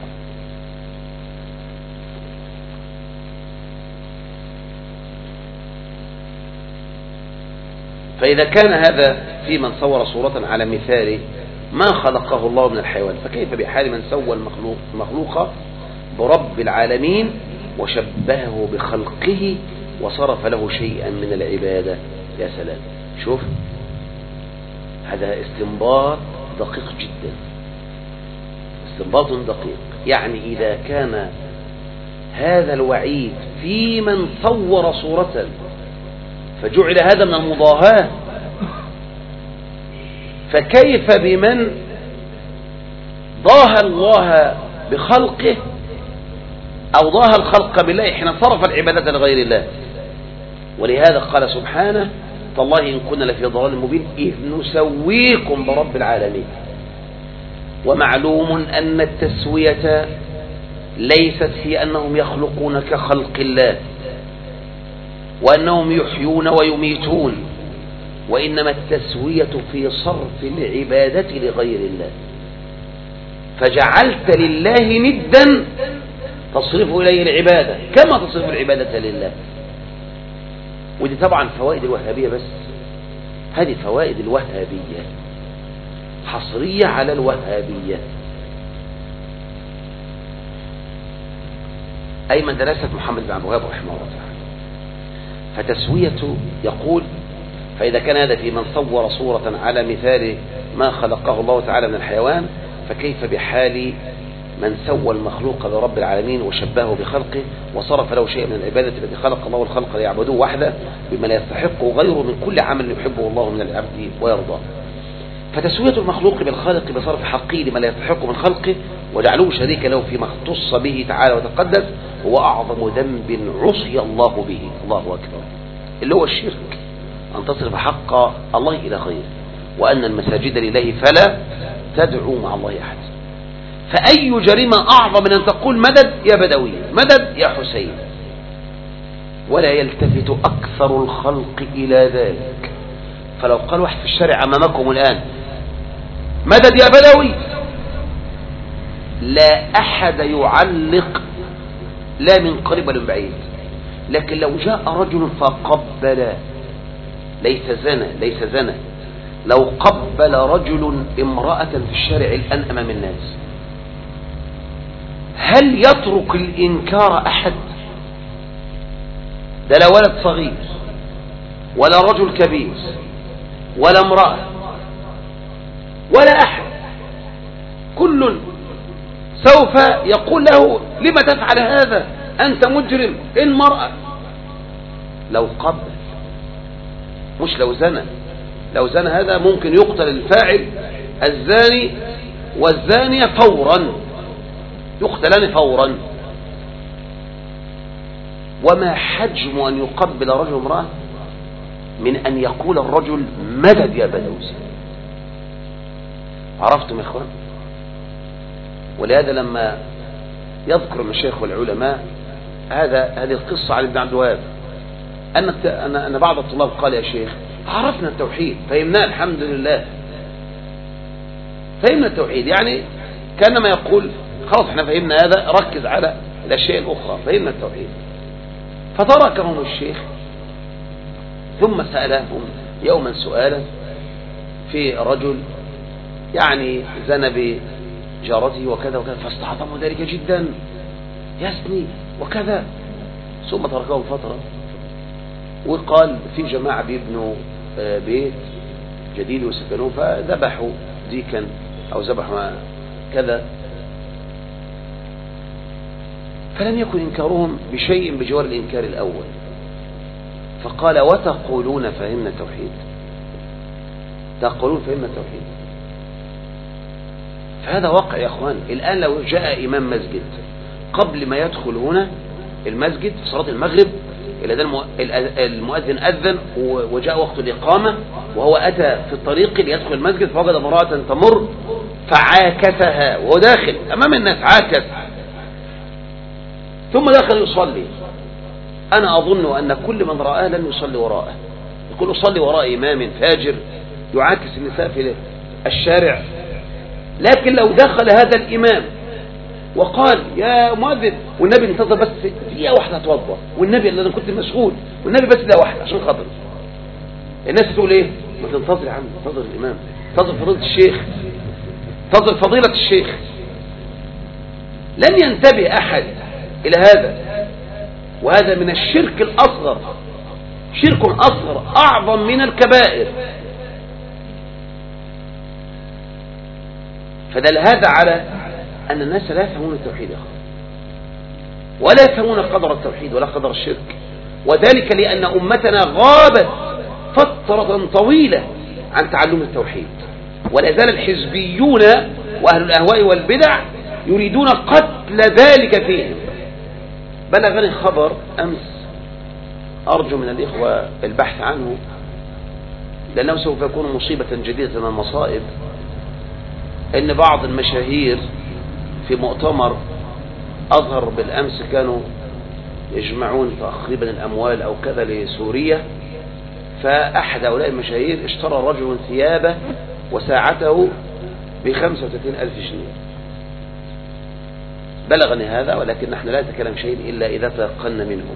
فإذا كان هذا في من صور صورة على مثال ما خلقه الله من الحيوان، فكيف بحال من سوى المخلوق مخلوق برب العالمين وشبهه بخلقه وصرف له شيئا من العبادة؟ يا سلام، شوف هذا استنباط دقيق جدا، استنباط دقيق. يعني إذا كان هذا الوعيد في من صور صورة فجعل هذا من المضاهاة، فكيف بمن ضاهى الله بخلقه أو ضاهى الخلق بالله حين صرف العبادة لغير الله؟ ولهذا قال سبحانه: تالله إن كنا لفي ضلال مبين إذ نسويكم برب العالمين. ومعلوم أن التسوية ليست هي أنهم يخلقون كخلق الله وأنهم يحيون ويميتون، وإنما التسوية في صرف العبادة لغير الله. فجعلت لله ندا تصرف إليه العبادة كما تصرف العبادة لله. ودي طبعا فوائد الوهابية، بس هذه فوائد الوهابية حصرية على الوهابية. أي مدرسة محمد بن عبد الوهاب رحمه الله تعالى. فتسوية يقول: فإذا كان هذا في من صور صورة على مثال ما خلقه الله تعالى من الحيوان، فكيف بحال من سوى المخلوق برب العالمين وشبهه بخلقه وصرف له شيء من العبادة التي خلق الله الخلق ليعبدوه وحده بما لا يستحقه غيره من كل عمل يحبه الله من العبد ويرضاه. فتسوية المخلوق بالخالق بصرف حقه لما لا يستحقه من خلقه وجعلوه شريكا له فيما اختص به تعالى وتقدس هو أعظم ذنب عصي الله به. الله أكبر. اللي هو الشرك، أن تصرف حق الله إلى غيره، وأن المساجد لله فلا تدعو مع الله أحد. فأي جريمة أعظم من أن تقول مدد يا بدوي، مدد يا حسين، ولا يلتفت أكثر الخلق إلى ذلك. فلو قال واحد في الشارع أمامكم الآن مدد يا بدوي، لا أحد يعلق لا من قريب ولا من بعيد. لكن لو جاء رجل فقبل، ليس زنا ليس زنا لو قبل رجل امرأة في الشارع الآن أمام الناس، هل يترك الإنكار أحد؟ ده لا ولد صغير ولا رجل كبير ولا امرأة ولا أحد، كل سوف يقول له: لما تفعل هذا؟ أنت مجرم. المرأة لو قبل، مش لو زنى. لو زنى هذا ممكن يقتل الفاعل الزاني والزانية فورا، يقتلان فورا. وما حجم أن يقبل رجل امرأة من أن يقول الرجل مدد يا بدوسي. عرفتم يا إخوان؟ ولهذا لما يذكر المشايخ والعلماء هذا هذه القصة على ابن عبد الوهاب، أن أن بعض الطلاب قال: يا شيخ عرفنا التوحيد، فهمناه الحمد لله، فهمنا التوحيد. يعني كانما يقول: خلاص احنا فهمنا هذا، ركز على الأشياء الأخرى، فهمنا التوحيد. فتركهم الشيخ ثم سألهم يوما سؤالا في رجل يعني زنى بجارته وكذا وكذا، فاستعظموا ذلك جدا، يزني وكذا. ثم تركهم فترة وقال في جماعة بيبنوا بيت جديد وسكنوه فذبحوا ديكا أو ذبحوا كذا، فلم يكن إنكارهم بشيء بجوار الإنكار الأول. فقال وتقولون فهمنا التوحيد، تقولون فهمنا التوحيد. فهذا واقع يا أخوان. الآن لو جاء إمام مسجد قبل ما يدخل هنا المسجد في صلاة المغرب، المؤذن أذن وجاء وقت الإقامة وهو أتى في الطريق ليدخل المسجد فوجد امرأة تمر فعاكسها وهو داخل أمام الناس، عاكس ثم دخل يصلي. أنا أظن أن كل من رآه لن يصلي وراءه، يقول أصلي وراء إمام فاجر يعاكس النساء في الشارع. لكن لو دخل هذا الإمام وقال يا مؤذن والنبي انتظر بس دقيقة واحدة اتوضى، والنبي اللي أنا كنت مشغول والنبي بس دقيقة واحدة عشان خاطر الناس تقول إيه؟ ما تنتظر يا عم، انتظر الإمام، انتظر فضيلة الشيخ، انتظر فضيلة الشيخ. لن ينتبه أحد إلى هذا، وهذا من الشرك الأصغر، شرك أصغر أعظم من الكبائر. فدل هذا على أن الناس لا يفهمون التوحيد ولا يفهمون قدر التوحيد ولا قدر الشرك، وذلك لأن أمتنا غابت فترة طويلة عن تعلم التوحيد، ولا زال الحزبيون وأهل الأهواء والبدع يريدون قتل ذلك فيهم. بلغني خبر أمس أرجو من الإخوة البحث عنه لأنه سوف يكون مصيبة جديدة من المصائب، إن بعض المشاهير في مؤتمر أظهر بالأمس كانوا يجمعون تقريبا الأموال أو كذا لسوريا، فأحد هؤلاء المشاهير اشترى رجل ثيابه وساعته بخمسة وثلاثين ألف جنيه. بلغني هذا، ولكن نحن لا نتكلم شيء إلا إذا تيقنا منهم.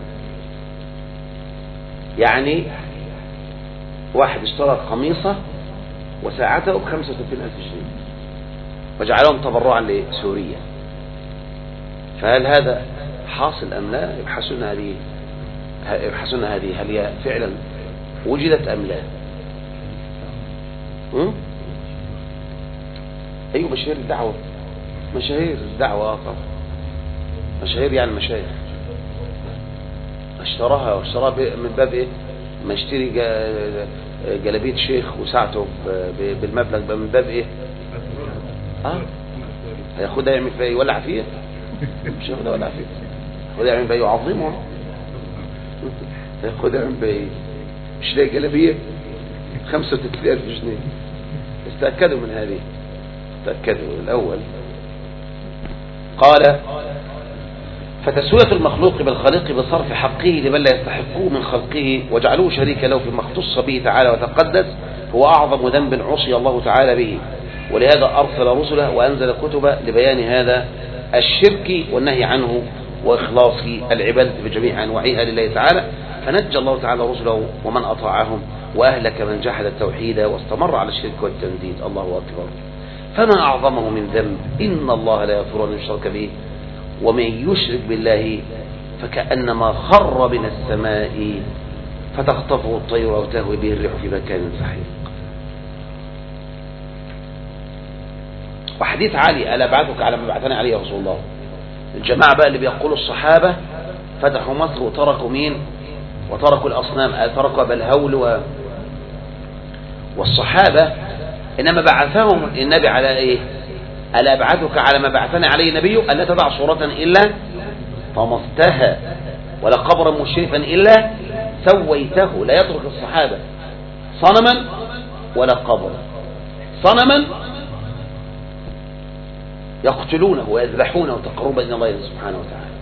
يعني واحد اشترى قميصه وساعته بخمسة وثلاثين ألف جنيه وجعلهم تبرعا لسوريا. فهل هذا حاصل أم لا؟ يبحثون هذه يبحثون هذه هل هي فعلا وجدت أم لا؟ هم؟ أيوة مشاهير الدعوة، مشاهير الدعوة طبعا، مشاهير يعني مشايخ. اشتراها واشتراها من باب ايه؟ ما اشتري جلابية شيخ وساعته بالمبلغ من باب ايه؟ اه هياخدها يعمل فيها يولع فيها؟ مش هياخدها يولع فيها، هياخدها يعمل فيها يعظمها، هياخدها يعمل فيها مش لاقي جلابية خمسة وثلاثين ألف جنيه. استأكدوا من هذه، تأكدوا الأول. قال فتسوية المخلوق بالخالق بصرف حقه لمن لا يستحقه من خلقه وجعلوه شريكا له فيما اختص به تعالى وتقدس هو أعظم ذنب عصي الله تعالى به، ولهذا أرسل رسله وأنزل كتبه لبيان هذا الشرك والنهي عنه وإخلاص العبادة بجميع أنواعها لله تعالى، فنجى الله تعالى رسله ومن أطاعهم وأهلك من جحد التوحيد واستمر على الشرك والتنديد. الله أكبر. فما أعظمه من ذنب، إن الله لا يغفر أن يشرك به ومن يشرك بالله فكأنما خر من السماء فتخطفه الطير أو تهوي به الريح في مكان سحيق. وحديث علي ألا بعثك على ما بعثني عليه يا رسول الله. الجماعة بقى اللي بيقولوا الصحابة فتحوا مصر وتركوا مين؟ وتركوا الأصنام، تركوا أبا الهول و... والصحابة إنما بعثهم النبي على إيه؟ ألا أبعثك على ما بعثني عليه النبي ألا تدع صورة إلا طمستها ولا قبرا مشرفا إلا سويته. لا يترك الصحابة صنما ولا قبرا، صنما يقتلونه ويذبحونه تقربا إلى الله سبحانه وتعالى،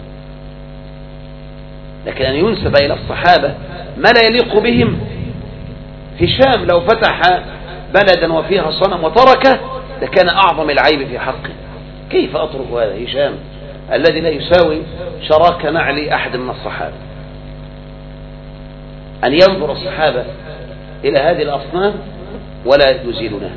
لكن أن ينسب إلى الصحابة ما لا يليق بهم. هشام لو فتح بلدا وفيها صنم وتركه لكان أعظم العيب في حقه. كيف أترك هذا هشام الذي لا يساوي شراك نعل أحد من الصحابة؟ أن ينظر الصحابة إلى هذه الأصنام ولا يزيلونها.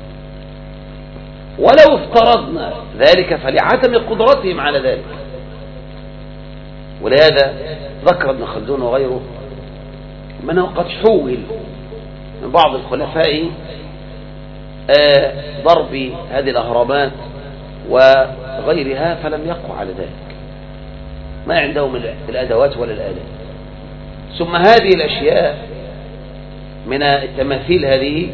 ولو افترضنا ذلك فلعدم قدرتهم على ذلك. ولهذا ذكر ابن خلدون وغيره من قد حول من بعض الخلفاء آه ضرب هذه الأهرامات وغيرها فلم يقوا على ذلك، ما عندهم الأدوات ولا الآلات. ثم هذه الأشياء من التماثيل هذه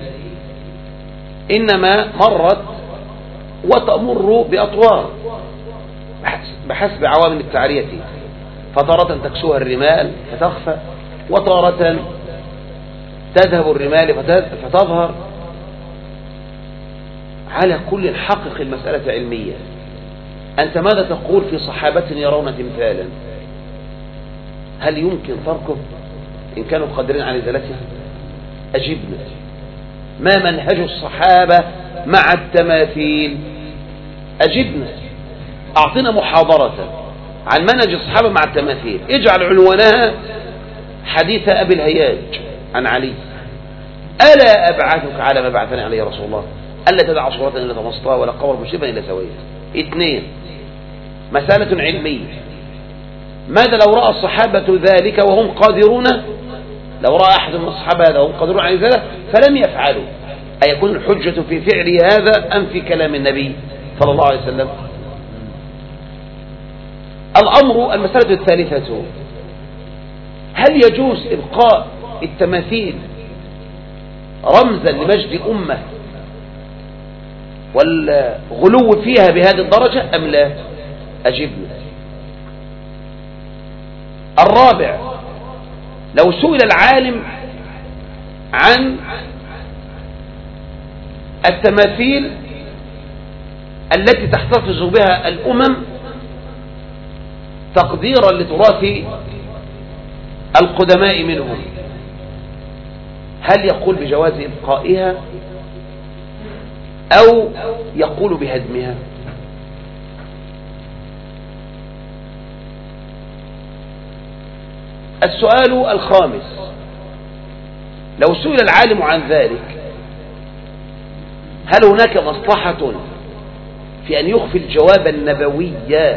إنما مرت وتمر بأطوار بحسب عوامل التعرية، فتارة تكسوها الرمال فتخفى، وتارة تذهب الرمال فتظهر. على كل حقق المسألة علمية. أنت ماذا تقول في صحابة يرون تمثالا؟ هل يمكن تركه إن كانوا قادرين على إزالته؟ أجبنا. ما منهج الصحابة مع التماثيل؟ أجبنا. أعطنا محاضرة عن منهج الصحابة مع التماثيل، اجعل عنوانها حديث أبي الهياج عن علي: ألا أبعثك على ما بعثني عليه رسول الله، ألا تدع صورة إلا طمستها ولا قبر مشرفا إلا سويتها. اثنين، مسألة علمية: ماذا لو رأى الصحابة ذلك وهم قادرون، لو رأى أحد من الصحابة هذا وهم قادرون على ذلك فلم يفعلوا، أيكون الحجة في فعل هذا أم في كلام النبي صلى الله عليه وسلم؟ الأمر المسألة الثالثة: هل يجوز إبقاء التماثيل رمزا لمجد أمة والغلو فيها بهذه الدرجة أم لا؟ أجبنا. الرابع: لو سئل العالم عن التماثيل التي تحتفظ بها الأمم تقديرا لتراث القدماء منهم، هل يقول بجواز إبقائها أو يقول بهدمها؟ السؤال الخامس: لو سئل العالم عن ذلك هل هناك مصلحة في أن يخفي الجواب النبوي؟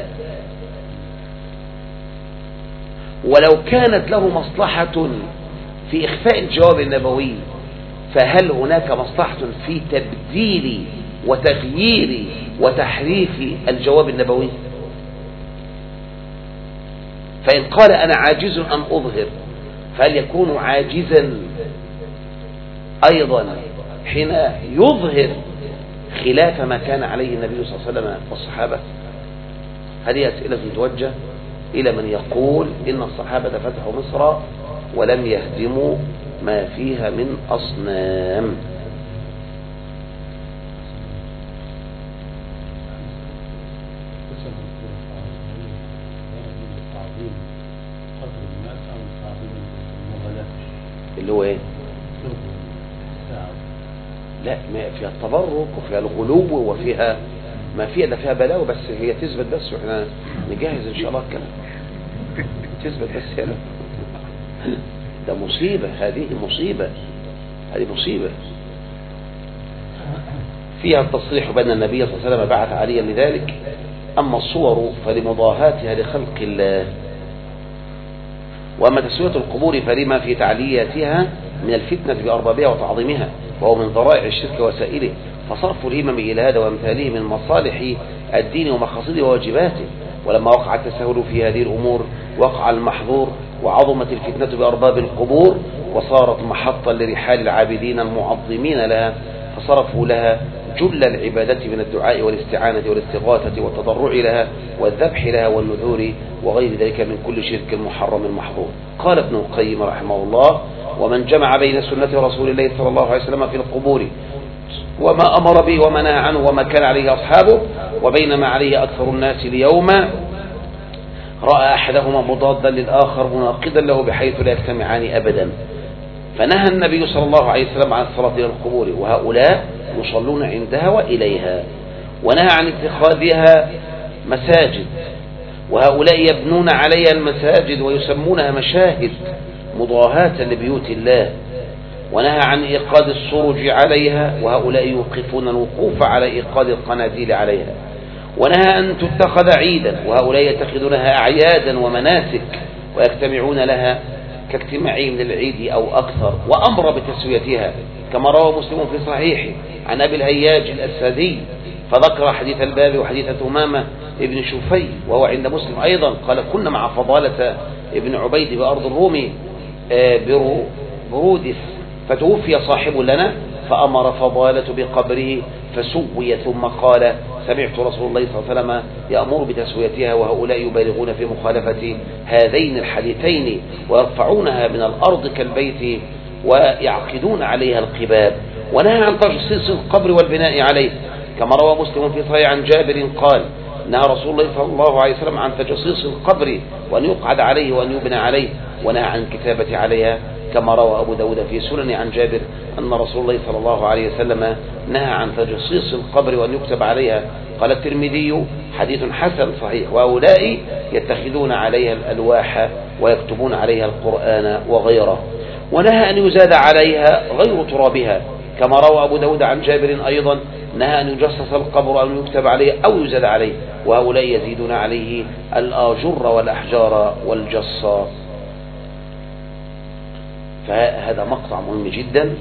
ولو كانت له مصلحة في إخفاء الجواب النبوي فهل هناك مصلحة في تبديل وتغيير وتحريف الجواب النبوي؟ فإن قال أنا عاجز أن أظهر فهل يكون عاجزا أيضا حين يظهر خلاف ما كان عليه النبي صلى الله عليه وسلم والصحابة؟ هذه أسئلة توجه إلى من يقول إن الصحابة فتحوا مصر ولم يهدموا ما فيها من أصنام. اللي هو ايه؟ لا، ما فيها التبرك وفيها الغلو وفيها ما فيها ده فيها بلاوي، بس هي تثبت بس واحنا نجهز ان شاء الله الكلام. تثبت بس هنا. ده مصيبة، هذه مصيبة، هذه مصيبة. فيها التصريح بأن النبي صلى الله عليه وسلم بعث عليا لذلك، أما الصور فلمضاهاتها لخلق الله، وأما تسوية القبور فلما في تعلياتها من الفتنة بأربابها وتعظيمها، وهو من ذرائع الشرك وسائله، فصرف الهمم إلى هذا وأمثاله من مصالح الدين ومقاصده وواجباته. ولما وقع التساهل في هذه الأمور وقع المحظور، وعظمت الفتنة بأرباب القبور وصارت محطا لرحال العابدين المعظمين لها، فصرفوا لها جل العبادة من الدعاء والاستعانة والاستغاثة والتضرع لها والذبح لها والنذور وغير ذلك من كل شرك محرم محظور. قال ابن القيم رحمه الله: ومن جمع بين سنة رسول الله صلى الله عليه وسلم في القبور وما أمر به وما نهى عنه وما كان عليه أصحابه وبين ما عليه أكثر الناس اليوم، رأى أحدهما مضادا للآخر مناقضا له بحيث لا يجتمعان أبدا. فنهى النبي صلى الله عليه وسلم عن الصلاة إلى القبور، وهؤلاء يصلون عندها وإليها، ونهى عن اتخاذها مساجد، وهؤلاء يبنون عليها المساجد ويسمونها مشاهد مضاهاة لبيوت الله، ونهى عن إيقاد السروج عليها، وهؤلاء يوقفون الوقوف على إيقاد القناديل عليها، ونهى أن تتخذ عيدا، وهؤلاء يتخذونها أعيادا ومناسك ويجتمعون لها كاجتماعهم للعيد أو أكثر، وأمر بتسويتها كما روى مسلم في صحيحه عن أبي الهياج الأسدي فذكر حديث الباب وحديث ثمامة ابن شفي وهو عند مسلم أيضا قال كنا مع فضالة ابن عبيد بأرض الروم برودس فتوفي صاحب لنا فأمر فضالة بقبره فسوي ثم قال سمعت رسول الله صلى الله عليه وسلم يأمر بتسويتها وهؤلاء يبالغون في مخالفة هذين الحديثين ويرفعونها من الأرض كالبيت ويعقدون عليها القباب، ونهى عن تجصيص القبر والبناء عليه كما روى مسلم في صحيح عن جابر قال نهى رسول الله صلى الله عليه وسلم عن تجصيص القبر وأن يقعد عليه وأن يبنى عليه، ونهى عن الكتابة عليها كما روى أبو داود في سنن عن جابر أن رسول الله صلى الله عليه وسلم نهى عن تجصيص القبر وأن يكتب عليها. قال الترمذي حديث حسن صحيح وهؤلاء يتخذون عليها الألواح ويكتبون عليها القرآن وغيره، ونهى أن يزاد عليها غير ترابها كما روى أبو داود عن جابر أيضا نهى أن يجصص القبر أو يكتب عليه أو يزاد عليه، وهؤلاء يزيدون عليه الآجر والأحجار والجصا. فهذا مقطع مهم جدا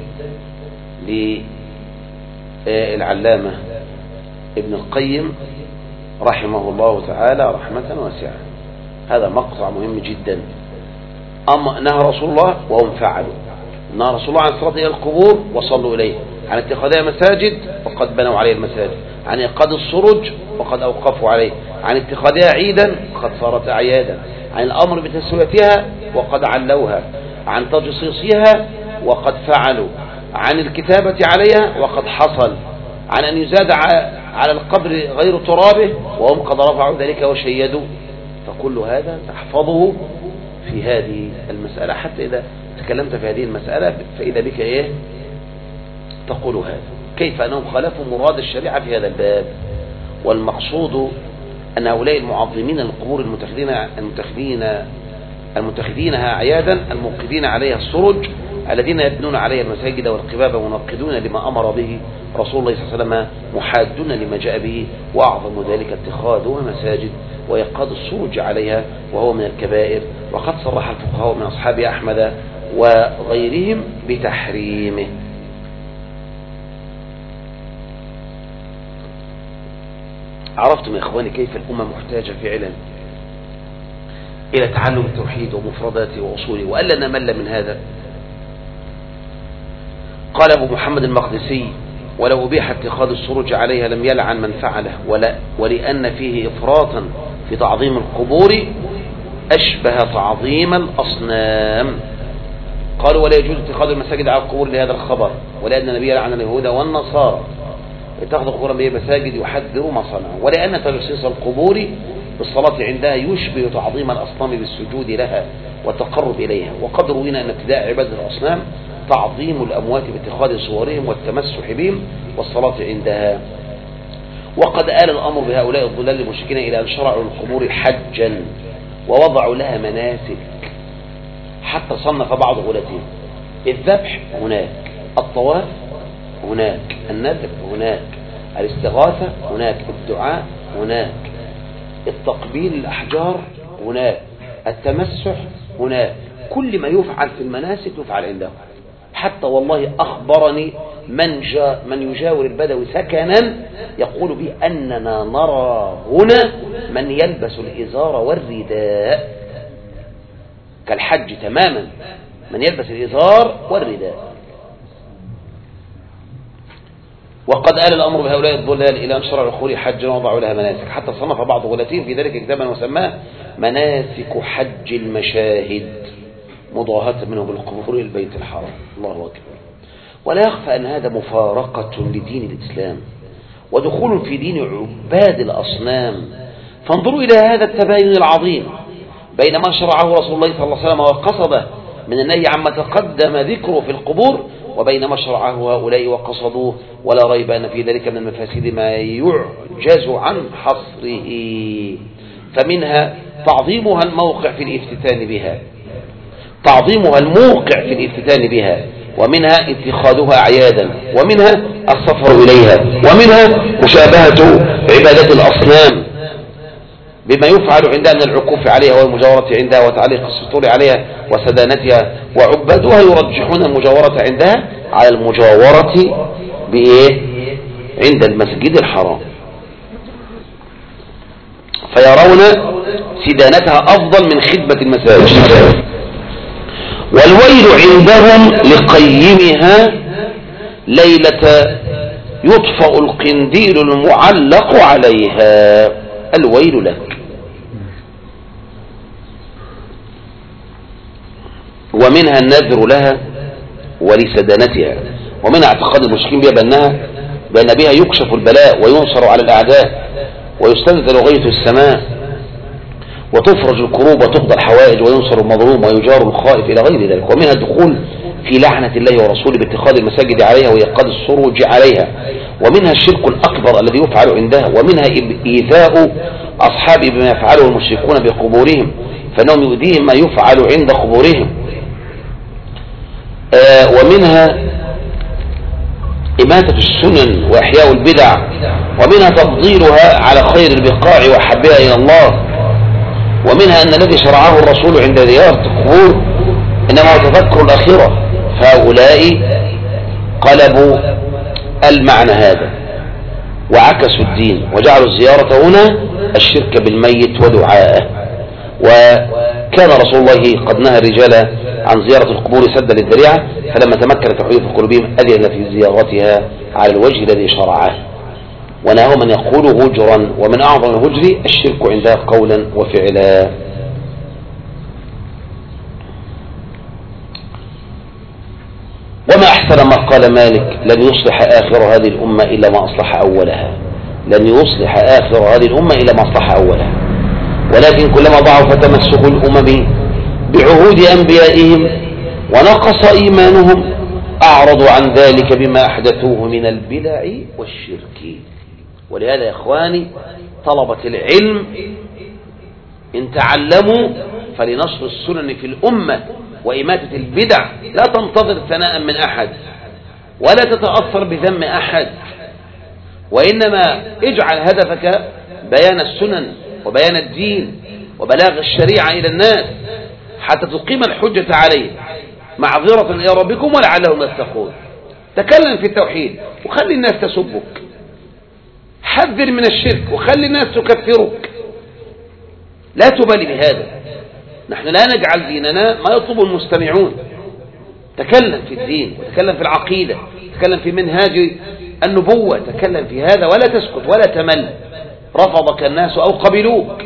للعلامة ابن القيم رحمه الله تعالى رحمة واسعة. هذا مقطع مهم جدا. أما نهى رسول الله وهم فعلوا، نهى رسول الله عن الصلاة إلى القبور وصلوا إليه، عن اتخاذها مساجد وقد بنوا عليه المساجد، عن إيقاد السرج وقد أوقفوا عليه، عن اتخاذها عيدا وقد صارت أعيادا، عن الأمر بتسويتها وقد علوها، عن تجصيصها وقد فعلوا، عن الكتابة عليها وقد حصل، عن أن يزاد على القبر غير ترابه وهم قد رفعوا ذلك وشيدوا. فكل هذا تحفظه في هذه المسألة، حتى إذا تكلمت في هذه المسألة فإذا بك إيه تقول هذا، كيف أنهم خالفوا مراد الشريعة في هذا الباب. والمقصود أن هؤلاء المعظمين القبور المتخذين المتخذين المتخذينها أعيادا الموقدين عليها السرج الذين يبنون عليها المساجد والقباب منقدون لما أمر به رسول الله صلى الله عليه وسلم محادون لما جاء به، وأعظم ذلك اتخاذها مساجد ويقاد السرج عليها وهو من الكبائر، وقد صرح الفقهاء من أصحاب أحمد وغيرهم بتحريمه. عرفتم يا إخواني كيف الأمة محتاجة فعلا إلى تعلم التوحيد ومفرداته وأصوله، وألا نمل من هذا. قال أبو محمد المقدسي ولو أبيح اتخاذ السرج عليها لم يلعن من فعله، ولا ولأن فيه إفراطا في تعظيم القبور أشبه تعظيم الأصنام. قالوا ولا يجوز اتخاذ المساجد على القبور لهذا الخبر، ولأن النبي لعن اليهود والنصارى اتخذوا قبورا به مساجد يحذروا ما صنعوا، ولأن تجصيص القبور بالصلاة عندها يشبه تعظيم الأصنام بالسجود لها والتقرب إليها. وقد روينا أن ابتداء عبادة الأصنام تعظيم الأموات باتخاذ صورهم والتمسح بهم والصلاة عندها. وقد آل الأمر بهؤلاء الضلال المشركين إلى أن شرعوا القبور حجا ووضعوا لها مناسك، حتى صنف بعض غلاتهم الذبح هناك، الطواف هناك، النذر هناك، الاستغاثة هناك، الدعاء هناك، التقبيل الأحجار هناك، التمسح هناك. كل ما يفعل في المناسك يفعل عنده. حتى والله أخبرني من, جا من يجاور البدوي سكنا يقول بي أننا نرى هنا من يلبس الإزار والرداء كالحج تماما، من يلبس الإزار والرداء. وقد آل الأمر بهؤلاء الضلال إلى أن شرعوا القبور حجا ووضعوا لها مناسك، حتى صنف بعض غلاتهم في ذلك كتابا وسماه مناسك حج المشاهد مضاهاة منه بالقبور البيت الحرام. الله أكبر. ولا يخفى أن هذا مفارقة لدين الإسلام ودخول في دين عباد الأصنام. فانظروا إلى هذا التباين العظيم بين ما شرعه رسول الله صلى الله عليه وسلم وقصده من النهي عما تقدم ذكره في القبور، وبين ما شرعه هؤلاء وقصدوه، ولا ريب أن في ذلك من المفاسد ما يعجز عن حصره. فمنها تعظيمها الموقع في الافتتان بها تعظيمها الموقع في الافتتان بها ومنها اتخاذها أعيادا، ومنها السفر إليها، ومنها مشابهة عبادة الأصنام بما يفعل عندها من العكوف عليها والمجاورة عندها وتعليق السطور عليها وسدانتها، وعبادها يرجحون المجاورة عندها على المجاورة بإيه؟ عند المسجد الحرام، فيرون سدانتها أفضل من خدمة المساجد. والويل عندهم لقيمها ليلة يطفأ القنديل المعلق عليها، الويل لك. ومنها النذر لها ولسدانتها، ومنها اعتقاد المشركين بها بأنها بأن بها يكشف البلاء وينصر على الأعداء ويستنزل غيث السماء وتفرج الكروب وتقضى الحوائج وينصر المظلوم ويجار الخائف إلى غير ذلك. ومنها الدخول في لعنة الله ورسوله باتخاذ المساجد عليها وإيقاد السروج عليها. ومنها الشرك الأكبر الذي يفعل عندها. ومنها إيذاء أصحاب بما يفعله المشركون بقبورهم، فإنهم يؤذيهم ما يفعل عند قبورهم. آه ومنها إماتة السنن وإحياء البدع. ومنها تفضيلها على خير البقاع وحبها إلى الله. ومنها أن الذي شرعه الرسول عند زيارة القبور إنما هو تذكر الآخرة، فهؤلاء قلبوا المعنى هذا وعكسوا الدين وجعلوا الزيارة هنا الشرك بالميت ودعائه. وكان رسول الله قد نهى الرجال عن زيارة القبور سدا للذريعة، فلما تمكن التوحيد في قلوبهم أذن في زيارتها على الوجه الذي شرعه، ونهاهم أن يقولوا هجرا، ومن أعظم الهجر الشرك عندها قولا وفعلا. وما أحسن ما قال مالك: لن يصلح آخر هذه الأمة إلا ما أصلح أولها. لن يصلح آخر هذه الأمة إلا ما أصلح أولها، ولكن كلما ضعف تمسك الأمم بعهود أنبيائهم ونقص إيمانهم أعرضوا عن ذلك بما أحدثوه من البدع والشرك. ولهذا يا إخواني طلبة العلم إن تعلموا فلنشر السنن في الأمة وإماتة البدع، لا تنتظر ثناء من أحد ولا تتأثر بذم أحد، وإنما اجعل هدفك بيان السنن وبيان الدين وبلاغ الشريعة إلى الناس حتى تقيم الحجة عليه معذرة إلى ربكم ولعلهم يتقون. تكلم في التوحيد وخلي الناس تسبك، حذر من الشرك وخلي الناس تكفرك، لا تبالي بهذا. نحن لا نجعل ديننا ما يطلب المستمعون. تكلم في الدين وتكلم في العقيدة، تكلم في منهاج النبوة، تكلم في هذا ولا تسكت ولا تمل، رفضك الناس أو قبلوك،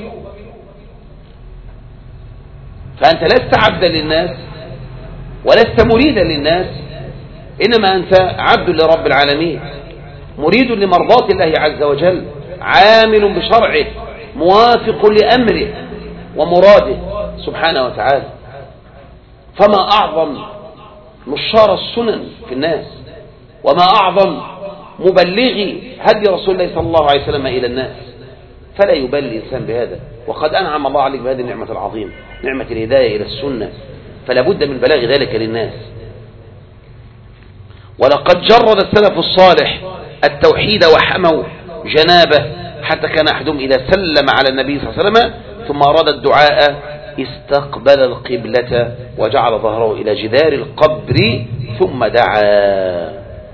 فأنت لست عبدا للناس ولست مريدا للناس، إنما أنت عبد لرب العالمين، مريد لمرضاة الله عز وجل، عامل بشرعه، موافق لأمره ومراده سبحانه وتعالى. فما أعظم نشار السنن في الناس، وما أعظم مبلغي هدي رسول الله صلى الله عليه وسلم إلى الناس، فلا يبالي الإنسان بهذا. وقد أنعم الله عليك بهذه النعمة العظيمة، نعمة الهداية إلى السنة، فلا بد من بلاغ ذلك للناس. ولقد جرد السلف الصالح التوحيد وحموا جنابه، حتى كان أحدهم إذا سلم على النبي صلى الله عليه وسلم ثم أراد الدعاء استقبل القبلة وجعل ظهره إلى جدار القبر ثم دعا.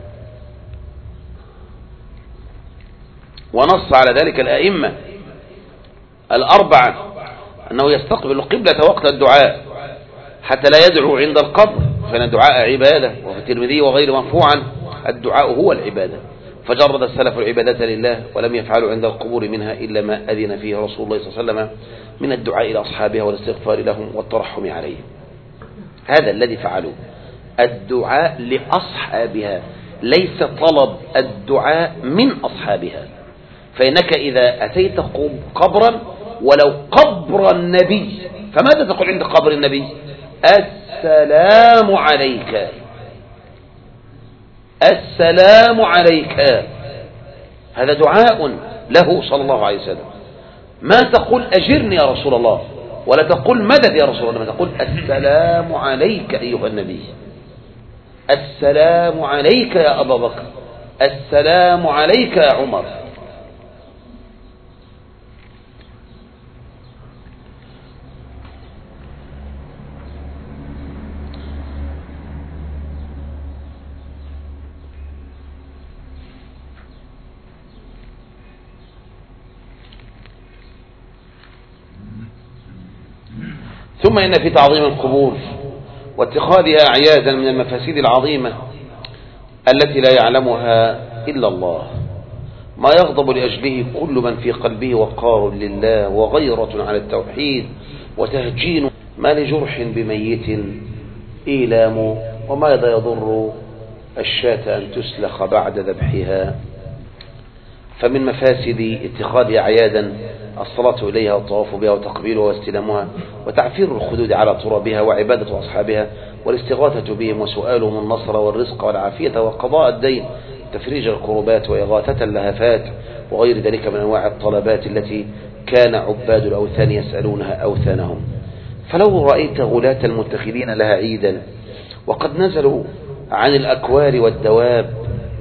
ونص على ذلك الأئمة الأربعة أنه يستقبل القبلة وقت الدعاء حتى لا يدعو عند القبر، فإن الدعاء عبادة، وفي الترمذي وغير مرفوعا الدعاء هو العبادة. فجرد السلف العبادة لله ولم يفعلوا عند القبور منها إلا ما أذن فيه رسول الله صلى الله عليه وسلم من الدعاء إلى أصحابها والاستغفار لهم والترحم عليهم. هذا الذي فعلوه، الدعاء لأصحابها، ليس طلب الدعاء من أصحابها. فإنك إذا أتيت قبرا ولو قبر النبي، فماذا تقول عند قبر النبي؟ السلام عليك، السلام عليك. هذا دعاء له صلى الله عليه وسلم. ما تقول أجرني يا رسول الله، ولا تقول مدد يا رسول الله، ما تقول السلام عليك أيها النبي، السلام عليك يا أبا بكر، السلام عليك يا عمر. ثم إن في تعظيم القبور واتخاذها أعيادا من المفاسد العظيمة التي لا يعلمها إلا الله ما يغضب لأجله كل من في قلبه وقار لله وغيرة على التوحيد وتهجين ما لجرح بميت إيلام وماذا يضر الشاة أن تسلخ بعد ذبحها. فمن مفاسد اتخاذ أعيادا الصلاة إليها والطواف بها وتقبيلها واستلامها وتعفير الخدود على ترابها وعبادة أصحابها والاستغاثة بهم وسؤالهم النصر والرزق والعافية وقضاء الدين تفريج الكربات وإغاثة اللهفات وغير ذلك من أنواع الطلبات التي كان عباد الأوثان يسألونها أوثانهم. فلو رأيت غلاة المتخذين لها عيدا وقد نزلوا عن الأكوار والدواب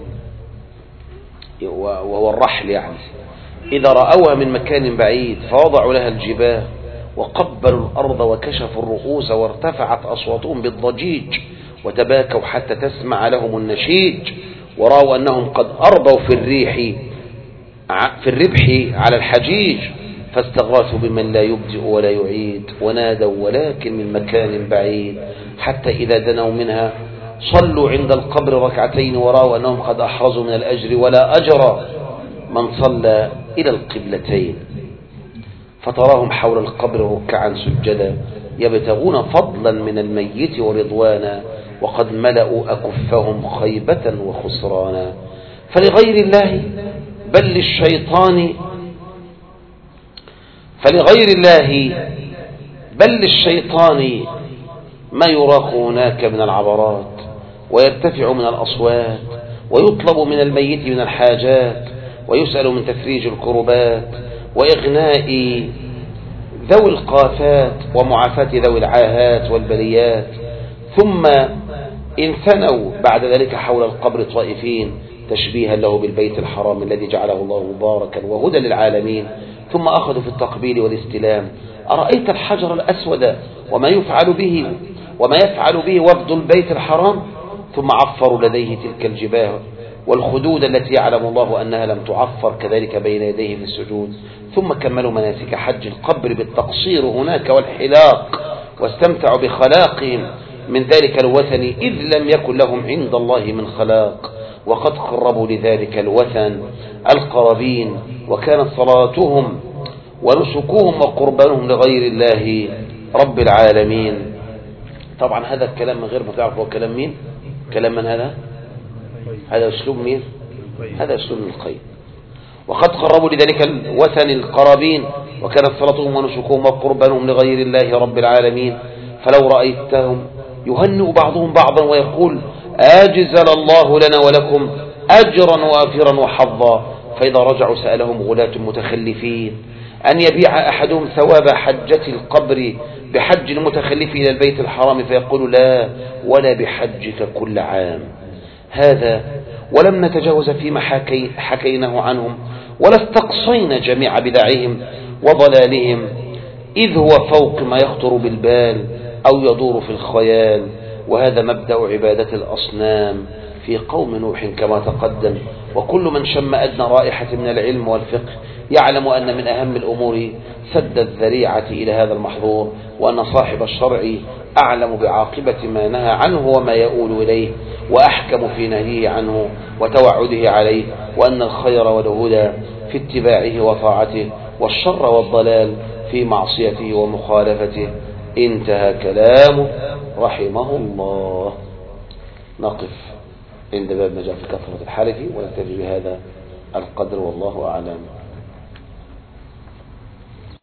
وهو الرحل يعني إذا رأوها من مكان بعيد فوضعوا لها الجباه وقبلوا الأرض وكشفوا الرؤوس وارتفعت أصواتهم بالضجيج وتباكوا حتى تسمع لهم النشيج ورأوا أنهم قد أرضوا في الريح في الربح على الحجيج فاستغاثوا بمن لا يبدئ ولا يعيد ونادوا ولكن من مكان بعيد حتى إذا دنوا منها صلوا عند القبر ركعتين ورأوا أنهم قد أحرزوا من الأجر ولا أجر من صلى إلى القبلتين فتراهم حول القبر ركعا سجدا يبتغون فضلا من الميت ورضوانا وقد ملأوا أكفهم خيبة وخسرانا. فلغير الله بل للشيطان فلغير الله بل للشيطان ما يراق هناك من العبرات ويرتفع من الأصوات ويطلب من الميت من الحاجات ويسأل من تفريج الكربات وإغناء ذوي القافات ومعافاة ذوي العاهات والبليات. ثم انثنوا بعد ذلك حول القبر طائفين تشبيها له بالبيت الحرام الذي جعله الله مباركا وهدى للعالمين ثم أخذوا في التقبيل والاستلام. أرأيت الحجر الأسود وما يفعل به وما يفعل به وفد البيت الحرام ثم عفروا لديه تلك الجباه والخدود التي يعلم الله أنها لم تعفر كذلك بين يديه في السجود. ثم كملوا مناسك حج القبر بالتقصير هناك والحلاق واستمتعوا بخلاقهم من ذلك الوثن إذ لم يكن لهم عند الله من خلاق وقد قربوا لذلك الوثن القرابين وكانت صلاتهم ونسكوهم وقربانهم لغير الله رب العالمين. طبعا هذا الكلام من غير ما تعرف هو كلام مين؟ كلام من هذا؟ هذا أسلوب مين؟ هذا أسلوب من القيم. وقد قربوا لذلك الوثن القرابين وكانت صلاتهم ونسكوهم وقربانهم لغير الله رب العالمين. فلو رأيتهم يهنئ بعضهم بعضا ويقول أجزل الله لنا ولكم أجرا وافرا وحظا. فإذا رجعوا سألهم غلاة متخلفين أن يبيع أحدهم ثواب حجة القبر بحج المتخلف إلى البيت الحرام فيقول لا ولا بحجك كل عام. هذا ولم نتجاوز فيما حكي حكيناه عنهم ولا استقصينا جميع بدعهم وضلالهم إذ هو فوق ما يخطر بالبال أو يدور في الخيال. وهذا مبدأ عبادة الأصنام في قوم نوح كما تقدم. وكل من شم أدنى رائحة من العلم والفقه يعلم أن من أهم الأمور سد الذريعة إلى هذا المحظور وأن صاحب الشرع أعلم بعاقبة ما نهى عنه وما يؤول إليه وأحكم في نهيه عنه وتوعده عليه وأن الخير والهدى في اتباعه وطاعته والشر والضلال في معصيته ومخالفته. انتهى كلامه رحمه الله. نقف عند باب ما جاء في كثرة الحلف ونكتفي بهذا القدر والله أعلم.